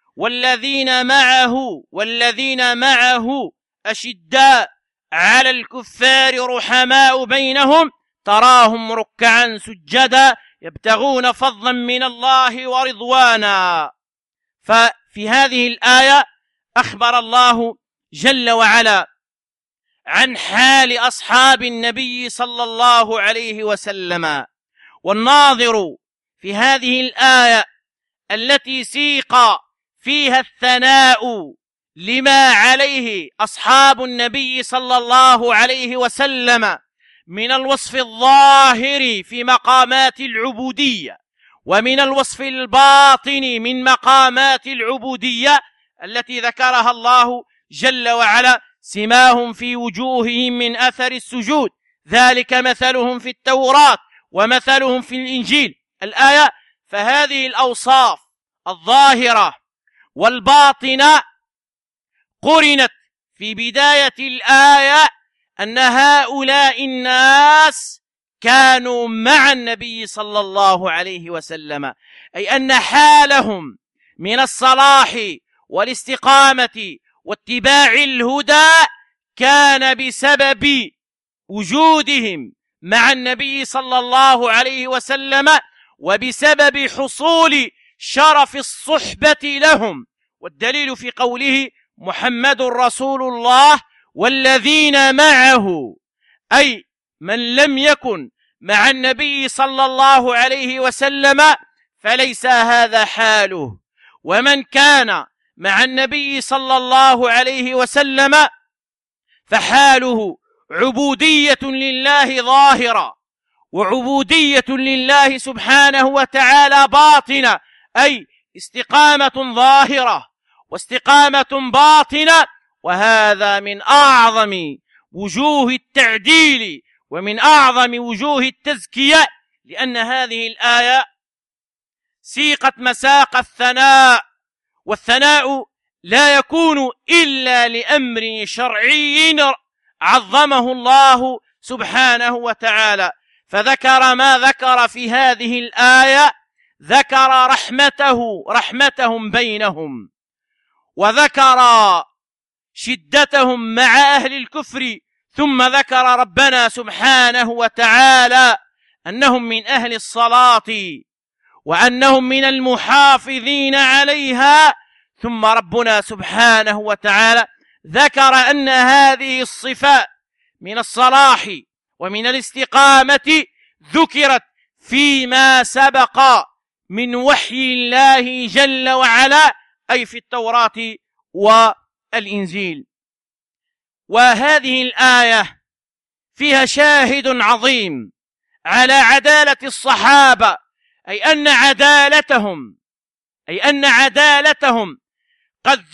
والذين معه أشداء على الكفار رحماء بينهم تراهم ركعا سجدا يبتغون فضلا من الله ورضوانا. ففي هذه الآية أخبر الله جل وعلا عن حال أصحاب النبي صلى الله عليه وسلم. والناظر في هذه الآية التي سيق فيها الثناء لما عليه أصحاب النبي صلى الله عليه وسلم من الوصف الظاهر في مقامات العبودية، ومن الوصف الباطن من مقامات العبودية التي ذكرها الله جل وعلا: سماهم في وجوههم من أثر السجود ذلك مثلهم في التوراة ومثلهم في الإنجيل الآية. فهذه الأوصاف الظاهرة والباطنة قرنت في بداية الآية أن هؤلاء الناس كانوا مع النبي صلى الله عليه وسلم، أي أن حالهم من الصلاح والاستقامة واتباع الهدى كان بسبب وجودهم مع النبي صلى الله عليه وسلم، وبسبب حصول شرف الصحبة لهم. والدليل في قوله محمد رسول الله والذين معه، أي من لم يكن مع النبي صلى الله عليه وسلم فليس هذا حاله، ومن كان مع النبي صلى الله عليه وسلم فحاله عبودية لله ظاهرة، وعبودية لله سبحانه وتعالى باطنة، أي استقامة ظاهرة واستقامة باطنة. وهذا من أعظم وجوه التعديل ومن أعظم وجوه التزكية، لأن هذه الآية سيقت مساق الثناء، والثناء لا يكون إلا لأمر شرعي عظمه الله سبحانه وتعالى. فذكر ما ذكر في هذه الآية، ذكر رحمتهم بينهم، وذكر شدتهم مع أهل الكفر، ثم ذكر ربنا سبحانه وتعالى أنهم من أهل الصلاة وأنهم من المحافظين عليها، ثم ربنا سبحانه وتعالى ذكر أن هذه الصفات من الصلاح ومن الاستقامة ذكرت فيما سبق من وحي الله جل وعلا، أي في التوراة والإنجيل. وهذه الآية فيها شاهد عظيم على عدالة الصحابة، أي أن عدالتهم قد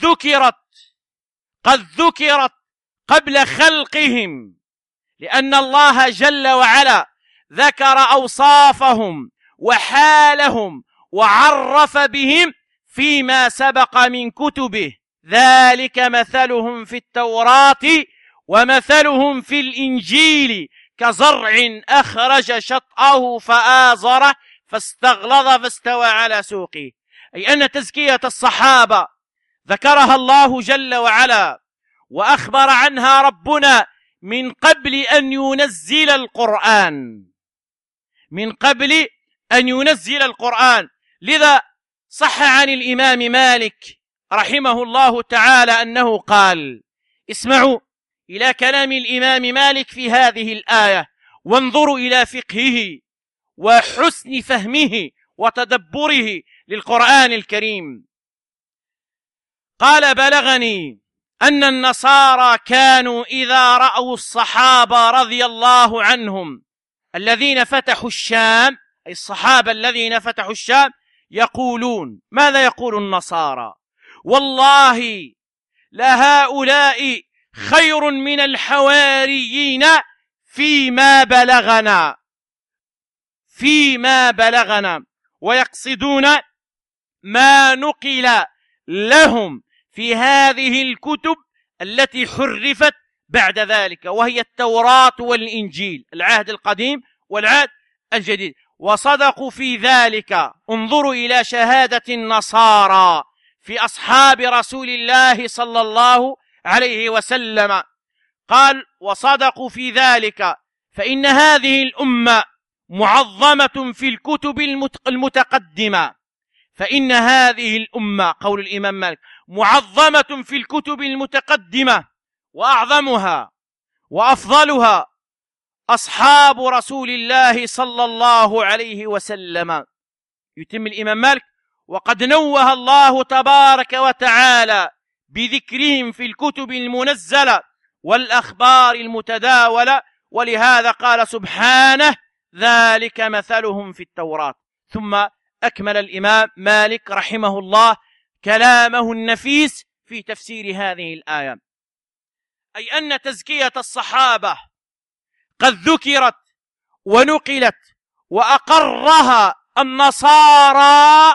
ذكرت قبل خلقهم، لأن الله جل وعلا ذكر أوصافهم وحالهم وعرف بهم فيما سبق من كتبه. ذلك مثلهم في التوراة ومثلهم في الإنجيل كزرع أخرج شطأه فآزره فاستغلظ فاستوى على سوقه، أي أن تزكية الصحابة ذكرها الله جل وعلا وأخبر عنها ربنا من قبل أن ينزل القرآن. لذا صح عن الإمام مالك رحمه الله تعالى أنه قال: اسمعوا إلى كلام الإمام مالك في هذه الآية، وانظروا إلى فقهه وحسن فهمه وتدبره للقرآن الكريم. قال: بلغني أن النصارى كانوا إذا رأوا الصحابة رضي الله عنهم الذين فتحوا الشام، أي الصحابة الذين فتحوا الشام، يقولون: ماذا يقول النصارى؟ والله لهؤلاء خير من الحواريين فيما بلغنا، ويقصدون ما نقل لهم في هذه الكتب التي حرفت بعد ذلك، وهي التوراة والإنجيل، العهد القديم والعهد الجديد. وصدقوا في ذلك. انظروا إلى شهادة النصارى في أصحاب رسول الله صلى الله عليه وسلم. قال: وصدقوا في ذلك، فإن هذه الأمة معظمة في الكتب المتقدمة. فإن هذه الأمة، قول الإمام مالك، معظمة في الكتب المتقدمة، وأعظمها وأفضلها أصحاب رسول الله صلى الله عليه وسلم. يتم الإمام مالك: وقد نوه الله تبارك وتعالى بذكرهم في الكتب المنزلة والأخبار المتداولة، ولهذا قال سبحانه: ذلك مثلهم في التوراة. ثم أكمل الإمام مالك رحمه الله كلامه النفيس في تفسير هذه الآية، أي أن تزكية الصحابة قد ذكرت ونقلت وأقرها النصارى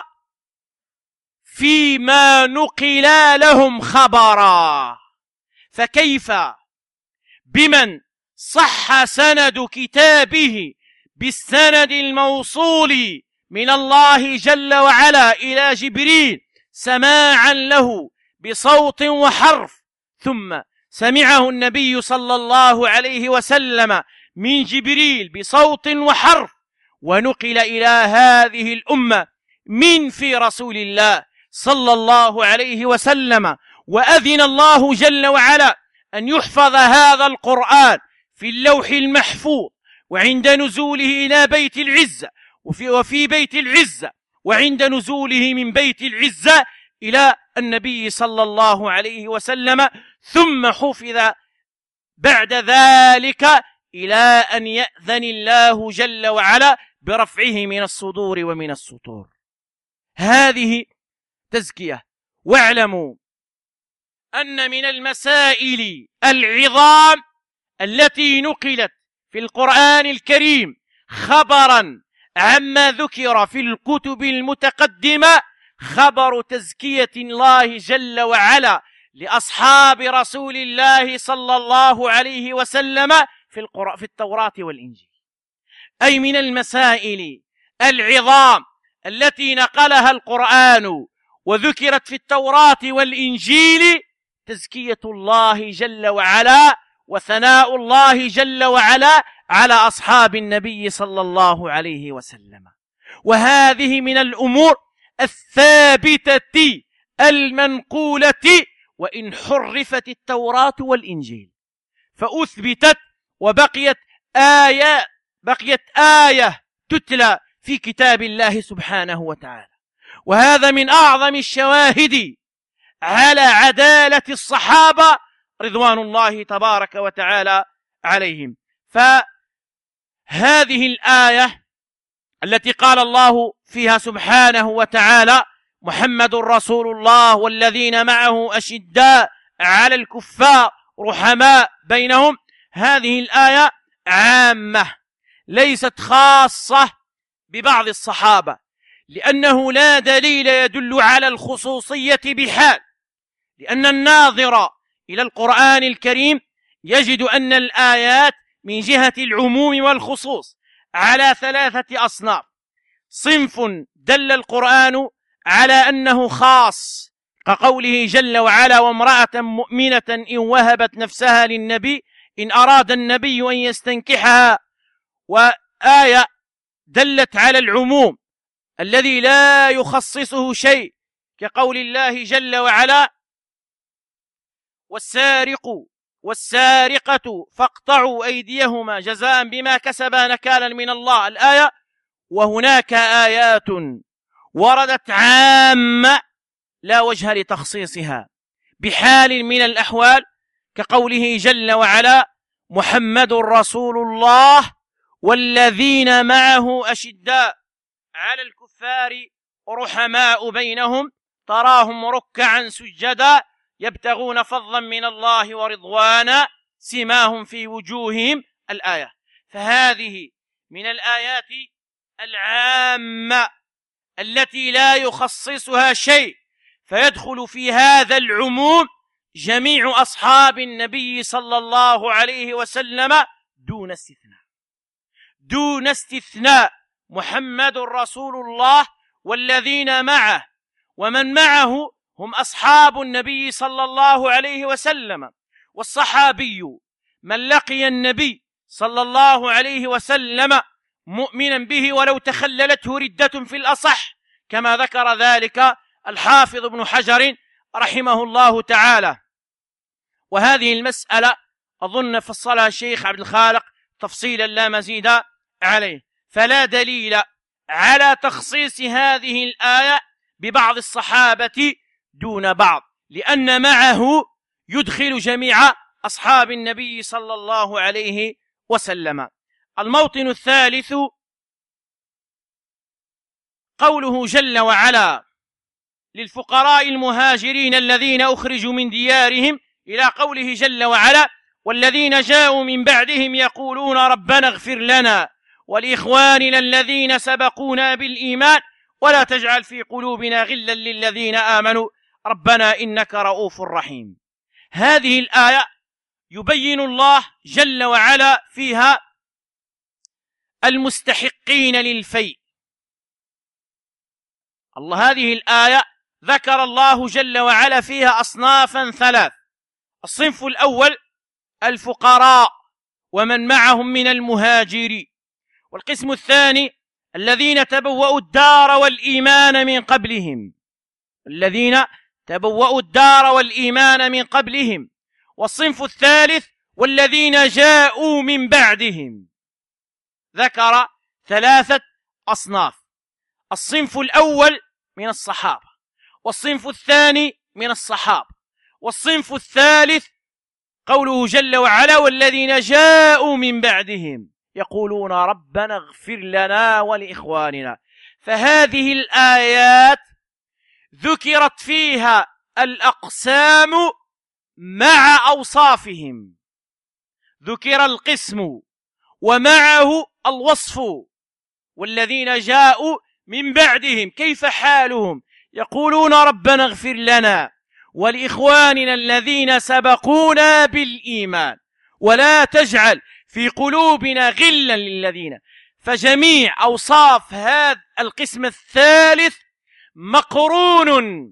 فيما نقل لهم خبرا، فكيف بمن صح سند كتابه بالسند الموصول من الله جل وعلا إلى جبريل سماعا له بصوت وحرف، ثم سمعه النبي صلى الله عليه وسلم من جبريل بصوت وحرف، ونقل إلى هذه الأمة من في رسول الله صلى الله عليه وسلم، وأذن الله جل وعلا أن يحفظ هذا القرآن في اللوح المحفوظ، وعند نزوله إلى بيت العزة وفي بيت العزة، وعند نزوله من بيت العزة إلى النبي صلى الله عليه وسلم، ثم حفظ بعد ذلك إلى أن يأذن الله جل وعلا برفعه من الصدور ومن السطور. هذه تزكية. واعلموا أن من المسائل العظام التي نقلت في القرآن الكريم خبرا عما ذكر في الكتب المتقدمة خبر تزكية الله جل وعلا لأصحاب رسول الله صلى الله عليه وسلم في التوراة والإنجيل. أي من المسائل العظام التي نقلها القرآن وذكرت في التوراة والإنجيل تزكية الله جل وعلا وثناء الله جل وعلا على أصحاب النبي صلى الله عليه وسلم. وهذه من الأمور الثابتة المنقولة، وإن حرفت التوراة والإنجيل فأثبتت وبقيت آية تتلى في كتاب الله سبحانه وتعالى. وهذا من أعظم الشواهد على عدالة الصحابة رضوان الله تبارك وتعالى عليهم. فهذه الآية التي قال الله فيها سبحانه وتعالى محمد رسول الله والذين معه أشداء على الكفار رحماء بينهم، هذه الآية عامة ليست خاصة ببعض الصحابة، لأنه لا دليل يدل على الخصوصية بحال، لأن الناظر إلى القرآن الكريم يجد أن الآيات من جهة العموم والخصوص على 3 أصناف. صنف دل القرآن على أنه خاص كقوله جل وعلا وامرأة مؤمنة إن وهبت نفسها للنبي إن أراد النبي أن يستنكحها، وآية دلت على العموم الذي لا يخصصه شيء كقول الله جل وعلا والسارق والسارقة فاقطعوا أيديهما جزاء بما كسبا نكالا من الله الآية. وهناك آيات وردت عامة لا وجه لتخصيصها بحال من الأحوال كقوله جل وعلا محمد رسول الله والذين معه أشداء على الكفار رحماء بينهم تراهم ركعا سجدا يبتغون فضلا من الله ورضوانا سيماهم في وجوههم الآية. فهذه من الآيات العامة التي لا يخصصها شيء، فيدخل في هذا العموم جميع أصحاب النبي صلى الله عليه وسلم دون استثناء. محمد رسول الله والذين معه، ومن معه هم أصحاب النبي صلى الله عليه وسلم. والصحابي من لقي النبي صلى الله عليه وسلم مؤمنا به ولو تخللته ردة في الأصح، كما ذكر ذلك الحافظ ابن حجر رحمه الله تعالى. وهذه المسألة أظن فصلها الشيخ عبد الخالق تفصيلا لا مزيد عليه. فلا دليل على تخصيص هذه الآية ببعض الصحابة دون بعض، لأن معه يدخل جميع أصحاب النبي صلى الله عليه وسلم. الموطن الثالث قوله جل وعلا للفقراء المهاجرين الذين أخرجوا من ديارهم إلى قوله جل وعلا والذين جاءوا من بعدهم يقولون ربنا اغفر لنا ولإخواننا الذين سبقونا بالإيمان ولا تجعل في قلوبنا غلا للذين آمنوا ربنا إنك رؤوف رحيم. هذه الآية يبين الله جل وعلا فيها المستحقين للفيء. هذه الآية ذكر الله جل وعلا فيها أصنافا ثلاث. الصنف الأول الفقراء ومن معهم من المهاجرين، والقسم الثاني الذين تبوأوا الدار والإيمان من قبلهم، والصنف الثالث والذين جاءوا من بعدهم. ذكر ثلاثة أصناف: الصنف الأول من الصحابة، والصنف الثاني من الصحابة، والصنف الثالث قوله جل وعلا والذين جاءوا من بعدهم يقولون ربنا اغفر لنا ولإخواننا. فهذه الآيات ذكرت فيها الأقسام مع أوصافهم، ذكر القسم ومعه الوصف. والذين جاءوا من بعدهم كيف حالهم؟ يقولون ربنا اغفر لنا ولإخواننا الذين سبقونا بالإيمان ولا تجعل في قلوبنا غلا للذين. فجميع أوصاف هذا القسم الثالث مقرون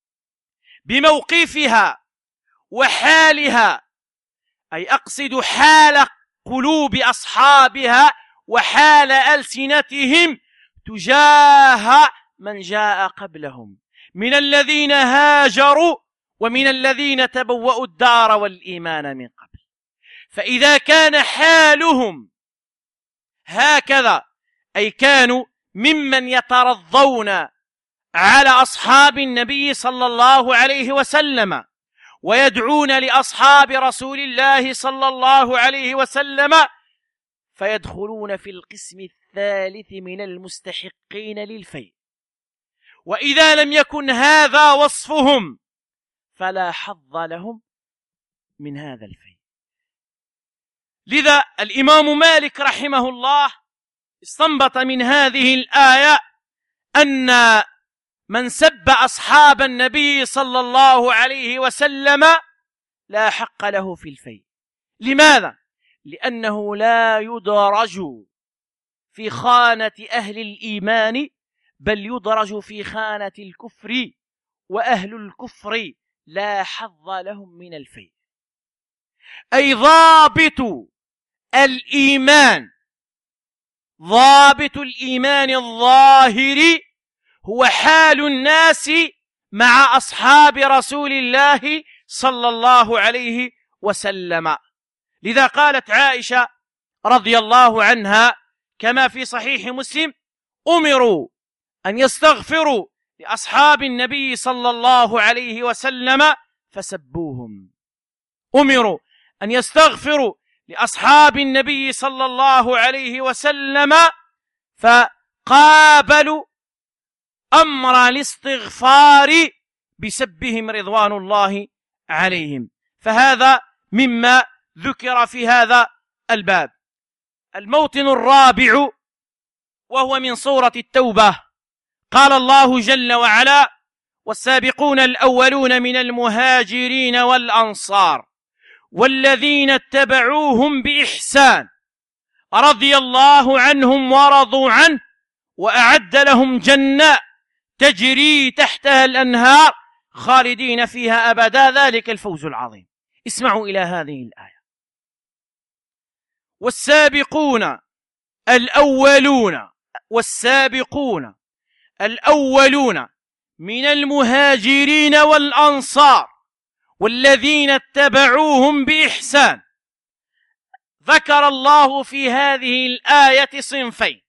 بموقفها وحالها، أي أقصد حال قلوب أصحابها وحال ألسنتهم تجاه من جاء قبلهم من الذين هاجروا ومن الذين تبوأوا الدار والإيمان من قبل. فإذا كان حالهم هكذا، أي كانوا ممن يترضون على أصحاب النبي صلى الله عليه وسلم ويدعون لأصحاب رسول الله صلى الله عليه وسلم، فيدخلون في القسم الثالث من المستحقين للفيء. وإذا لم يكن هذا وصفهم فلا حظ لهم من هذا الفيء. لذا الإمام مالك رحمه الله استنبط من هذه الآية أن من سب أصحاب النبي صلى الله عليه وسلم لا حق له في الفيء. لماذا؟ لأنه لا يدرج في خانة أهل الإيمان، بل يدرج في خانة الكفر، وأهل الكفر لا حظ لهم من الفيء. أي ضابط الإيمان الظاهر هو حال الناس مع أصحاب رسول الله صلى الله عليه وسلم. لذا قالت عائشة رضي الله عنها كما في صحيح مسلم: أمروا أن يستغفروا لأصحاب النبي صلى الله عليه وسلم فسبوهم. أمروا أن يستغفروا لأصحاب النبي صلى الله عليه وسلم فقابلوا أمر الاستغفار بسبهم رضوان الله عليهم. فهذا مما ذكر في هذا الباب. الموطن الرابع وهو من سورة التوبة، قال الله جل وعلا: والسابقون الأولون من المهاجرين والأنصار والذين اتبعوهم بإحسان رضي الله عنهم ورضوا عنه وأعد لهم جنات تجري تحتها الأنهار خالدين فيها أبدا الذلك الفوز العظيم. اسمعوا إلى هذه الآية: والسابقون الأولون من المهاجرين والأنصار والذين اتبعوهم بإحسان. ذكر الله في هذه الآية صنفين: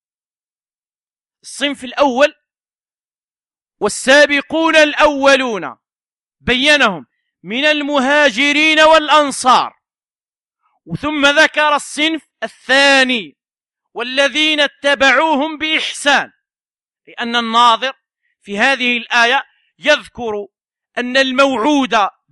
الصنف الأول والسابقون الأولون بينهم من المهاجرين والأنصار، ثم ذكر الصنف الثاني والذين اتبعوهم بإحسان، لأن الناظر في هذه الآية يذكر أن الموعود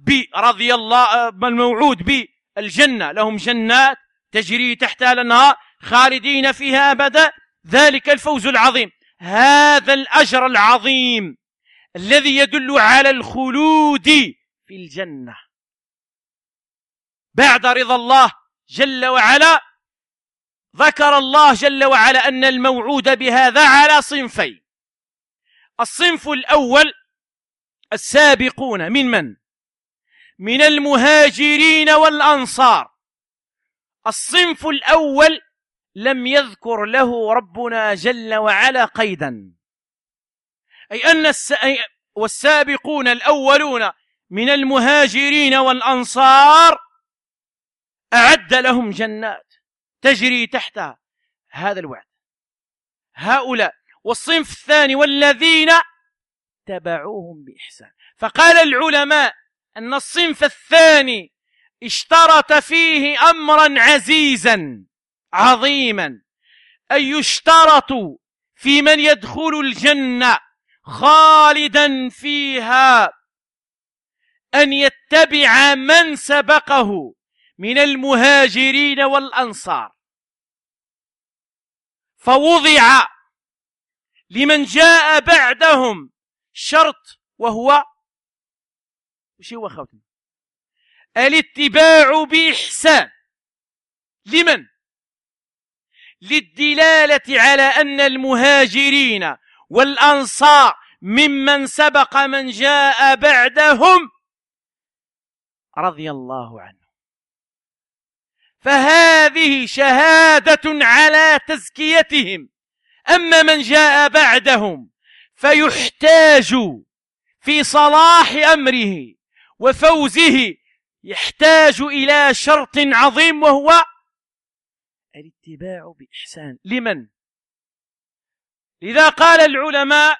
بالجنة لهم جنات تجري تحتها الأنهار خالدين فيها أبدا ذلك الفوز العظيم. هذا الأجر العظيم الذي يدل على الخلود في الجنة بعد رضا الله جل وعلا ذكر الله جل وعلا أن الموعود بهذا على صنفين. الصنف الأول السابقون من المهاجرين والأنصار. الصنف الأول لم يذكر له ربنا جل وعلا قيدا، أي أن والسابقون الأولون من المهاجرين والأنصار أعد لهم جنات تجري تحتها هذا الوعد هؤلاء. والصنف الثاني والذين تبعوهم بإحسان. فقال العلماء أن الصنف الثاني اشترط فيه أمرا عزيزا عظيما، أي يشترط في من يدخل الجنة خالدا فيها أن يتبع من سبقه من المهاجرين والأنصار. فوضع لمن جاء بعدهم شرط، وهو وش هو خوتنا؟ الاتباع بإحسان. لمن؟ للدلالة على أن المهاجرين والأنصار ممن سبق من جاء بعدهم رضي الله عنه. فهذه شهادة على تزكيتهم. أما من جاء بعدهم فيحتاج في صلاح أمره وفوزه، يحتاج إلى شرط عظيم، وهو الاتباع بإحسان. لمن؟ لذا قال العلماء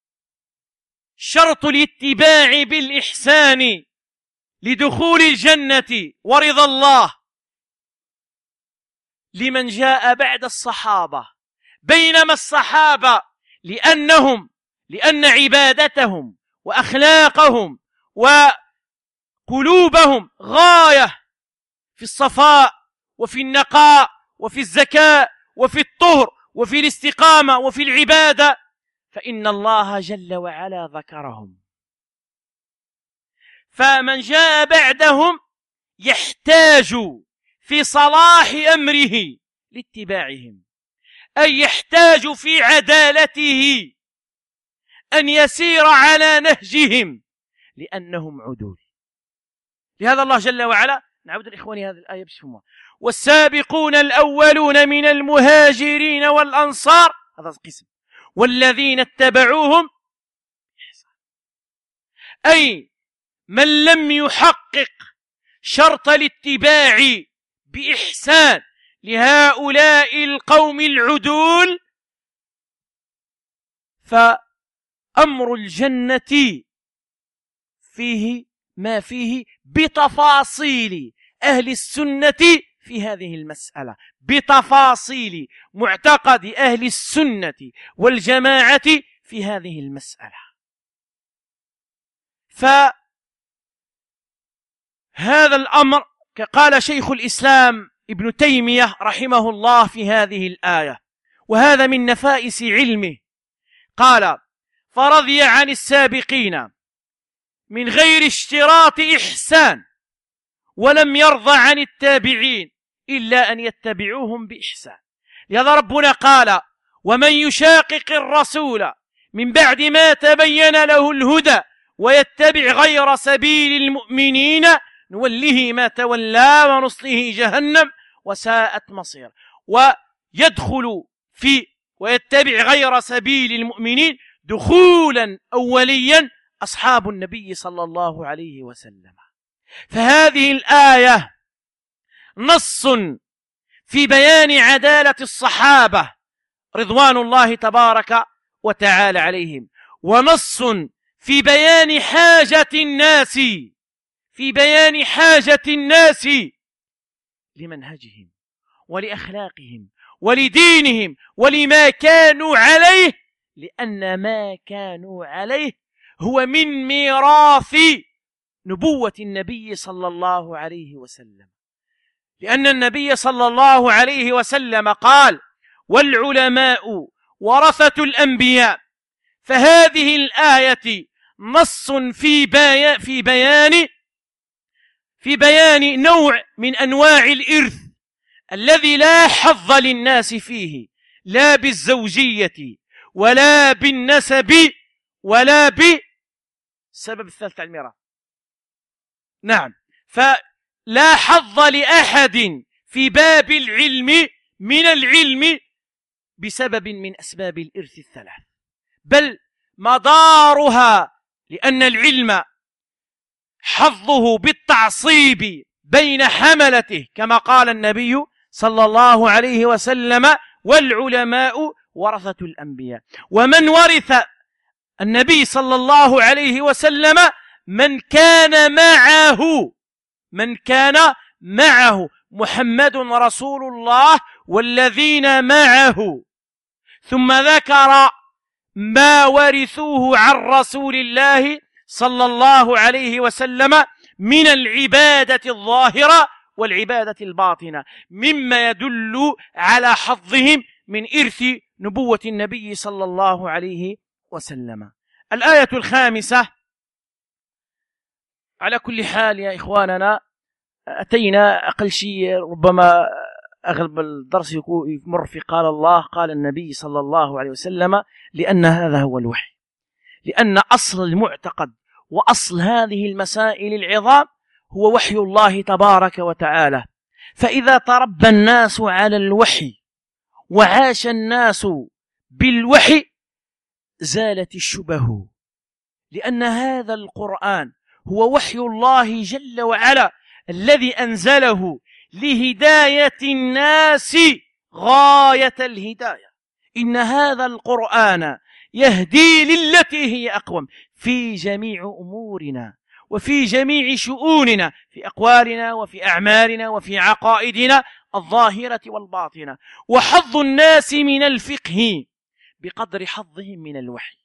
شرط الاتباع بالإحسان لدخول الجنة ورضا الله لمن جاء بعد الصحابة. بينما الصحابة لأن عبادتهم وأخلاقهم وقلوبهم غاية في الصفاء وفي النقاء وفي الزكاة وفي الطهر وفي الاستقامة وفي العبادة، فإن الله جل وعلا ذكرهم. فمن جاء بعدهم يحتاج في صلاح أمره لاتباعهم، أي يحتاج في عدالته أن يسير على نهجهم لأنهم عدول. لهذا الله جل وعلا، نعود لإخواني هذه الآية بسم. والسابقون الأولون من المهاجرين والأنصار، هذا القسم، والذين اتبعوهم، أي من لم يحقق شرط الاتباع بإحسان لهؤلاء القوم العدول، فأمر الجنة فيه ما فيه بتفاصيل أهل السنة في هذه المسألة، بتفاصيل معتقد أهل السنة والجماعة في هذه المسألة. فهذا الأمر قال شيخ الإسلام ابن تيمية رحمه الله في هذه الآية، وهذا من نفائس علمه، قال: فرضي عن السابقين من غير اشتراط إحسان، ولم يرضى عن التابعين إلا أن يتبعوهم بإحسان. لهذا ربنا قال: ومن يشاقق الرسول من بعد ما تبين له الهدى ويتبع غير سبيل المؤمنين نوله ما تولى ونصله جهنم وساءت مصير. ويدخل في ويتبع غير سبيل المؤمنين دخولا أوليا أصحاب النبي صلى الله عليه وسلم. فهذه الآية نص في بيان عدالة الصحابة رضوان الله تبارك وتعالى عليهم، ونص في بيان حاجة الناس لمنهجهم ولأخلاقهم ولدينهم ولما كانوا عليه، لأن ما كانوا عليه هو من ميراث نبوة النبي صلى الله عليه وسلم. لأن النبي صلى الله عليه وسلم قال: والعلماء ورثة الأنبياء. فهذه الآية نص في بيان نوع من أنواع الإرث الذي لا حظ للناس فيه، لا بالزوجية ولا بالنسب ولا بسبب الثالث الميراث. نعم، فلا حظ لأحد في باب العلم من العلم بسبب من أسباب الإرث الثلاث، بل مدارها، لأن العلم حظه بالتعصيب بين حملته كما قال النبي صلى الله عليه وسلم: والعلماء ورثة الأنبياء. ومن ورث النبي صلى الله عليه وسلم من كان معه محمد رسول الله والذين معه، ثم ذكر ما ورثوه عن رسول الله صلى الله عليه وسلم من العبادة الظاهرة والعبادة الباطنة، مما يدل على حظهم من إرث نبوة النبي صلى الله عليه وسلم. الآية الخامسة. على كل حال يا إخواننا، أتينا أقل شيء ربما أغلب الدرس يمر في قال الله قال النبي صلى الله عليه وسلم، لأن هذا هو الوحي، لأن أصل المعتقد وأصل هذه المسائل العظام هو وحي الله تبارك وتعالى. فإذا تربى الناس على الوحي وعاش الناس بالوحي زالت الشبه، لأن هذا القرآن هو وحي الله جل وعلا الذي أنزله لهداية الناس غاية الهداية. إن هذا القرآن يهدي للتي هي أقوم في جميع أمورنا وفي جميع شؤوننا، في أقوالنا وفي أعمالنا وفي عقائدنا الظاهرة والباطنة. وحظ الناس من الفقه بقدر حظهم من الوحي.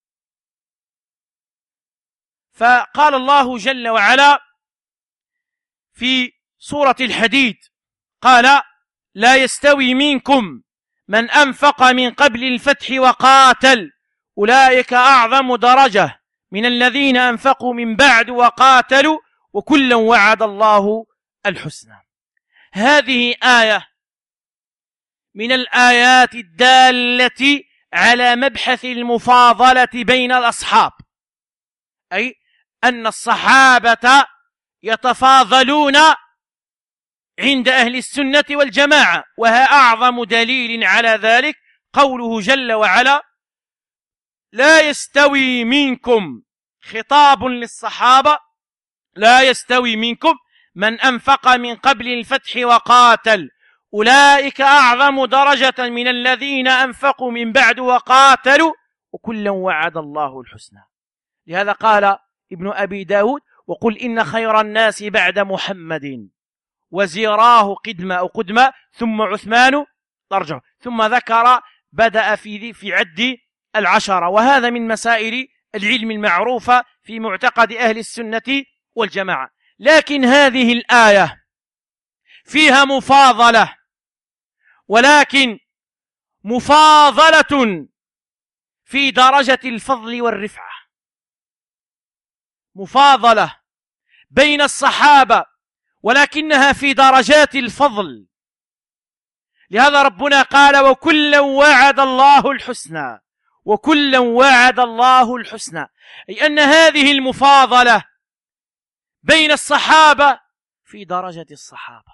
فقال الله جل وعلا في سورة الحديد قال: لا يستوي منكم من أنفق من قبل الفتح وقاتل أولئك أعظم درجة من الذين أنفقوا من بعد وقاتلوا وكلا وعد الله الحسنى. هذه آية من الآيات الدالة على مبحث المفاضلة بين الأصحاب، أي أن الصحابة يتفاضلون عند أهل السنة والجماعة. وأعظم دليل على ذلك قوله جل وعلا: لا يستوي منكم، خطاب للصحابة: لا يستوي منكم من أنفق من قبل الفتح وقاتل أولئك أعظم درجة من الذين أنفقوا من بعد وقاتلوا وكلا وعد الله الحسنى. لهذا قال ابن أبي داود: وقل إن خير الناس بعد محمد وزيراه قدمة أو قدمة ثم عثمان أرجع، ثم ذكر بدأ في عد العشرة. وهذا من مسائل العلم المعروفة في معتقد أهل السنة والجماعة. لكن هذه الآية فيها مفاضلة، ولكن مفاضلة في درجة الفضل والرفعة، مفاضلة بين الصحابة ولكنها في درجات الفضل. لهذا ربنا قال: وكلا وعد الله الحسنى، وكلا وعد الله الحسنى، أي أن هذه المفاضلة بين الصحابة في درجة الصحابة،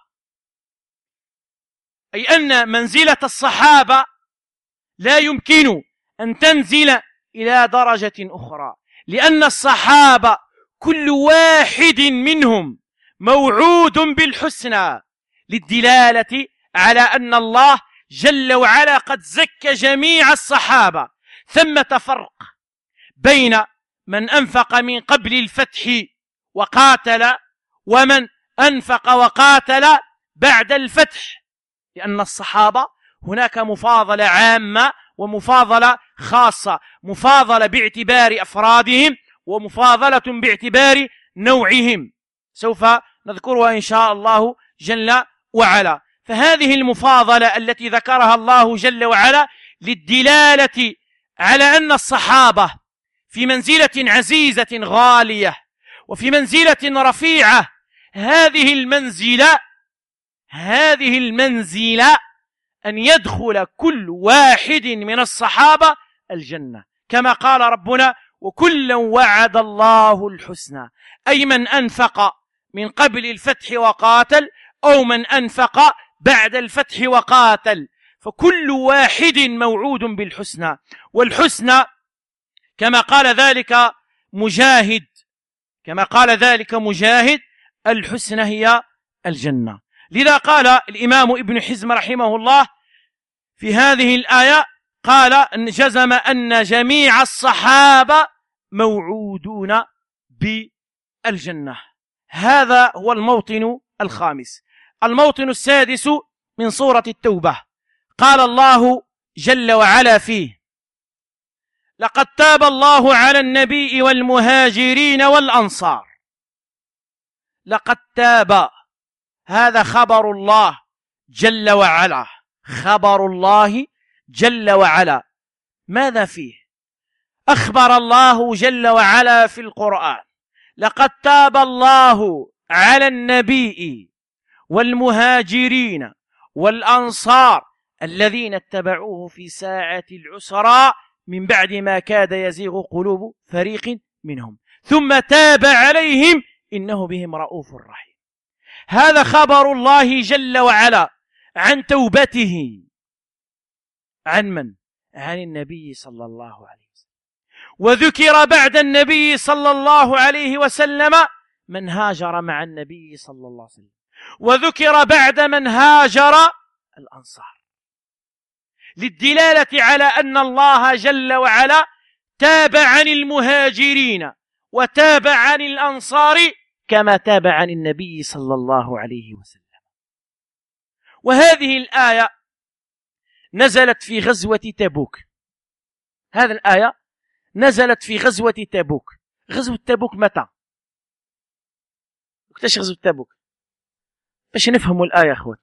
أي أن منزلة الصحابة لا يمكن أن تنزل إلى درجة أخرى، لأن الصحابة كل واحد منهم موعود بالحسنى، للدلالة على أن الله جل وعلا قد زكى جميع الصحابة. ثمة فرق بين من أنفق من قبل الفتح وقاتل ومن أنفق وقاتل بعد الفتح، لأن الصحابة هناك مفاضلة عامة ومفاضلة خاصة، مفاضلة باعتبار أفرادهم ومفاضلة باعتبار نوعهم، سوف نذكرها إن شاء الله جل وعلا. فهذه المفاضلة التي ذكرها الله جل وعلا للدلالة على أن الصحابة في منزلة عزيزة غالية وفي منزلة رفيعة. هذه المنزلة هذه المنزلة أن يدخل كل واحد من الصحابة الجنة، كما قال ربنا: وكلا وعد الله الحسنى، أي من أنفق من قبل الفتح وقاتل، أو من أنفق بعد الفتح وقاتل، فكل واحد موعود بالحسنى. والحسنى كما قال ذلك مجاهد الحسنى هي الجنة. لذا قال الإمام ابن حزم رحمه الله في هذه الآية، قال أن جزم أن جميع الصحابة موعودون بالجنة. هذا هو الموطن الخامس. الموطن السادس من سورة التوبة، قال الله جل وعلا فيه: لقد تاب الله على النبي والمهاجرين والأنصار. لقد تاب، هذا خبر الله جل وعلا، خبر الله جل وعلا. ماذا فيه؟ أخبر الله جل وعلا في القرآن: لقد تاب الله على النبي والمهاجرين والأنصار الذين اتبعوه في ساعة العسرى من بعد ما كاد يزيغ قلوب فريق منهم ثم تاب عليهم إنه بهم رؤوف رحيم. هذا خبر الله جل وعلا عن توبته. عن من؟ عن النبي صلى الله عليه وسلم. وذكر بعد النبي صلى الله عليه وسلم من هاجر مع النبي صلى الله عليه وسلم، وذكر بعد من هاجر الأنصار، للدلالة على أن الله جل وعلا تاب عن المهاجرين وتاب عن الأنصار كما تاب عن النبي صلى الله عليه وسلم. وهذه الآية نزلت في غزوة تبوك. هذه الآية نزلت في غزوة تبوك. غزوة تبوك متى؟ وقتاش غزوة تبوك؟ باش نفهموا الآية أخوات.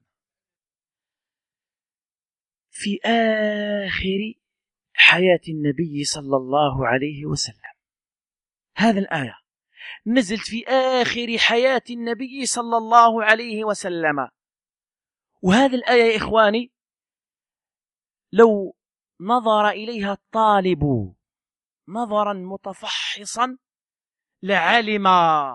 في آخر حياة النبي صلى الله عليه وسلم. هذه الآية نزلت في آخر حياة النبي صلى الله عليه وسلم. وهذه الآية يا إخواني لو نظر إليها الطالب نظرا متفحصا لعلم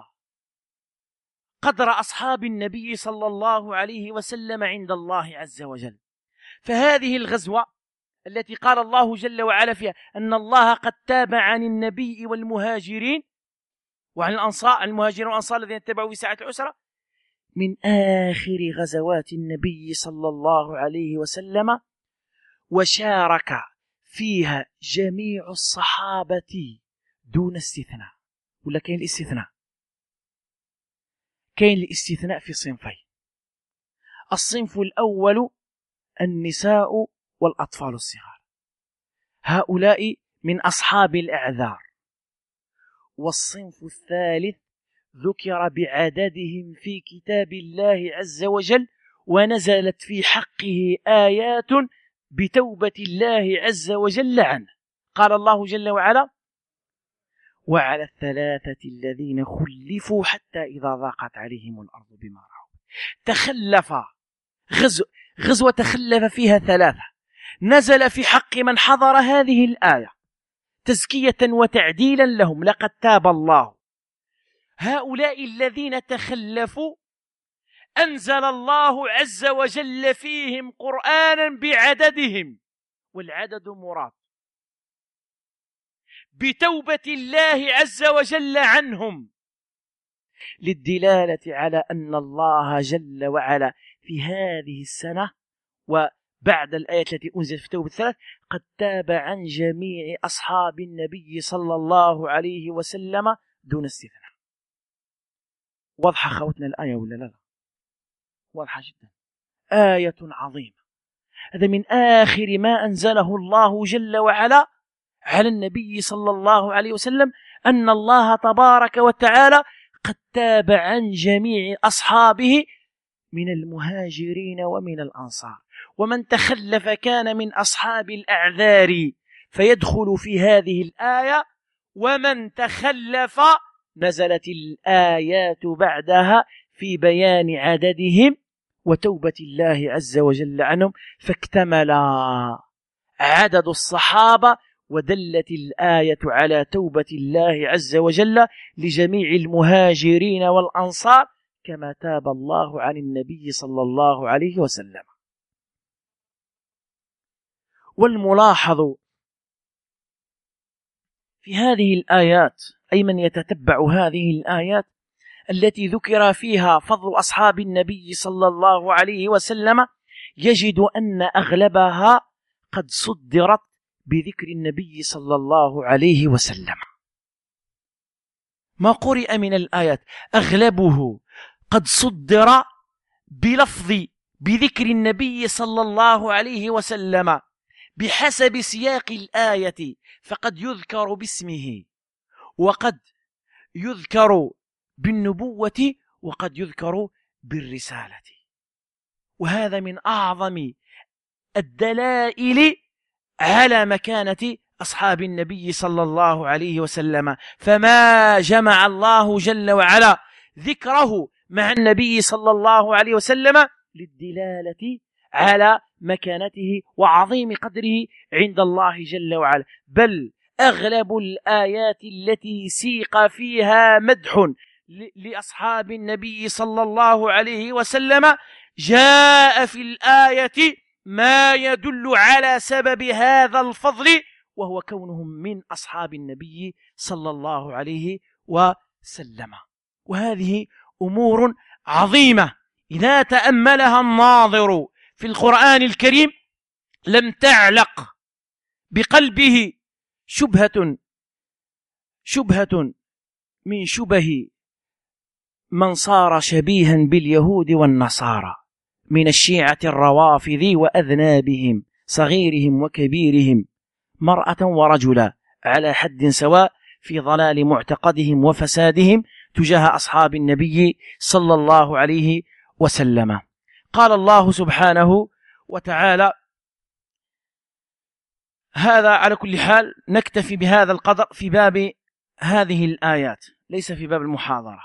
قدر أصحاب النبي صلى الله عليه وسلم عند الله عز وجل. فهذه الغزوة التي قال الله جل وعلا فيها أن الله قد تاب عن النبي والمهاجرين وعن الأنصار، المهاجرين والأنصار الذين اتبعوا في ساعة العسرة، من آخر غزوات النبي صلى الله عليه وسلم، وشارك فيها جميع الصحابة دون استثناء. ولا كاين الاستثناء؟ كاين الاستثناء في صنفين. الصنف الأول النساء والأطفال الصغار، هؤلاء من أصحاب الأعذار. والصنف الثالث ذكر بعددهم في كتاب الله عز وجل، ونزلت في حقه آيات بتوبة الله عز وجل عنه. قال الله جل وعلا: وعلى الثلاثة الذين خلفوا حتى إذا ضاقت عليهم الأرض بما رحبت. تخلف غزوة تخلف فيها ثلاثة، نزل في حق من حضر هذه الآية تزكية وتعديلا لهم: لقد تاب الله. هؤلاء الذين تخلفوا أنزل الله عز وجل فيهم قرآنا بعددهم، والعدد مراد، بتوبة الله عز وجل عنهم، للدلالة على أن الله جل وعلا في هذه السنة وبعد الآية التي أنزلت في توبة الثلاث قد تاب عن جميع أصحاب النبي صلى الله عليه وسلم دون استثناء. واضحة خوتنا الآية ولا لا؟ واضحة جدا، آية عظيمة. هذا من آخر ما أنزله الله جل وعلا على النبي صلى الله عليه وسلم، أن الله تبارك وتعالى قد تاب عن جميع أصحابه من المهاجرين ومن الأنصار. ومن تخلف كان من أصحاب الأعذار فيدخل في هذه الآية. ومن تخلف نزلت الآيات بعدها في بيان عددهم وتوبة الله عز وجل عنهم، فاكتمل عدد الصحابة، ودلت الآية على توبة الله عز وجل لجميع المهاجرين والأنصار كما تاب الله عن النبي صلى الله عليه وسلم. والملاحظ في هذه الآيات، أي من يتتبع هذه الآيات التي ذكر فيها فضل أصحاب النبي صلى الله عليه وسلم، يجد أن أغلبها قد صدرت بذكر النبي صلى الله عليه وسلم. ما قرئ من الآيات أغلبه قد صدر بذكر النبي صلى الله عليه وسلم بحسب سياق الآية، فقد يذكر باسمه، وقد يذكر بالنبوة، وقد يذكر بالرسالة. وهذا من أعظم الدلائل على مكانة أصحاب النبي صلى الله عليه وسلم. فما جمع الله جل وعلا ذكره مع النبي صلى الله عليه وسلم للدلالة على مكانته وعظيم قدره عند الله جل وعلا، بل أغلب الآيات التي سيق فيها مدح لأصحاب النبي صلى الله عليه وسلم جاء في الآية ما يدل على سبب هذا الفضل، وهو كونهم من أصحاب النبي صلى الله عليه وسلم. وهذه أمور عظيمة إذا تأملها الناظر في القرآن الكريم لم تعلق بقلبه شبهة من شبه من صار شبيها باليهود والنصارى من الشيعة الروافض وأذنابهم صغيرهم وكبيرهم، مرأة ورجلا على حد سواء في ضلال معتقدهم وفسادهم تجاه أصحاب النبي صلى الله عليه وسلم. قال الله سبحانه وتعالى: هذا على كل حال نكتفي بهذا القدر في باب هذه الآيات، ليس في باب المحاضرة.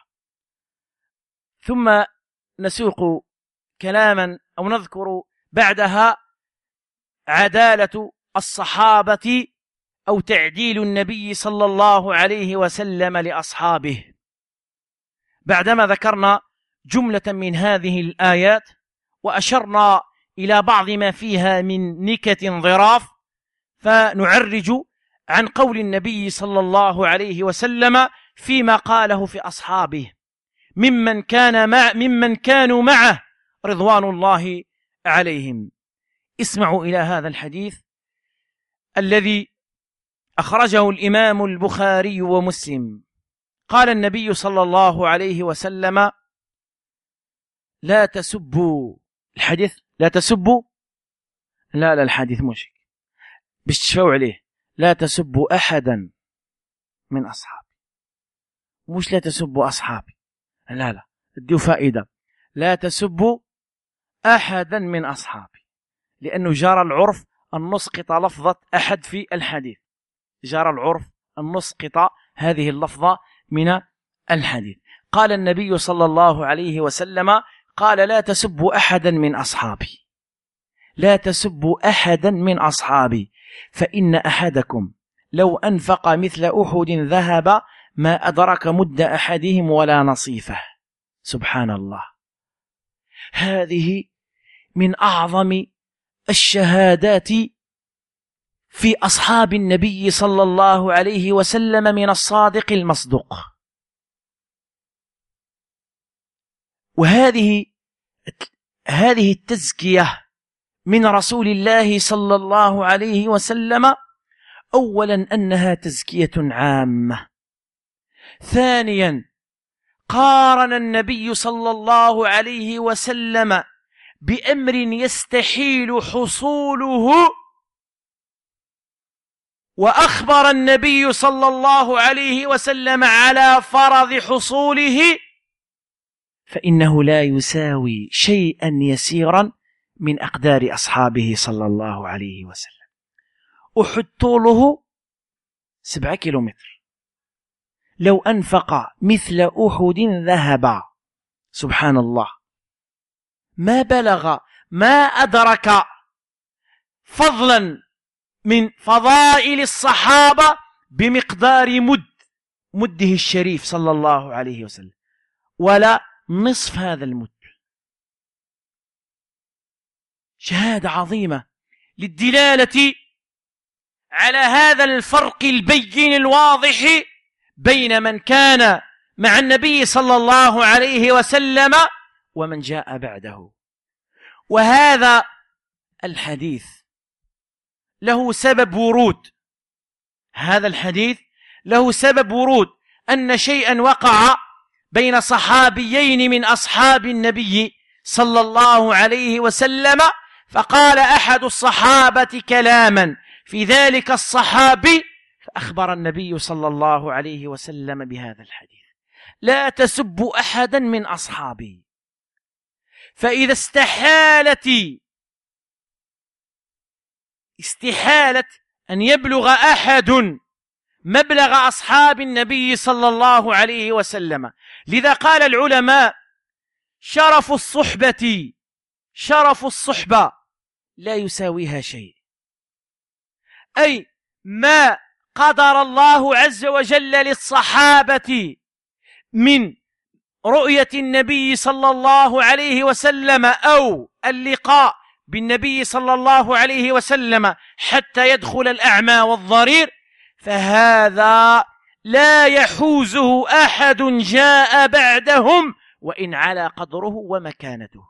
ثم نسوق كلاما أو نذكر بعدها عدالة الصحابة أو تعديل النبي صلى الله عليه وسلم لأصحابه. بعدما ذكرنا جملة من هذه الآيات وأشرنا إلى بعض ما فيها من نكت ظراف، فنعرج عن قول النبي صلى الله عليه وسلم فيما قاله في أصحابه ممن كانوا معه رضوان الله عليهم. اسمعوا إلى هذا الحديث الذي أخرجه الإمام البخاري ومسلم. قال النبي صلى الله عليه وسلم: لا تسبوا الحديث، لا تسبوا، لا الحديث مشك باش تشفوا عليه، لا تسبوا أحدا من أصحابي، مش لا تسبوا أصحابي، لا اديوا فائدة، لا تسبوا أحدا من أصحابي، لأنه جرى العرف أن نسقط لفظة أحد في الحديث، جرى العرف أن نسقط هذه اللفظة من الحديث. قال النبي صلى الله عليه وسلم: قال لا تسبوا أحدا من أصحابي، لا تسبوا أحدا من أصحابي، فإن أحدكم لو أنفق مثل أحد ذهب ما أدرك مد أحدهم ولا نصيفه. سبحان الله، هذه من أعظم الشهادات في أصحاب النبي صلى الله عليه وسلم من الصادق المصدوق. وهذه التزكية من رسول الله صلى الله عليه وسلم، أولا أنها تزكية عامة، ثانيا قارن النبي صلى الله عليه وسلم بأمر يستحيل حصوله، وأخبر النبي صلى الله عليه وسلم على فرض حصوله، فإنه لا يساوي شيئا يسيرا من أقدار أصحابه صلى الله عليه وسلم. أحد طوله 7 كيلومتر، لو أنفق مثل أحد ذهب، سبحان الله، ما بلغ ما أدرك فضلا من فضائل الصحابة بمقدار مده الشريف صلى الله عليه وسلم، ولا نصف هذا المد. شهادة عظيمة للدلالة على هذا الفرق البين الواضح بين من كان مع النبي صلى الله عليه وسلم ومن جاء بعده. وهذا الحديث له سبب ورود، هذا الحديث له سبب ورود أن شيئا وقع بين صحابيين من أصحاب النبي صلى الله عليه وسلم، فقال أحد الصحابة كلاما في ذلك الصحابي، فأخبر النبي صلى الله عليه وسلم بهذا الحديث: لا تسبوا أحدا من أصحابي، فإذا استحالة أن يبلغ أحد مبلغ أصحاب النبي صلى الله عليه وسلم. لذا قال العلماء: شرف الصحبة لا يساويها شيء، أي ما قدر الله عز وجل للصحابة من رؤية النبي صلى الله عليه وسلم أو اللقاء بالنبي صلى الله عليه وسلم حتى يدخل الأعمى والضرير، فهذا لا يحوزه أحد جاء بعدهم وإن على قدره ومكانته،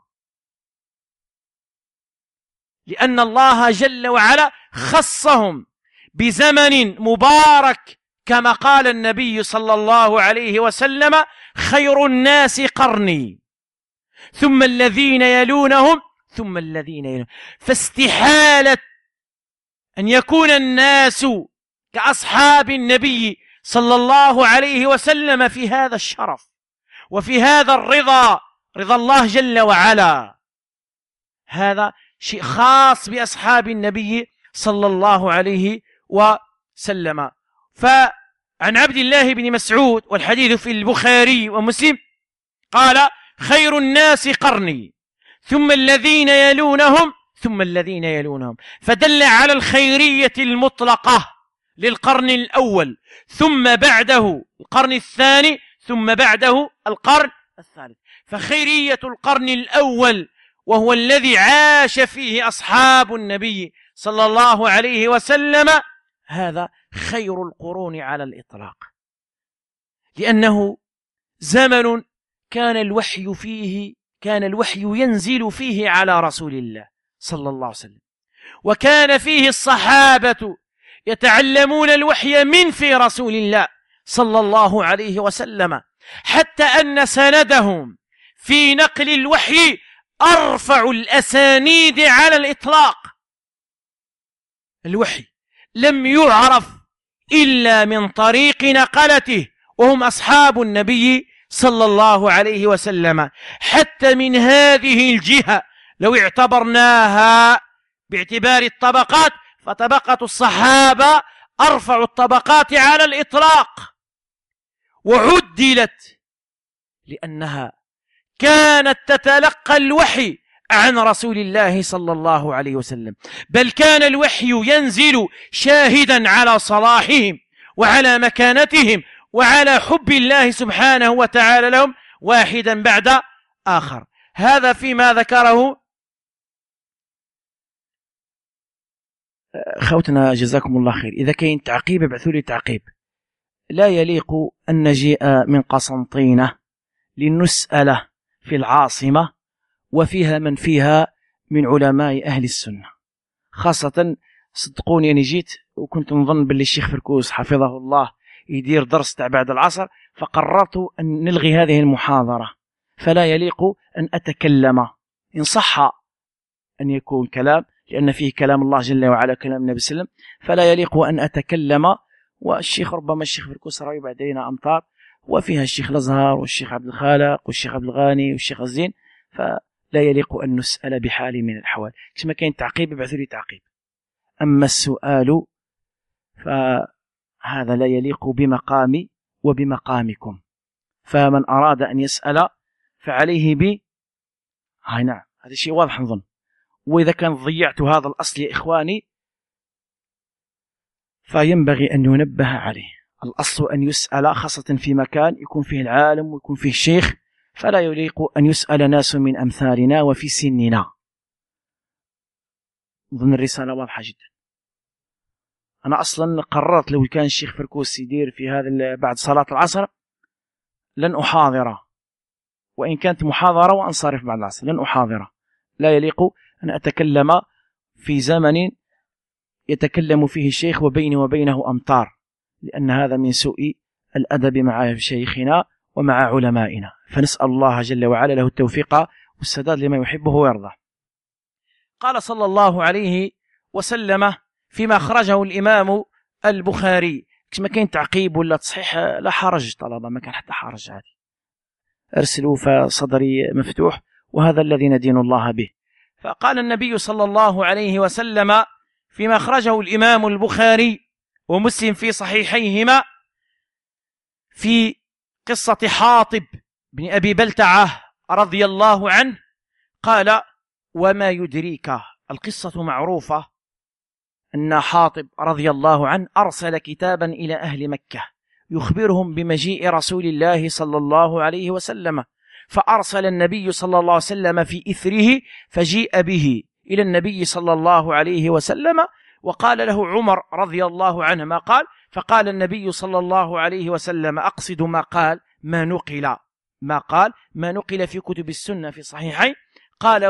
لأن الله جل وعلا خصهم بزمن مبارك، كما قال النبي صلى الله عليه وسلم: خير الناس قرني ثم الذين يلونهم ثم الذين يلونهم. فاستحالة أن يكون الناس كأصحاب النبي صلى الله عليه وسلم في هذا الشرف وفي هذا الرضا، رضا الله جل وعلا. هذا شيء خاص بأصحاب النبي صلى الله عليه وسلم. فعن عبد الله بن مسعود، والحديث في البخاري ومسلم، قال: خير الناس قرني ثم الذين يلونهم ثم الذين يلونهم، فدل على الخيرية المطلقة للقرن الأول، ثم بعده القرن الثاني، ثم بعده القرن الثالث. فخيرية القرن الأول وهو الذي عاش فيه أصحاب النبي صلى الله عليه وسلم، هذا خير القرون على الإطلاق، لأنه زمن كان الوحي ينزل فيه على رسول الله صلى الله عليه وسلم، وكان فيه الصحابة يتعلمون الوحي من في رسول الله صلى الله عليه وسلم، حتى أن سندهم في نقل الوحي أرفع الأسانيد على الإطلاق. الوحي لم يعرف إلا من طريق نقلته، وهم أصحاب النبي صلى الله عليه وسلم. حتى من هذه الجهة لو اعتبرناها باعتبار الطبقات، فطبقة الصحابة أرفع الطبقات على الإطلاق، وعدلت لأنها كانت تتلقى الوحي عن رسول الله صلى الله عليه وسلم، بل كان الوحي ينزل شاهدا على صلاحهم وعلى مكانتهم وعلى حب الله سبحانه وتعالى لهم، واحدا بعد آخر. هذا فيما ذكره خوتنا جزاكم الله خير. إذا كاين تعقيب ابعثوا لي تعقيب. لا يليق أن نجيء من قسنطينة لنسأل في العاصمة وفيها من فيها من علماء أهل السنة، خاصة صدقوني أنا جيت وكنت نظن باللي الشيخ فركوس حفظه الله يدير درس تاع بعد العصر، فقررت أن نلغي هذه المحاضرة. فلا يليق أن أتكلم، إن صح أن يكون كلام، لأن فيه كلام الله جل وعلا كلام النبي صلى الله عليه وسلم، فلا يليق أن أتكلم. والشيخ ربما الشيخ فركوس رأي بعد علينا أمطار، وفيها الشيخ الأزهر والشيخ عبد الخالق والشيخ عبد الغاني والشيخ الزين، فلا يليق أن نسأل بحال من الأحوال. كما كاين تعقيب ابعثوا لي تعقيب. أما السؤال فهذا لا يليق بمقامي وبمقامكم، فمن أراد أن يسأل فعليه هاي نعم هذا شيء واضح نظن. وإذا كان ضيعت هذا الأصل يا إخواني فينبغي أن ينبه عليه. الأصل أن يسأل، خاصة في مكان يكون فيه العالم ويكون فيه الشيخ، فلا يليق أن يسأل ناس من أمثالنا وفي سننا. ضمن الرسالة واضحة جدا. أنا أصلا قررت لو كان الشيخ فركوس يدير في هذا بعد صلاة العصر لن أحاضره، وإن كانت محاضرة وأنصرف بعد العصر لن أحاضره. لا يليق أن أتكلم في زمن يتكلم فيه الشيخ وبيني وبينه أمطار، لأن هذا من سوء الأدب مع شيخنا ومع علمائنا. فنسأل الله جل وعلا له التوفيق والسداد لما يحبه ويرضى. قال صلى الله عليه وسلم فيما أخرجه الإمام البخاري، كما كان تعقيب ولا تصحيح لا حرج، طالما ما كان حتى حرج عادي أرسلوا، فصدري مفتوح وهذا الذي ندين الله به. فقال النبي صلى الله عليه وسلم فيما أخرجه الإمام البخاري ومسلم في صحيحيهما في قصة حاطب بن أبي بلتعة رضي الله عنه، قال: وما يدريك، القصة معروفة، أن حاطب رضي الله عنه أرسل كتابا إلى أهل مكة يخبرهم بمجيء رسول الله صلى الله عليه وسلم، فأرسل النبي صلى الله عليه وسلم في إثره فجيء به إلى النبي صلى الله عليه وسلم، وقال له عمر رضي الله عنه ما قال، فقال النبي صلى الله عليه وسلم: أقصد ما قال، ما نقل في كتب السنة في صحيحين. قال: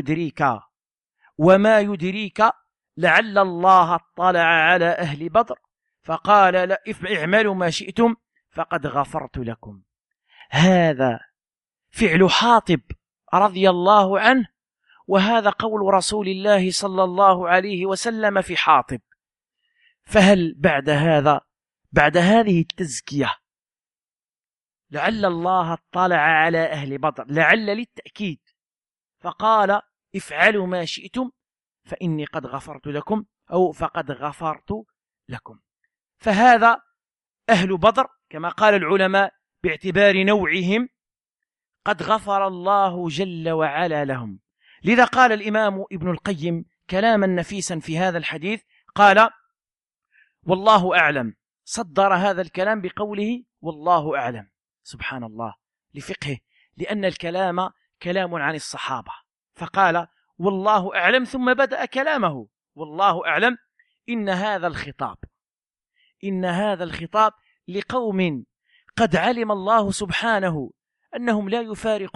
وما يدريك لعل الله اطلع على أهل بدر فقال: لا اعملوا ما شئتم فقد غفرت لكم. هذا فعل حاطب رضي الله عنه، وهذا قول رسول الله صلى الله عليه وسلم في حاطب. فهل بعد هذه التزكية لعل الله اطلع على أهل بدر، لعل للتأكيد، فقال: افعلوا ما شئتم فإني قد غفرت لكم، أو فقد غفرت لكم. فهذا أهل بدر كما قال العلماء باعتبار نوعهم قد غفر الله جل وعلا لهم. لذا قال الإمام ابن القيم كلاما نفيسا في هذا الحديث، قال: والله أعلم، صدر هذا الكلام بقوله والله أعلم، سبحان الله، لفقهه، لأن الكلام كلام عن الصحابة، فقال والله أعلم ثم بدأ كلامه والله أعلم. إن هذا الخطاب لقوم قد علم الله سبحانه أنهم لا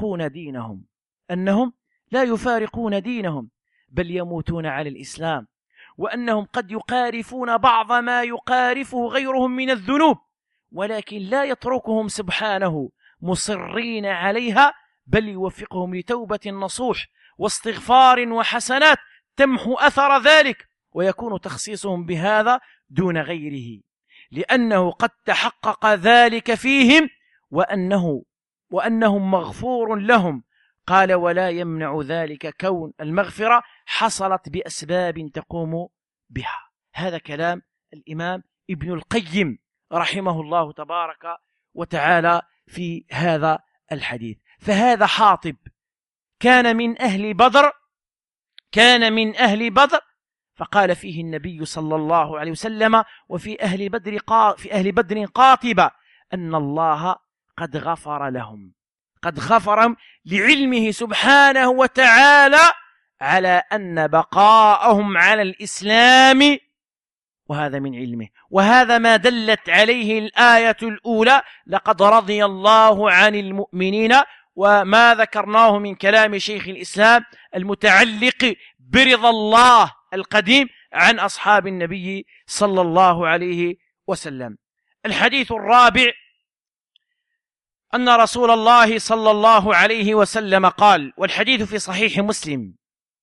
يفارقون دينهم بل يموتون على الإسلام، وأنهم قد يقارفون بعض ما يقارفه غيرهم من الذنوب، ولكن لا يتركهم سبحانه مصرين عليها، بل يوفقهم لتوبة نصوح واستغفار وحسنات تمحو أثر ذلك، ويكون تخصيصهم بهذا دون غيره، لأنه قد تحقق ذلك فيهم وأنهم مغفور لهم. قال: ولا يمنع ذلك كون المغفرة حصلت بأسباب تقوم بها. هذا كلام الإمام ابن القيم رحمه الله تبارك وتعالى في هذا الحديث. فهذا حاطب كان من أهل بدر، فقال فيه النبي صلى الله عليه وسلم: وفي أهل بدر قاطبة أن الله قد غفر لهم، لعلمه سبحانه وتعالى على أن بقاءهم على الإسلام، وهذا من علمه، وهذا ما دلت عليه الآية الأولى: لقد رضي الله عن المؤمنين، وما ذكرناه من كلام شيخ الإسلام المتعلق برضا الله القديم عن أصحاب النبي صلى الله عليه وسلم. الحديث الرابع أن رسول الله صلى الله عليه وسلم قال، والحديث في صحيح مسلم: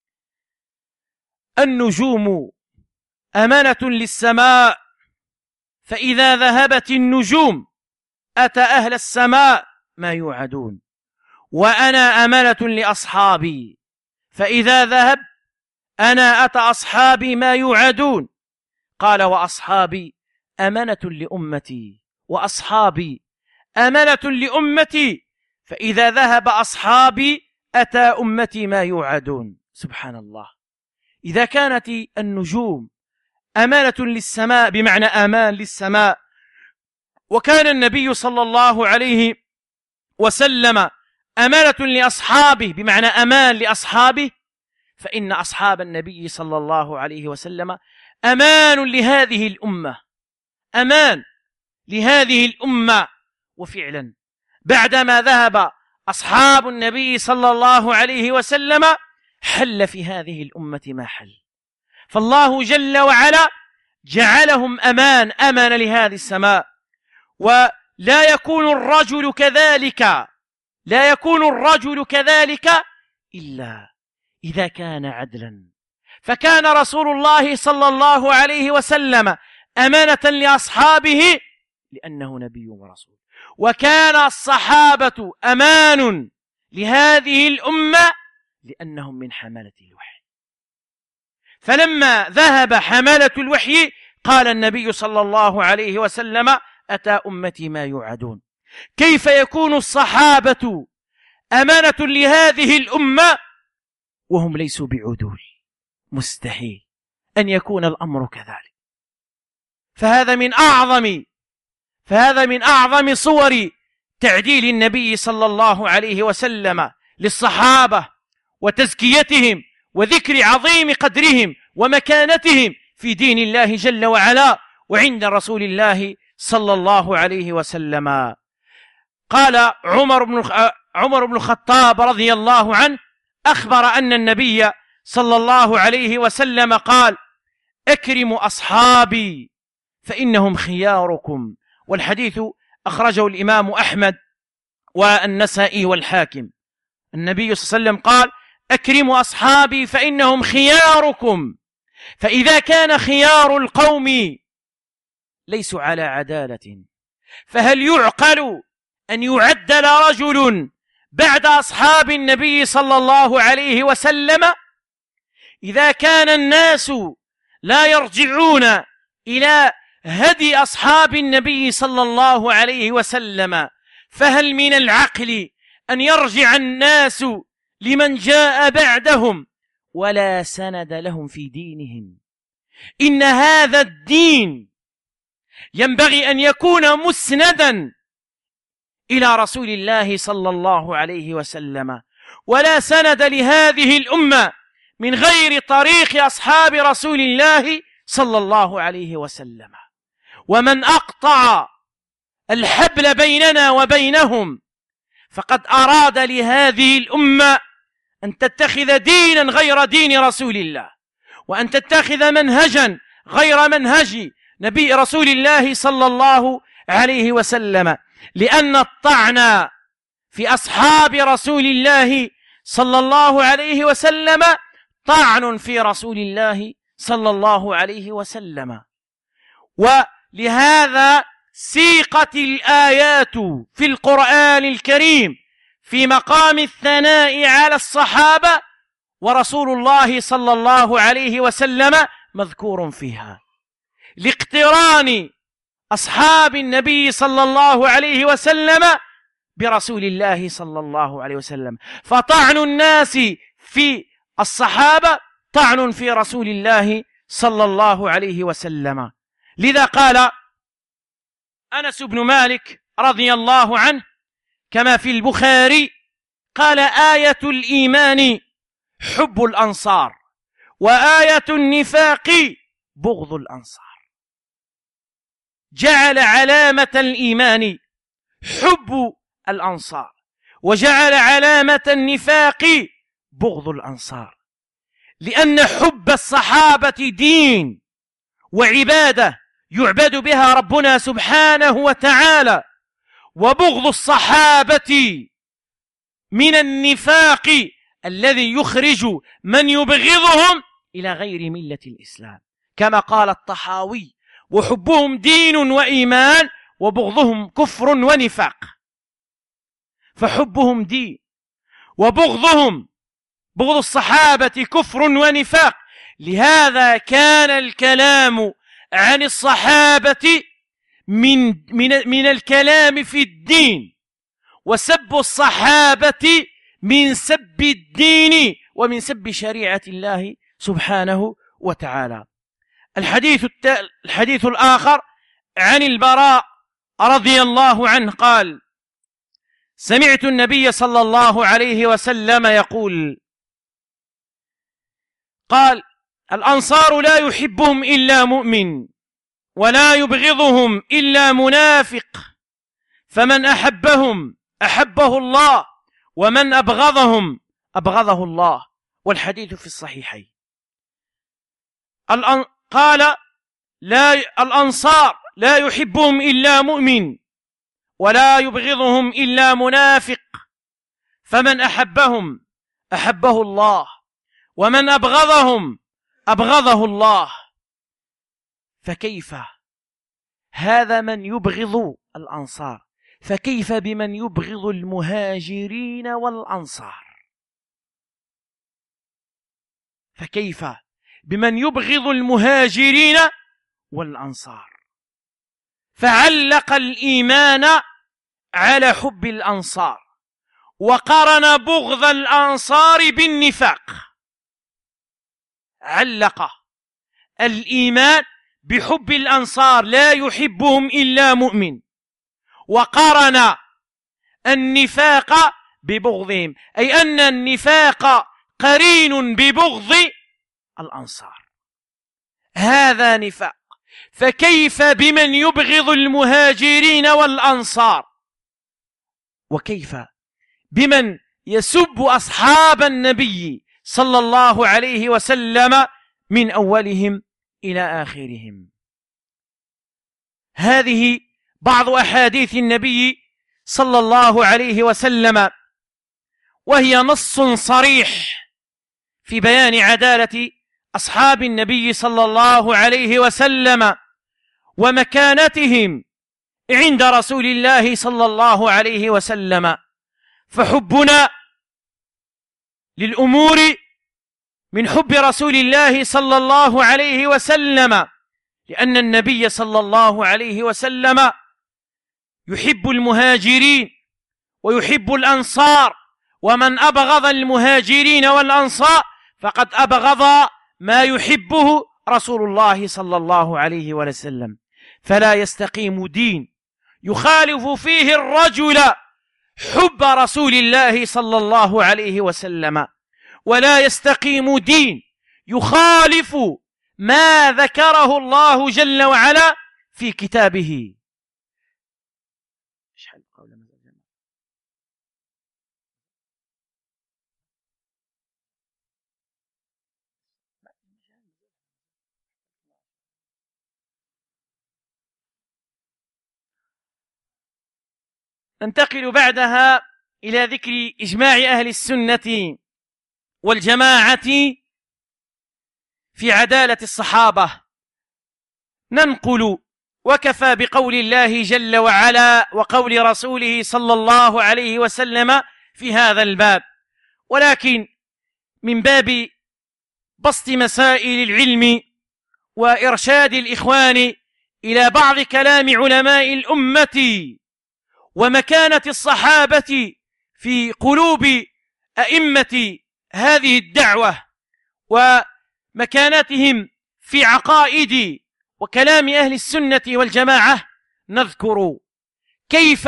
النجوم أمانة للسماء، فإذا ذهبت النجوم أتى أهل السماء ما يوعدون، وأنا أمانة لأصحابي، فإذا ذهب أنا أتى أصحابي ما يوعدون. قال: وأصحابي أمانة لأمتي، وأصحابي أمانة لأمتي، فإذا ذهب أصحابي أتى أمتي ما يوعدون. سبحان الله. إذا كانت النجوم أمانة للسماء بمعنى أمان للسماء، وكان النبي صلى الله عليه وسلم أمانة لأصحابه بمعنى أمان لأصحابه، فإن أصحاب النبي صلى الله عليه وسلم أمان لهذه الأمة، أمان لهذه الأمة. وفعلا بعدما ذهب أصحاب النبي صلى الله عليه وسلم حل في هذه الأمة ما حل، فالله جل وعلا جعلهم أمان لهذه السماء. ولا يكون الرجل كذلك، لا يكون الرجل كذلك إلا إذا كان عدلا. فكان رسول الله صلى الله عليه وسلم أمانة لأصحابه لأنه نبي ورسول، وكان الصحابة أمان لهذه الأمة لأنهم من حملة الوحي. فلما ذهب حملة الوحي قال النبي صلى الله عليه وسلم أتى أمتي ما يوعدون. كيف يكون الصحابة أمانة لهذه الأمة وهم ليسوا بعدول؟ مستحيل أن يكون الأمر كذلك. فهذا من أعظم صور تعديل النبي صلى الله عليه وسلم للصحابة وتزكيتهم وذكر عظيم قدرهم ومكانتهم في دين الله جل وعلا وعند رسول الله صلى الله عليه وسلم. قال عمر بن الخطاب رضي الله عنه أخبر أن النبي صلى الله عليه وسلم قال أكرموا أصحابي فإنهم خياركم، والحديث أخرجه الإمام أحمد والنسائي والحاكم. النبي صلى الله عليه وسلم قال أكرموا أصحابي فإنهم خياركم، فإذا كان خيار القوم ليسوا على عدالة فهل يعقل أن يعدل رجل بعد أصحاب النبي صلى الله عليه وسلم؟ إذا كان الناس لا يرجعون إلى هدي أصحاب النبي صلى الله عليه وسلم، فهل من العقل أن يرجع الناس لمن جاء بعدهم ولا سند لهم في دينهم؟ إن هذا الدين ينبغي أن يكون مسندا إلى رسول الله صلى الله عليه وسلم، ولا سند لهذه الأمة من غير طريق أصحاب رسول الله صلى الله عليه وسلم. ومن أقطع الحبل بيننا وبينهم فقد أراد لهذه الأمة أن تتخذ دينا غير دين رسول الله، وأن تتخذ منهجا غير منهج نبي رسول الله صلى الله عليه وسلم، لأن الطعن في أصحاب رسول الله صلى الله عليه وسلم طعن في رسول الله صلى الله عليه وسلم. ولهذا سيقت الآيات في القرآن الكريم في مقام الثناء على الصحابة، ورسول الله صلى الله عليه وسلم مذكور فيها، لاقتران أصحاب النبي صلى الله عليه وسلم برسول الله صلى الله عليه وسلم. فطعن الناس في الصحابة طعن في رسول الله صلى الله عليه وسلم. لذا قال أنس بن مالك رضي الله عنه كما في البخاري قال آية الإيمان حب الأنصار وآية النفاق بغض الأنصار. جعل علامة الإيمان حب الأنصار، وجعل علامة النفاق بغض الأنصار، لأن حب الصحابة دين وعبادة يعبد بها ربنا سبحانه وتعالى، وبغض الصحابة من النفاق الذي يخرج من يبغضهم إلى غير ملة الإسلام، كما قال الطحاوي وحبهم دين وإيمان وبغضهم كفر ونفاق. فحبهم دين وبغضهم بغض الصحابة كفر ونفاق. لهذا كان الكلام عن الصحابة من الكلام في الدين، وسب الصحابة من سب الدين ومن سب شريعة الله سبحانه وتعالى. الحديث الآخر عن البراء رضي الله عنه قال: سمعت النبي صلى الله عليه وسلم يقول، قال: الأنصار لا يحبهم إلا مؤمن ولا يبغضهم إلا منافق، فمن أحبهم أحبه الله ومن أبغضهم أبغضه الله. والحديث في الصحيحين. قال: الأنصار لا يحبهم إلا مؤمن ولا يبغضهم إلا منافق، فمن أحبهم أحبه الله ومن أبغضهم أبغضه الله. فكيف هذا من يبغض الأنصار، فكيف بمن يبغض المهاجرين والأنصار؟ فكيف بمن يبغض المهاجرين والأنصار؟ فعلق الإيمان على حب الأنصار، وقرن بغض الأنصار بالنفاق. علق الإيمان بحب الأنصار، لا يحبهم إلا مؤمن، وقرن النفاق ببغضهم، أي أن النفاق قرين ببغض الأنصار. هذا نفاق. فكيف بمن يبغض المهاجرين والأنصار؟ وكيف بمن يسب أصحاب النبي صلى الله عليه وسلم من أولهم إلى آخرهم؟ هذه بعض أحاديث النبي صلى الله عليه وسلم، وهي نص صريح في بيان عدالة أصحاب النبي صلى الله عليه وسلم ومكانتهم عند رسول الله صلى الله عليه وسلم. فحبنا للأمور من حب رسول الله صلى الله عليه وسلم، لأن النبي صلى الله عليه وسلم يحب المهاجرين ويحب الأنصار، ومن أبغض المهاجرين والأنصار فقد أبغض ما يحبه رسول الله صلى الله عليه وسلم. فلا يستقيم دين يخالف فيه الرجل حب رسول الله صلى الله عليه وسلم، ولا يستقيم دين يخالف ما ذكره الله جل وعلا في كتابه. ننتقل بعدها إلى ذكر إجماع أهل السنة والجماعة في عدالة الصحابة. ننقل: وكفى بقول الله جل وعلا وقول رسوله صلى الله عليه وسلم في هذا الباب. ولكن من باب بسط مسائل العلم وإرشاد الإخوان إلى بعض كلام علماء الأمة ومكانة الصحابة في قلوب أئمة هذه الدعوة ومكانتهم في عقائد وكلام أهل السنة والجماعة، نذكر كيف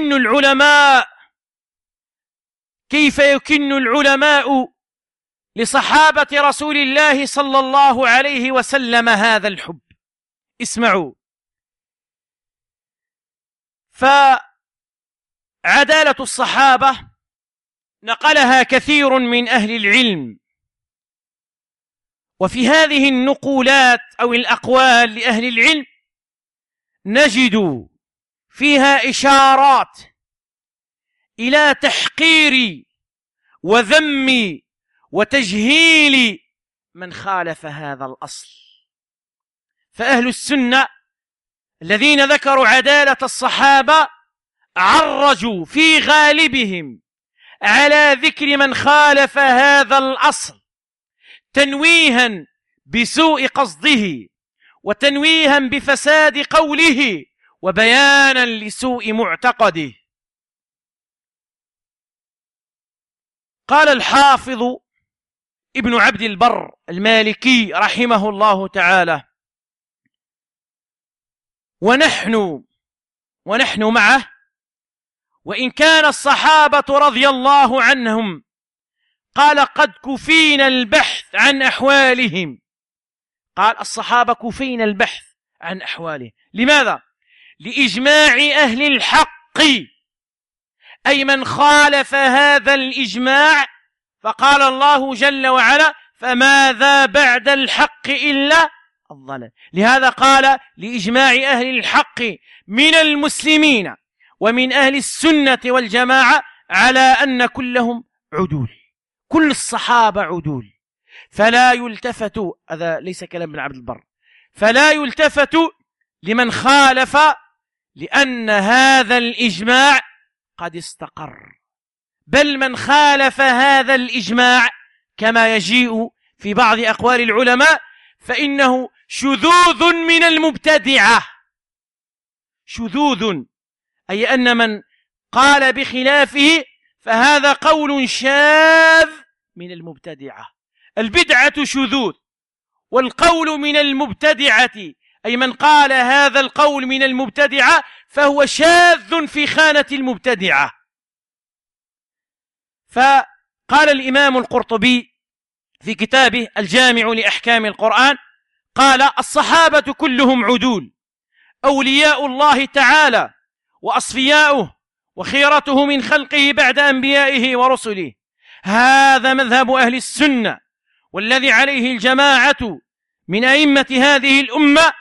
يكن العلماء لصحابة رسول الله صلى الله عليه وسلم هذا الحب. اسمعوا. فعدالة الصحابة نقلها كثير من أهل العلم، وفي هذه النقولات أو الأقوال لأهل العلم نجد فيها إشارات إلى تحقير وذم وتجهيل من خالف هذا الأصل. فأهل السنة الذين ذكروا عدالة الصحابة عرجوا في غالبهم على ذكر من خالف هذا الأصل، تنويها بسوء قصده وتنويها بفساد قوله وبيانا لسوء معتقده. قال الحافظ ابن عبد البر المالكي رحمه الله تعالى: ونحن معه، وإن كان الصحابة رضي الله عنهم قال قد كفينا البحث عن أحوالهم. قال الصحابة كفينا البحث عن أحوالهم. لماذا؟ لإجماع أهل الحق، أي من خالف هذا الإجماع فقال الله جل وعلا: فماذا بعد الحق إلا الضلال. لهذا قال لإجماع أهل الحق من المسلمين ومن أهل السنة والجماعة على أن كلهم عدول، كل الصحابة عدول، فلا يلتفت، هذا ليس كلام ابن عبد البر، فلا يلتفت لمن خالف، لأن هذا الإجماع قد استقر. بل من خالف هذا الإجماع كما يجيء في بعض أقوال العلماء فإنه شذوذ من المبتدعة. شذوذ أي أن من قال بخلافه فهذا قول شاذ من المبتدعة. البدعة شذوذ، والقول من المبتدعة أي من قال هذا القول من المبتدعة فهو شاذ في خانة المبتدعة. فقال الإمام القرطبي في كتابه الجامع لأحكام القرآن، قال: الصحابة كلهم عدول، أولياء الله تعالى وأصفياؤه وخيرته من خلقه بعد أنبيائه ورسله. هذا مذهب أهل السنة والذي عليه الجماعة من أئمة هذه الأمة.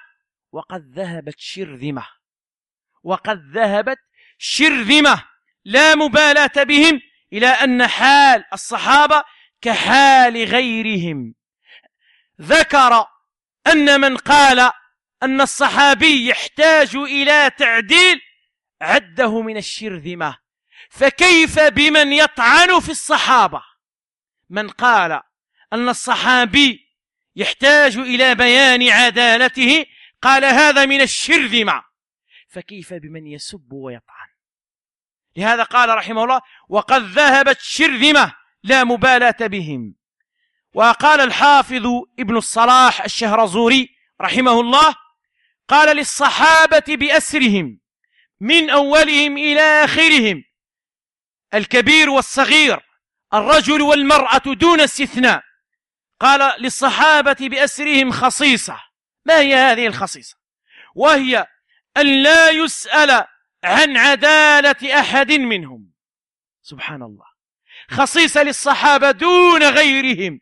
وقد ذهبت شرذمة لا مبالاة بهم، إلى أن حال الصحابة كحال غيرهم. ذكر أن من قال أن الصحابي يحتاج إلى تعديل عده من الشرذمة، فكيف بمن يطعن في الصحابة؟ من قال أن الصحابي يحتاج إلى بيان عدالته قال هذا من الشرذمة، فكيف بمن يسب ويطعن؟ لهذا قال رحمه الله: وقد ذهبت شرذمة لا مبالاة بهم. وقال الحافظ ابن الصلاح الشهرزوري رحمه الله: قال: للصحابة بأسرهم من أولهم إلى آخرهم، الكبير والصغير، الرجل والمرأة دون استثناء، قال للصحابة بأسرهم خصيصة. ما هي هذه الخصيصة؟ وهي أن لا يسأل عن عدالة أحد منهم. سبحان الله، خصيصة للصحابة دون غيرهم،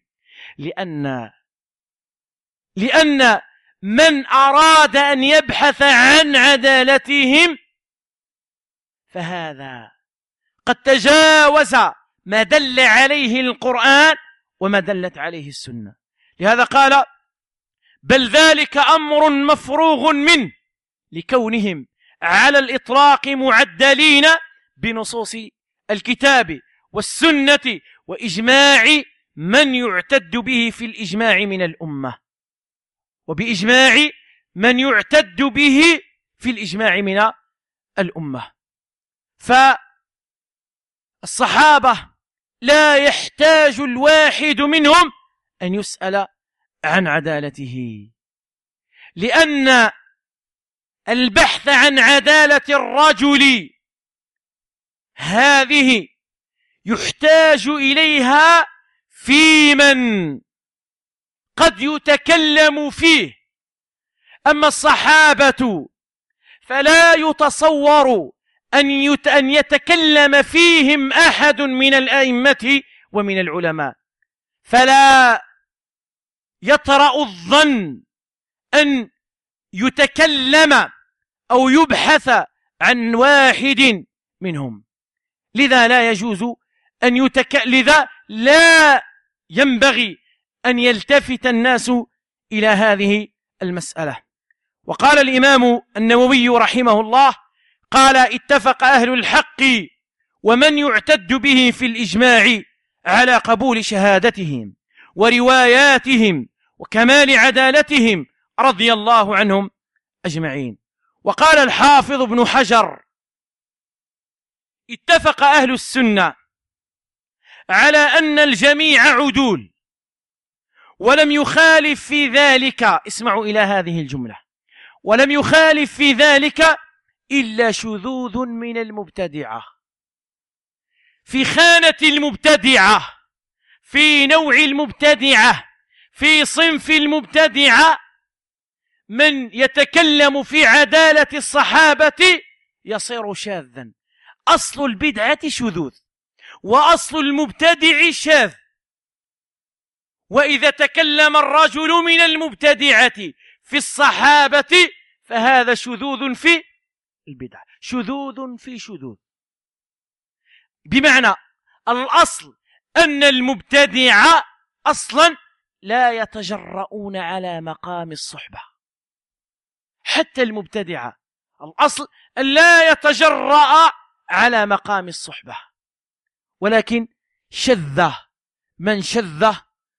لأن من أراد أن يبحث عن عدالتهم فهذا قد تجاوز ما دل عليه القرآن وما دلت عليه السنة. لهذا قال: بل ذلك أمر مفروغ منه، لكونهم على الإطلاق معدلين بنصوص الكتاب والسنة وإجماع من يعتد به في الإجماع من الأمة، وبإجماع من يعتد به في الإجماع من الأمة. فالصحابة لا يحتاج الواحد منهم أن يسأل عن عدالته، لأن البحث عن عدالة الرجل هذه يحتاج إليها في من قد يتكلم فيه. أما الصحابة فلا يتصور أن يتكلم فيهم أحد من الأئمة ومن العلماء، فلا يطرأ الظن أن يتكلم أو يبحث عن واحد منهم. لذا لا يجوز أن لذا لا ينبغي أن يلتفت الناس إلى هذه المسألة. وقال الإمام النووي رحمه الله: قال: اتفق أهل الحق ومن يعتد به في الإجماع على قبول شهادتهم ورواياتهم وكمال عدالتهم رضي الله عنهم أجمعين. وقال الحافظ ابن حجر: اتفق أهل السنة على أن الجميع عدول، ولم يخالف في ذلك، اسمعوا إلى هذه الجملة، ولم يخالف في ذلك إلا شذوذ من المبتدعة، في خانة المبتدعة، في نوع المبتدعة، في صنف المبتدعة، من يتكلم في عدالة الصحابة يصير شاذا. أصل البدعة شذوذ، وأصل المبتدع شاذ. وإذا تكلم الرجل من المبتدعة في الصحابة فهذا شذوذ في البدعة، شذوذ في شذوذ. بمعنى الأصل أن المبتدع أصلا لا يتجرؤون على مقام الصحبة، حتى المبتدع الأصل أن لا يتجرأ على مقام الصحبة، ولكن شذ من شذ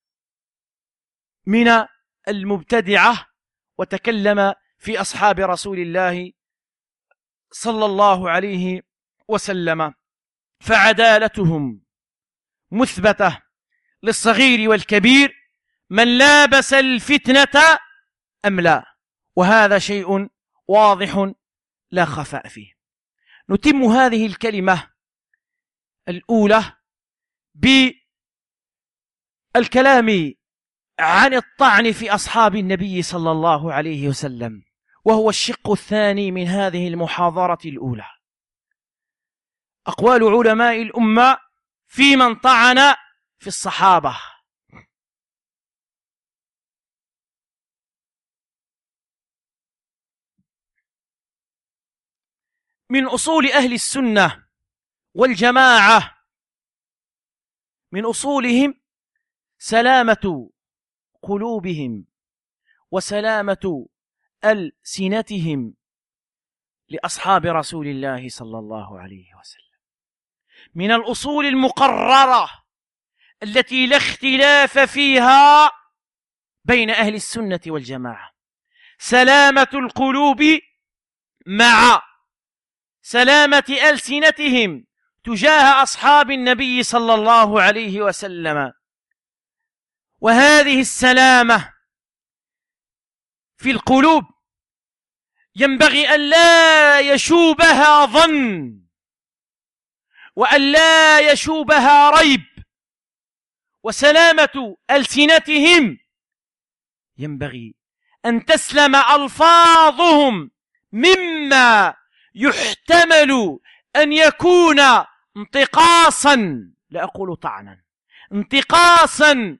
من المبتدعة وتكلم في أصحاب رسول الله صلى الله عليه وسلم، فعدالتهم مثبتة للصغير والكبير من لابس الفتنة أم لا، وهذا شيء واضح لا خفاء فيه. نتم هذه الكلمة الأولى بالكلام عن الطعن في أصحاب النبي صلى الله عليه وسلم، وهو الشق الثاني من هذه المحاضرة الأولى. أقوال علماء الأمة في من طعن في الصحابة. من أصول أهل السنة والجماعة، من أصولهم سلامة قلوبهم وسلامة ألسنتهم لأصحاب رسول الله صلى الله عليه وسلم. من الأصول المقررة التي لا اختلاف فيها بين أهل السنة والجماعة سلامة القلوب مع سلامة ألسنتهم تجاه أصحاب النبي صلى الله عليه وسلم. وهذه السلامة في القلوب ينبغي أن لا يشوبها ظن، وأن لا يشوبها ريب. وسلامة ألسنتهم ينبغي أن تسلم ألفاظهم مما يحتمل أن يكون انتقاصا، لا أقول طعنا، انتقاصا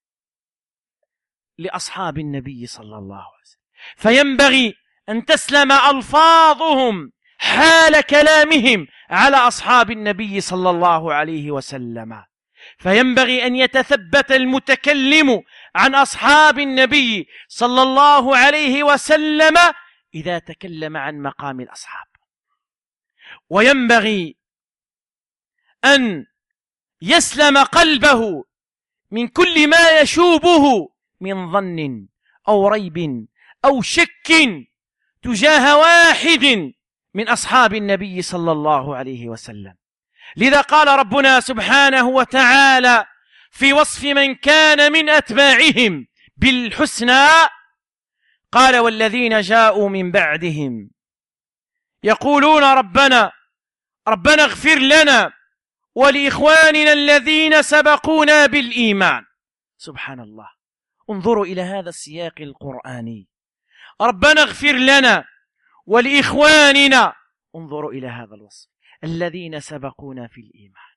لأصحاب النبي صلى الله عليه وسلم. فينبغي أن تسلم ألفاظهم حال كلامهم على أصحاب النبي صلى الله عليه وسلم. فينبغي أن يتثبت المتكلم عن أصحاب النبي صلى الله عليه وسلم إذا تكلم عن مقام الأصحاب، وينبغي أن يسلم قلبه من كل ما يشوبه من ظن أو ريب أو شك تجاه واحد من أصحاب النبي صلى الله عليه وسلم. لذا قال ربنا سبحانه وتعالى في وصف من كان من أتباعهم بالحسنى، قال والذين جاءوا من بعدهم يقولون ربنا اغفر لنا ولإخواننا الذين سبقونا بالإيمان. سبحان الله، انظروا إلى هذا السياق القرآني، ربنا اغفر لنا ولإخواننا، انظروا إلى هذا الوصف، الذين سبقونا في الإيمان.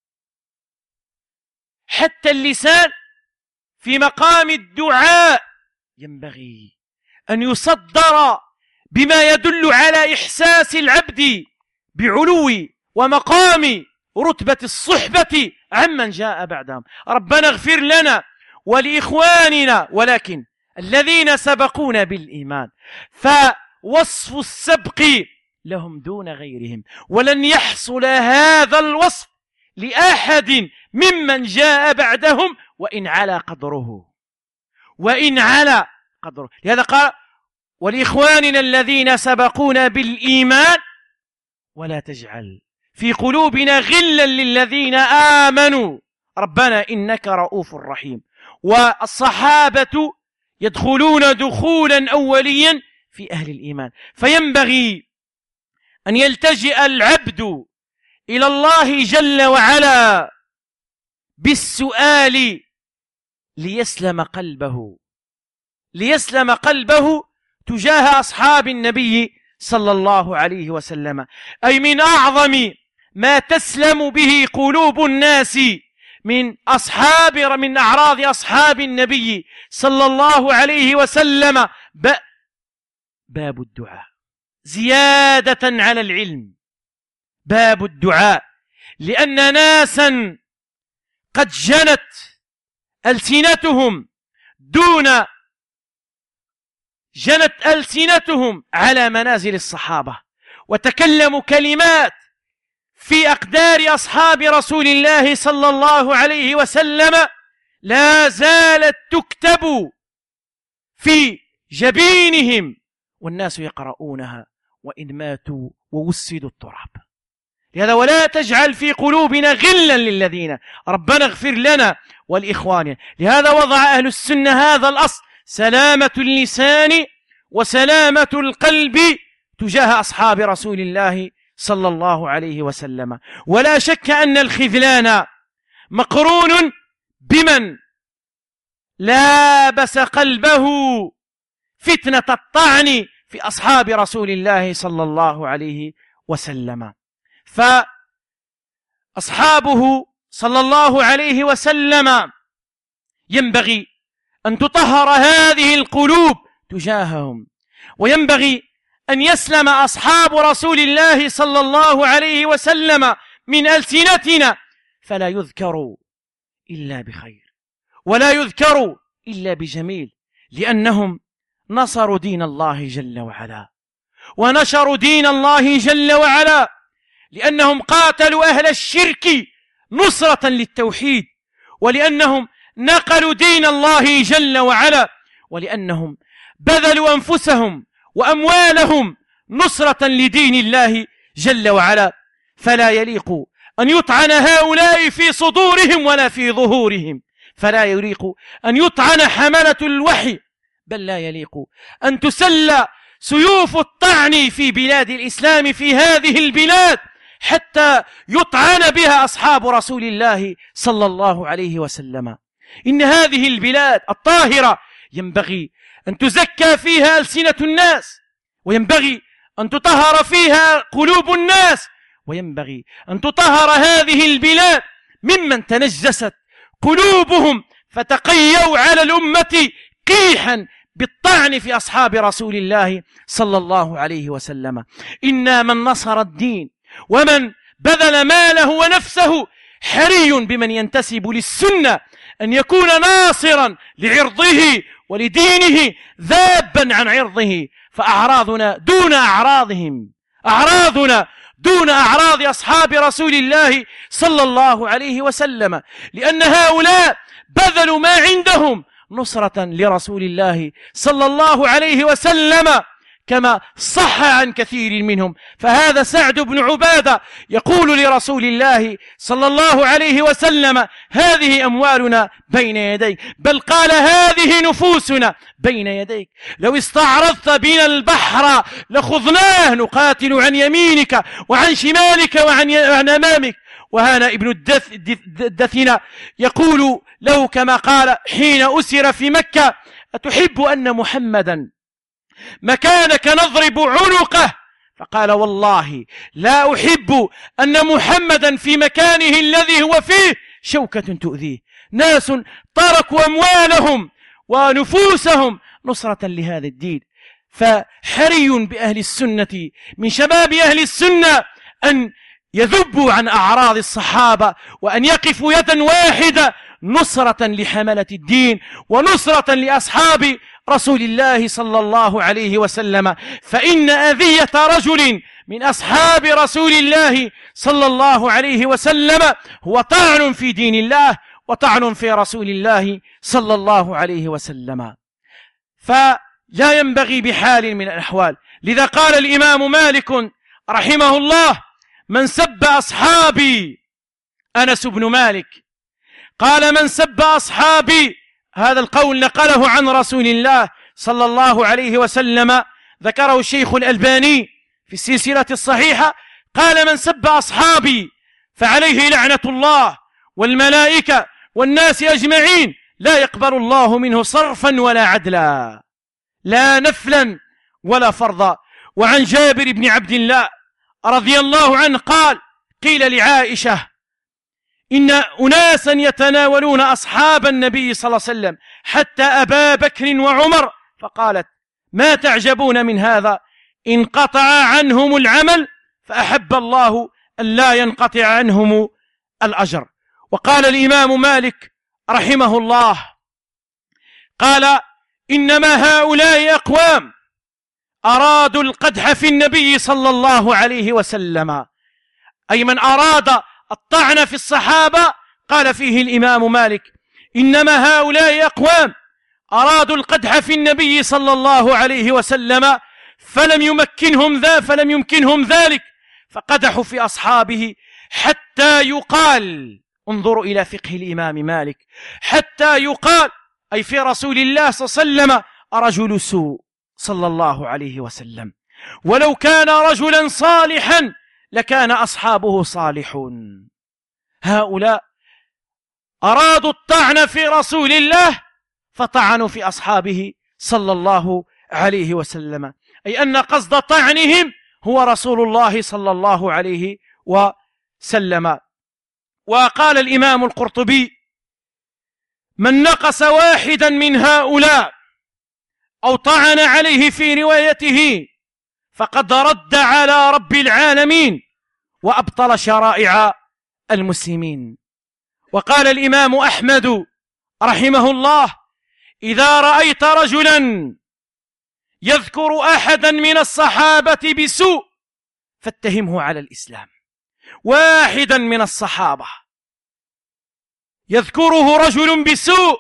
حتى اللسان في مقام الدعاء ينبغي أن يصدر بما يدل على إحساس العبد بعلو ومقام رتبة الصحبة عمن جاء بعدهم. ربنا اغفر لنا ولإخواننا، ولكن الذين سبقونا بالإيمان، فوصف السبق لهم دون غيرهم، ولن يحصل هذا الوصف لأحد ممن جاء بعدهم وإن على قدره، وإن على قدره. لهذا قال ولإخواننا الذين سبقونا بالإيمان ولا تجعل في قلوبنا غلا للذين آمنوا ربنا إنك رؤوف رحيم. والصحابة يدخلون دخولا أوليا في أهل الإيمان، فينبغي أن يلتجئ العبد إلى الله جل وعلا بالسؤال ليسلم قلبه تجاه أصحاب النبي صلى الله عليه وسلم. أي من أعظم ما تسلم به قلوب الناس من أعراض أصحاب النبي صلى الله عليه وسلم باب الدعاء، زيادة على العلم، باب الدعاء. لأن ناسا قد جنت ألسنتهم على منازل الصحابة، وتكلموا كلمات في أقدار أصحاب رسول الله صلى الله عليه وسلم لا زالت تكتب في جبينهم، والناس يقرؤونها وإن ماتوا ووسدوا التراب. لهذا ولا تجعل في قلوبنا غلا للذين، ربنا اغفر لنا والإخوان. لهذا وضع أهل السنة هذا الأصل: سلامة اللسان وسلامة القلب تجاه أصحاب رسول الله صلى الله عليه وسلم. ولا شك أن الخذلان مقرون بمن لابس قلبه فتنة الطعن في أصحاب رسول الله صلى الله عليه وسلم. فأصحابه صلى الله عليه وسلم ينبغي أن تطهر هذه القلوب تجاههم، وينبغي أن يسلم أصحاب رسول الله صلى الله عليه وسلم من ألسنتنا، فلا يذكروا إلا بخير ولا يذكروا إلا بجميل، لأنهم نصروا دين الله جل وعلا ونشروا دين الله جل وعلا، لأنهم قاتلوا أهل الشرك نصرة للتوحيد، ولأنهم نقلوا دين الله جل وعلا، ولأنهم بذلوا أنفسهم وأموالهم نصرة لدين الله جل وعلا. فلا يليق أن يطعن هؤلاء في صدورهم ولا في ظهورهم، فلا يليق أن يطعن حملة الوحي، بل لا يليق أن تسلى سيوف الطعن في بلاد الإسلام في هذه البلاد حتى يطعن بها أصحاب رسول الله صلى الله عليه وسلم. إن هذه البلاد الطاهرة ينبغي أن تزكى فيها ألسنة الناس، وينبغي أن تطهر فيها قلوب الناس، وينبغي أن تطهر هذه البلاد ممن تنجست قلوبهم فتقيوا على الأمة قيحا بالطعن في أصحاب رسول الله صلى الله عليه وسلم. إن من نصر الدين ومن بذل ماله ونفسه حري بمن ينتسب للسنة أن يكون ناصرا لعرضه ولدينه ذابا عن عرضه، فأعراضنا دون أعراضهم، أعراضنا دون أعراض أصحاب رسول الله صلى الله عليه وسلم، لأن هؤلاء بذلوا ما عندهم نصرة لرسول الله صلى الله عليه وسلم، كما صح عن كثير منهم. فهذا سعد بن عبادة يقول لرسول الله صلى الله عليه وسلم: هذه أموالنا بين يديك، بل قال: هذه نفوسنا بين يديك، لو استعرضت بنا البحر لخضناه، نقاتل عن يمينك وعن شمالك وعن أمامك. وهنا ابن الدثنة يقول له كما قال حين أسر في مكة: أتحب أن محمدا مكانك نضرب عنقه؟ فقال: والله لا أحب أن محمدا في مكانه الذي هو فيه شوكة تؤذيه. ناس تركوا أموالهم ونفوسهم نصرة لهذا الدين. فحري بأهل السنة من شباب أهل السنة أن يذبوا عن أعراض الصحابة، وأن يقفوا يدا واحدة نصرة لحملة الدين ونصرة لأصحاب رسول الله صلى الله عليه وسلم. فإن أذية رجل من أصحاب رسول الله صلى الله عليه وسلم هو طعن في دين الله وطعن في رسول الله صلى الله عليه وسلم. فلا ينبغي بحال من الأحوال. لذا قال الإمام مالك رحمه الله: من سب أصحابي، أنس بن مالك قال: من سب أصحابي. هذا القول نقله عن رسول الله صلى الله عليه وسلم، ذكره الشيخ الألباني في السلسلة الصحيحة. قال: من سب أصحابي فعليه لعنة الله والملائكة والناس أجمعين، لا يقبل الله منه صرفا ولا عدلا، لا نفلا ولا فرضا. وعن جابر بن عبد الله رضي الله عنه قال: قيل لعائشة: إن أناسا يتناولون أصحاب النبي صلى الله عليه وسلم حتى أبا بكر وعمر، فقالت: ما تعجبون من هذا؟ انقطع عنهم العمل فأحب الله أن لا ينقطع عنهم الأجر. وقال الإمام مالك رحمه الله قال: إنما هؤلاء أقوام أرادوا القدح في النبي صلى الله عليه وسلم، أي من أراد الطعن في الصحابة. قال فيه الإمام مالك: إنما هؤلاء أقوام أرادوا القدح في النبي صلى الله عليه وسلم فلم يمكنهم ذلك، فقدحوا في أصحابه حتى يقال، انظروا إلى فقه الإمام مالك، حتى يقال أي في رسول الله صلى الله عليه وسلم رجل سوء صلى الله عليه وسلم، ولو كان رجلا صالحا لكان أصحابه صالحون. هؤلاء أرادوا الطعن في رسول الله فطعنوا في أصحابه صلى الله عليه وسلم، أي أن قصد طعنهم هو رسول الله صلى الله عليه وسلم. وقال الإمام القرطبي: من نقص واحدا من هؤلاء أو طعن عليه في روايته فقد رد على رب العالمين وأبطل شرائع المسلمين. وقال الإمام أحمد رحمه الله: إذا رأيت رجلا يذكر أحدا من الصحابة بسوء فاتهمه على الإسلام. واحدا من الصحابة يذكره رجل بسوء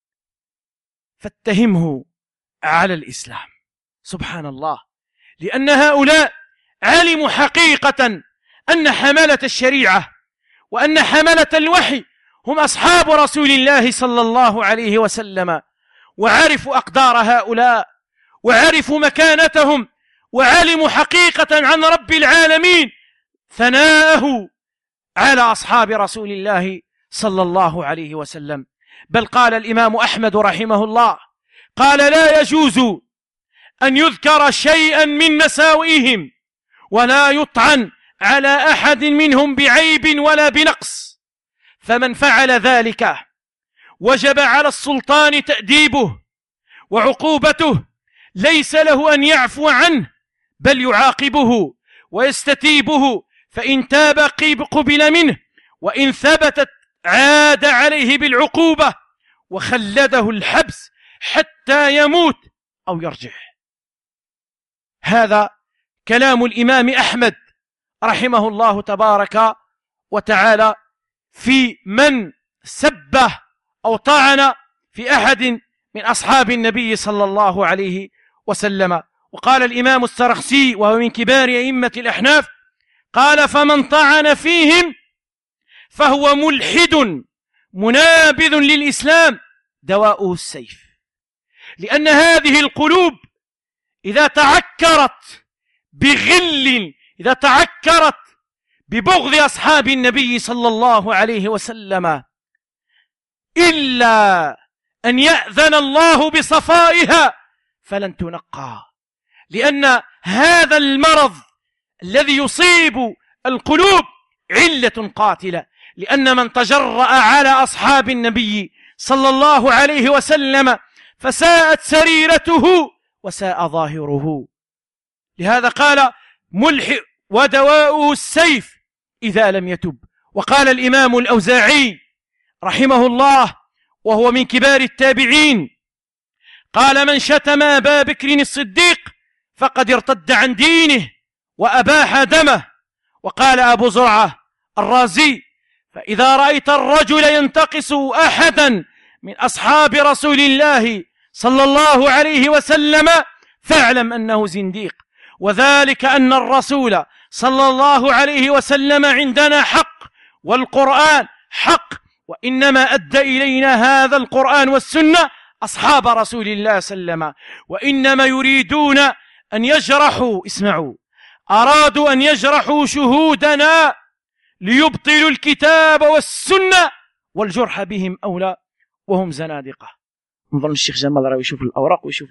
فاتهمه على الإسلام. سبحان الله، لأن هؤلاء علموا حقيقة أن حملة الشريعة وأن حملة الوحي هم أصحاب رسول الله صلى الله عليه وسلم، وعرفوا أقدار هؤلاء وعرفوا مكانتهم، وعلموا حقيقة عن رب العالمين ثناءه على أصحاب رسول الله صلى الله عليه وسلم. بل قال الإمام أحمد رحمه الله قال: لا يجوز أن يذكر شيئا من مساوئهم ولا يطعن على أحد منهم بعيب ولا بنقص، فمن فعل ذلك وجب على السلطان تأديبه وعقوبته، ليس له أن يعفو عنه بل يعاقبه ويستتيبه، فإن تاب قبل منه، وإن ثبتت عاد عليه بالعقوبة وخلده الحبس حتى يموت أو يرجع. هذا كلام الإمام أحمد رحمه الله تبارك وتعالى في من سبه أو طعن في أحد من أصحاب النبي صلى الله عليه وسلم. وقال الإمام السرخسي وهو من كبار أئمة الأحناف قال: فمن طعن فيهم فهو ملحد منابذ للإسلام دواؤه السيف. لأن هذه القلوب إذا تعكرت بغل، إذا تعكرت ببغض أصحاب النبي صلى الله عليه وسلم، إلا أن يأذن الله بصفائها فلن تنقى. لأن هذا المرض الذي يصيب القلوب علة قاتلة، لأن من تجرأ على أصحاب النبي صلى الله عليه وسلم فساءت سريرته وساء ظاهره. لهذا قال: ملحد ودواؤه السيف إذا لم يتب. وقال الإمام الأوزاعي رحمه الله وهو من كبار التابعين قال: من شتم أبا بكر الصديق فقد ارتد عن دينه وأباح دمه. وقال أبو زرعة الرازي: فإذا رأيت الرجل ينتقص أحدا من أصحاب رسول الله صلى الله عليه وسلم فاعلم أنه زنديق، وذلك أن الرسول صلى الله عليه وسلم عندنا حق، والقرآن حق، وإنما أدى إلينا هذا القرآن والسنة أصحاب رسول الله صلى الله عليه وسلم، وإنما يريدون أن يجرحوا، اسمعوا، أرادوا أن يجرحوا شهودنا ليبطلوا الكتاب والسنة، والجرح بهم أولى وهم زنادقة. نظن الشيخ جمال راه يشوف الأوراق ويشوف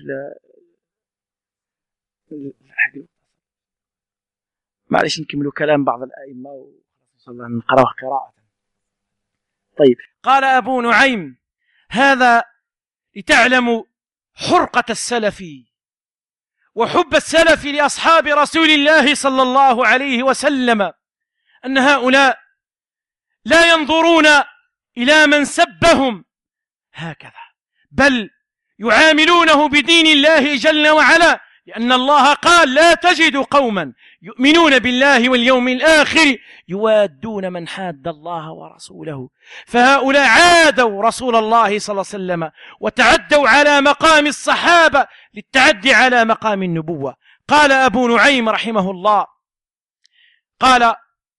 معلش نكملوا كلام بعض الأئمة ونقرأه قراءة. طيب، قال أبو نعيم: هذا لتعلموا حرقة السلف وحب السلف لأصحاب رسول الله صلى الله عليه وسلم، أن هؤلاء لا ينظرون إلى من سبهم هكذا، بل يعاملونه بدين الله جل وعلا، لأن الله قال: لا تجد قوما يؤمنون بالله واليوم الآخر يوادون من حاد الله ورسوله. فهؤلاء عادوا رسول الله صلى الله عليه وسلم وتعدوا على مقام الصحابة للتعدي على مقام النبوة. قال أبو نعيم رحمه الله، قال: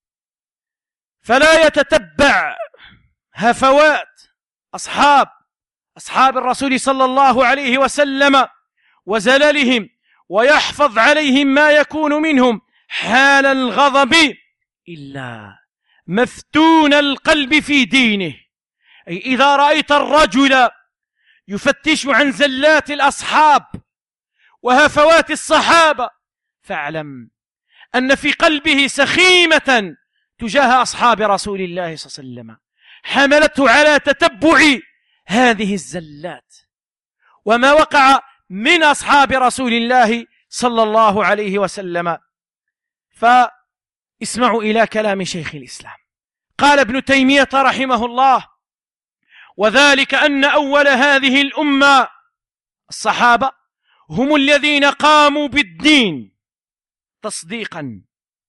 فلا يتتبع هفوات أصحاب الرسول صلى الله عليه وسلم وزللهم، ويحفظ عليهم ما يكون منهم حال الغضب، إلا مفتون القلب في دينه. أي إذا رأيت الرجل يفتش عن زلات الأصحاب وهفوات الصحابة، فاعلم أن في قلبه سخيمة تجاه أصحاب رسول الله صلى الله عليه وسلم حملته على تتبع هذه الزلات وما وقع من أصحاب رسول الله صلى الله عليه وسلم. فاسمعوا إلى كلام شيخ الإسلام. قال ابن تيمية رحمه الله: وذلك أن أول هذه الأمة الصحابة هم الذين قاموا بالدين تصديقا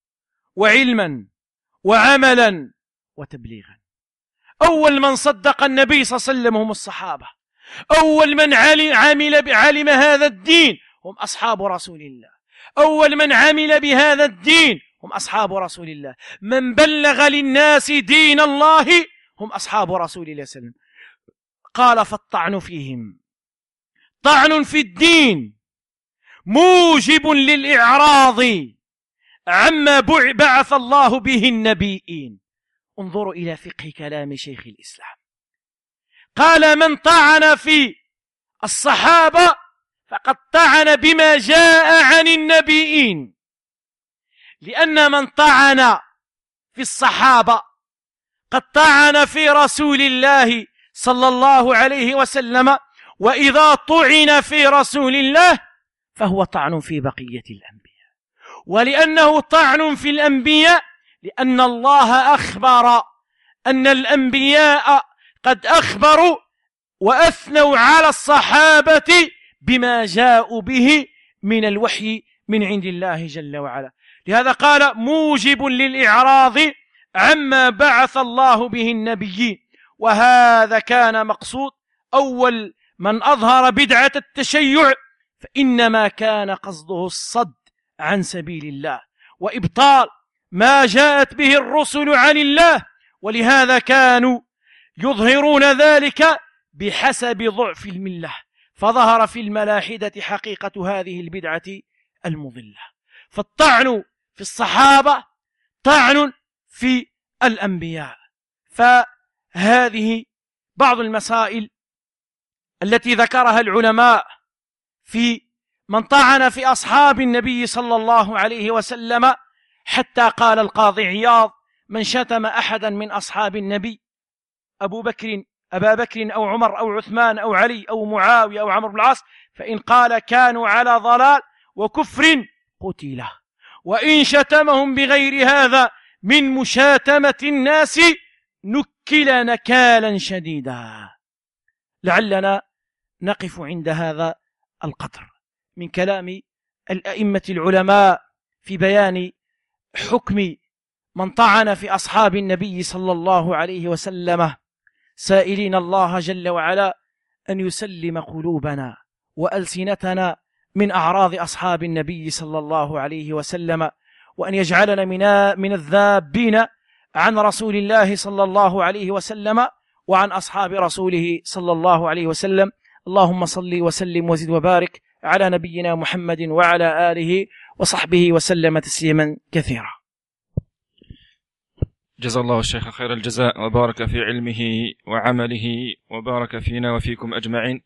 وعلما وعملا وتبليغا. أول من صدق النبي صلى الله عليه وسلم هم الصحابة، أول من علم هذا الدين هم أصحاب رسول الله، أول من عمل بهذا الدين هم أصحاب رسول الله، من بلغ للناس دين الله هم أصحاب رسول الله صلى الله عليه وسلم. قال: فالطعن فيهم طعن في الدين موجب للإعراض عما بعث الله به النبيين. انظروا إلى فقه كلام شيخ الإسلام. قال: من طعن في الصحابة فقد طعن بما جاء عن النبيين، لأن من طعن في الصحابة قد طعن في رسول الله صلى الله عليه وسلم، وإذا طعن في رسول الله فهو طعن في بقية الأنبياء. ولأنه طعن في الأنبياء لأن الله أخبر أن الأنبياء قد أخبروا وأثنوا على الصحابة بما جاءوا به من الوحي من عند الله جل وعلا. لهذا قال: موجب للإعراض عما بعث الله به النبيين. وهذا كان مقصود أول من أظهر بدعة التشيع، فإنما كان قصده الصد عن سبيل الله وإبطال ما جاءت به الرسل عن الله، ولهذا كانوا يظهرون ذلك بحسب ضعف الملة، فظهر في الملاحدة حقيقة هذه البدعة المضلة. فالطعن في الصحابة طعن في الأنبياء. فهذه بعض المسائل التي ذكرها العلماء في من طعن في أصحاب النبي صلى الله عليه وسلم، حتى قال القاضي عياض: من شتم أحدا من أصحاب النبي، أبا بكر أو عمر أو عثمان أو علي أو معاوية أو عمرو بن العاص، فإن قال كانوا على ضلال وكفر قتله، وإن شتمهم بغير هذا من مشاتمة الناس نكل نكالا شديدا. لعلنا نقف عند هذا القدر من كلام الأئمة العلماء في بيان حكم من طعن في أصحاب النبي صلى الله عليه وسلم، سائلين الله جل وعلا أن يسلم قلوبنا وألسنتنا من أعراض أصحاب النبي صلى الله عليه وسلم، وأن يجعلنا من الذابين عن رسول الله صلى الله عليه وسلم، وعن أصحاب رسوله صلى الله عليه وسلم. اللهم صل وسلم وزد وبارك على نبينا محمد وعلى آله وصحبه وسلم تسليما كثيرا. جزا الله الشيخ خير الجزاء وبارك في علمه وعمله وبارك فينا وفيكم أجمعين.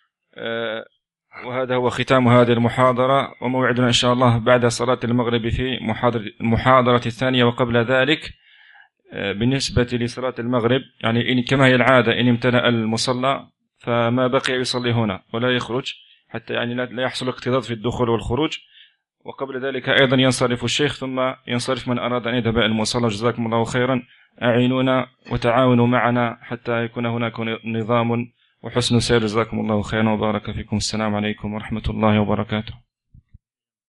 وهذا هو ختام هذه المحاضرة، وموعدنا إن شاء الله بعد صلاة المغرب في المحاضرة الثانية. وقبل ذلك بالنسبة لصلاة المغرب يعني كما هي العادة، إن امتلأ المصلى فما بقي يصلي هنا ولا يخرج، حتى يعني لا يحصل اكتظاظ في الدخول والخروج. وقبل ذلك أيضا ينصرف الشيخ ثم ينصرف من أراد أن يذهب إلى المصلى. جزاكم الله خيرا، أعينونا وتعاونوا معنا حتى يكون هناك نظام وحسن سير. جزاكم الله خيرا وبارك فيكم. السلام عليكم ورحمة الله وبركاته.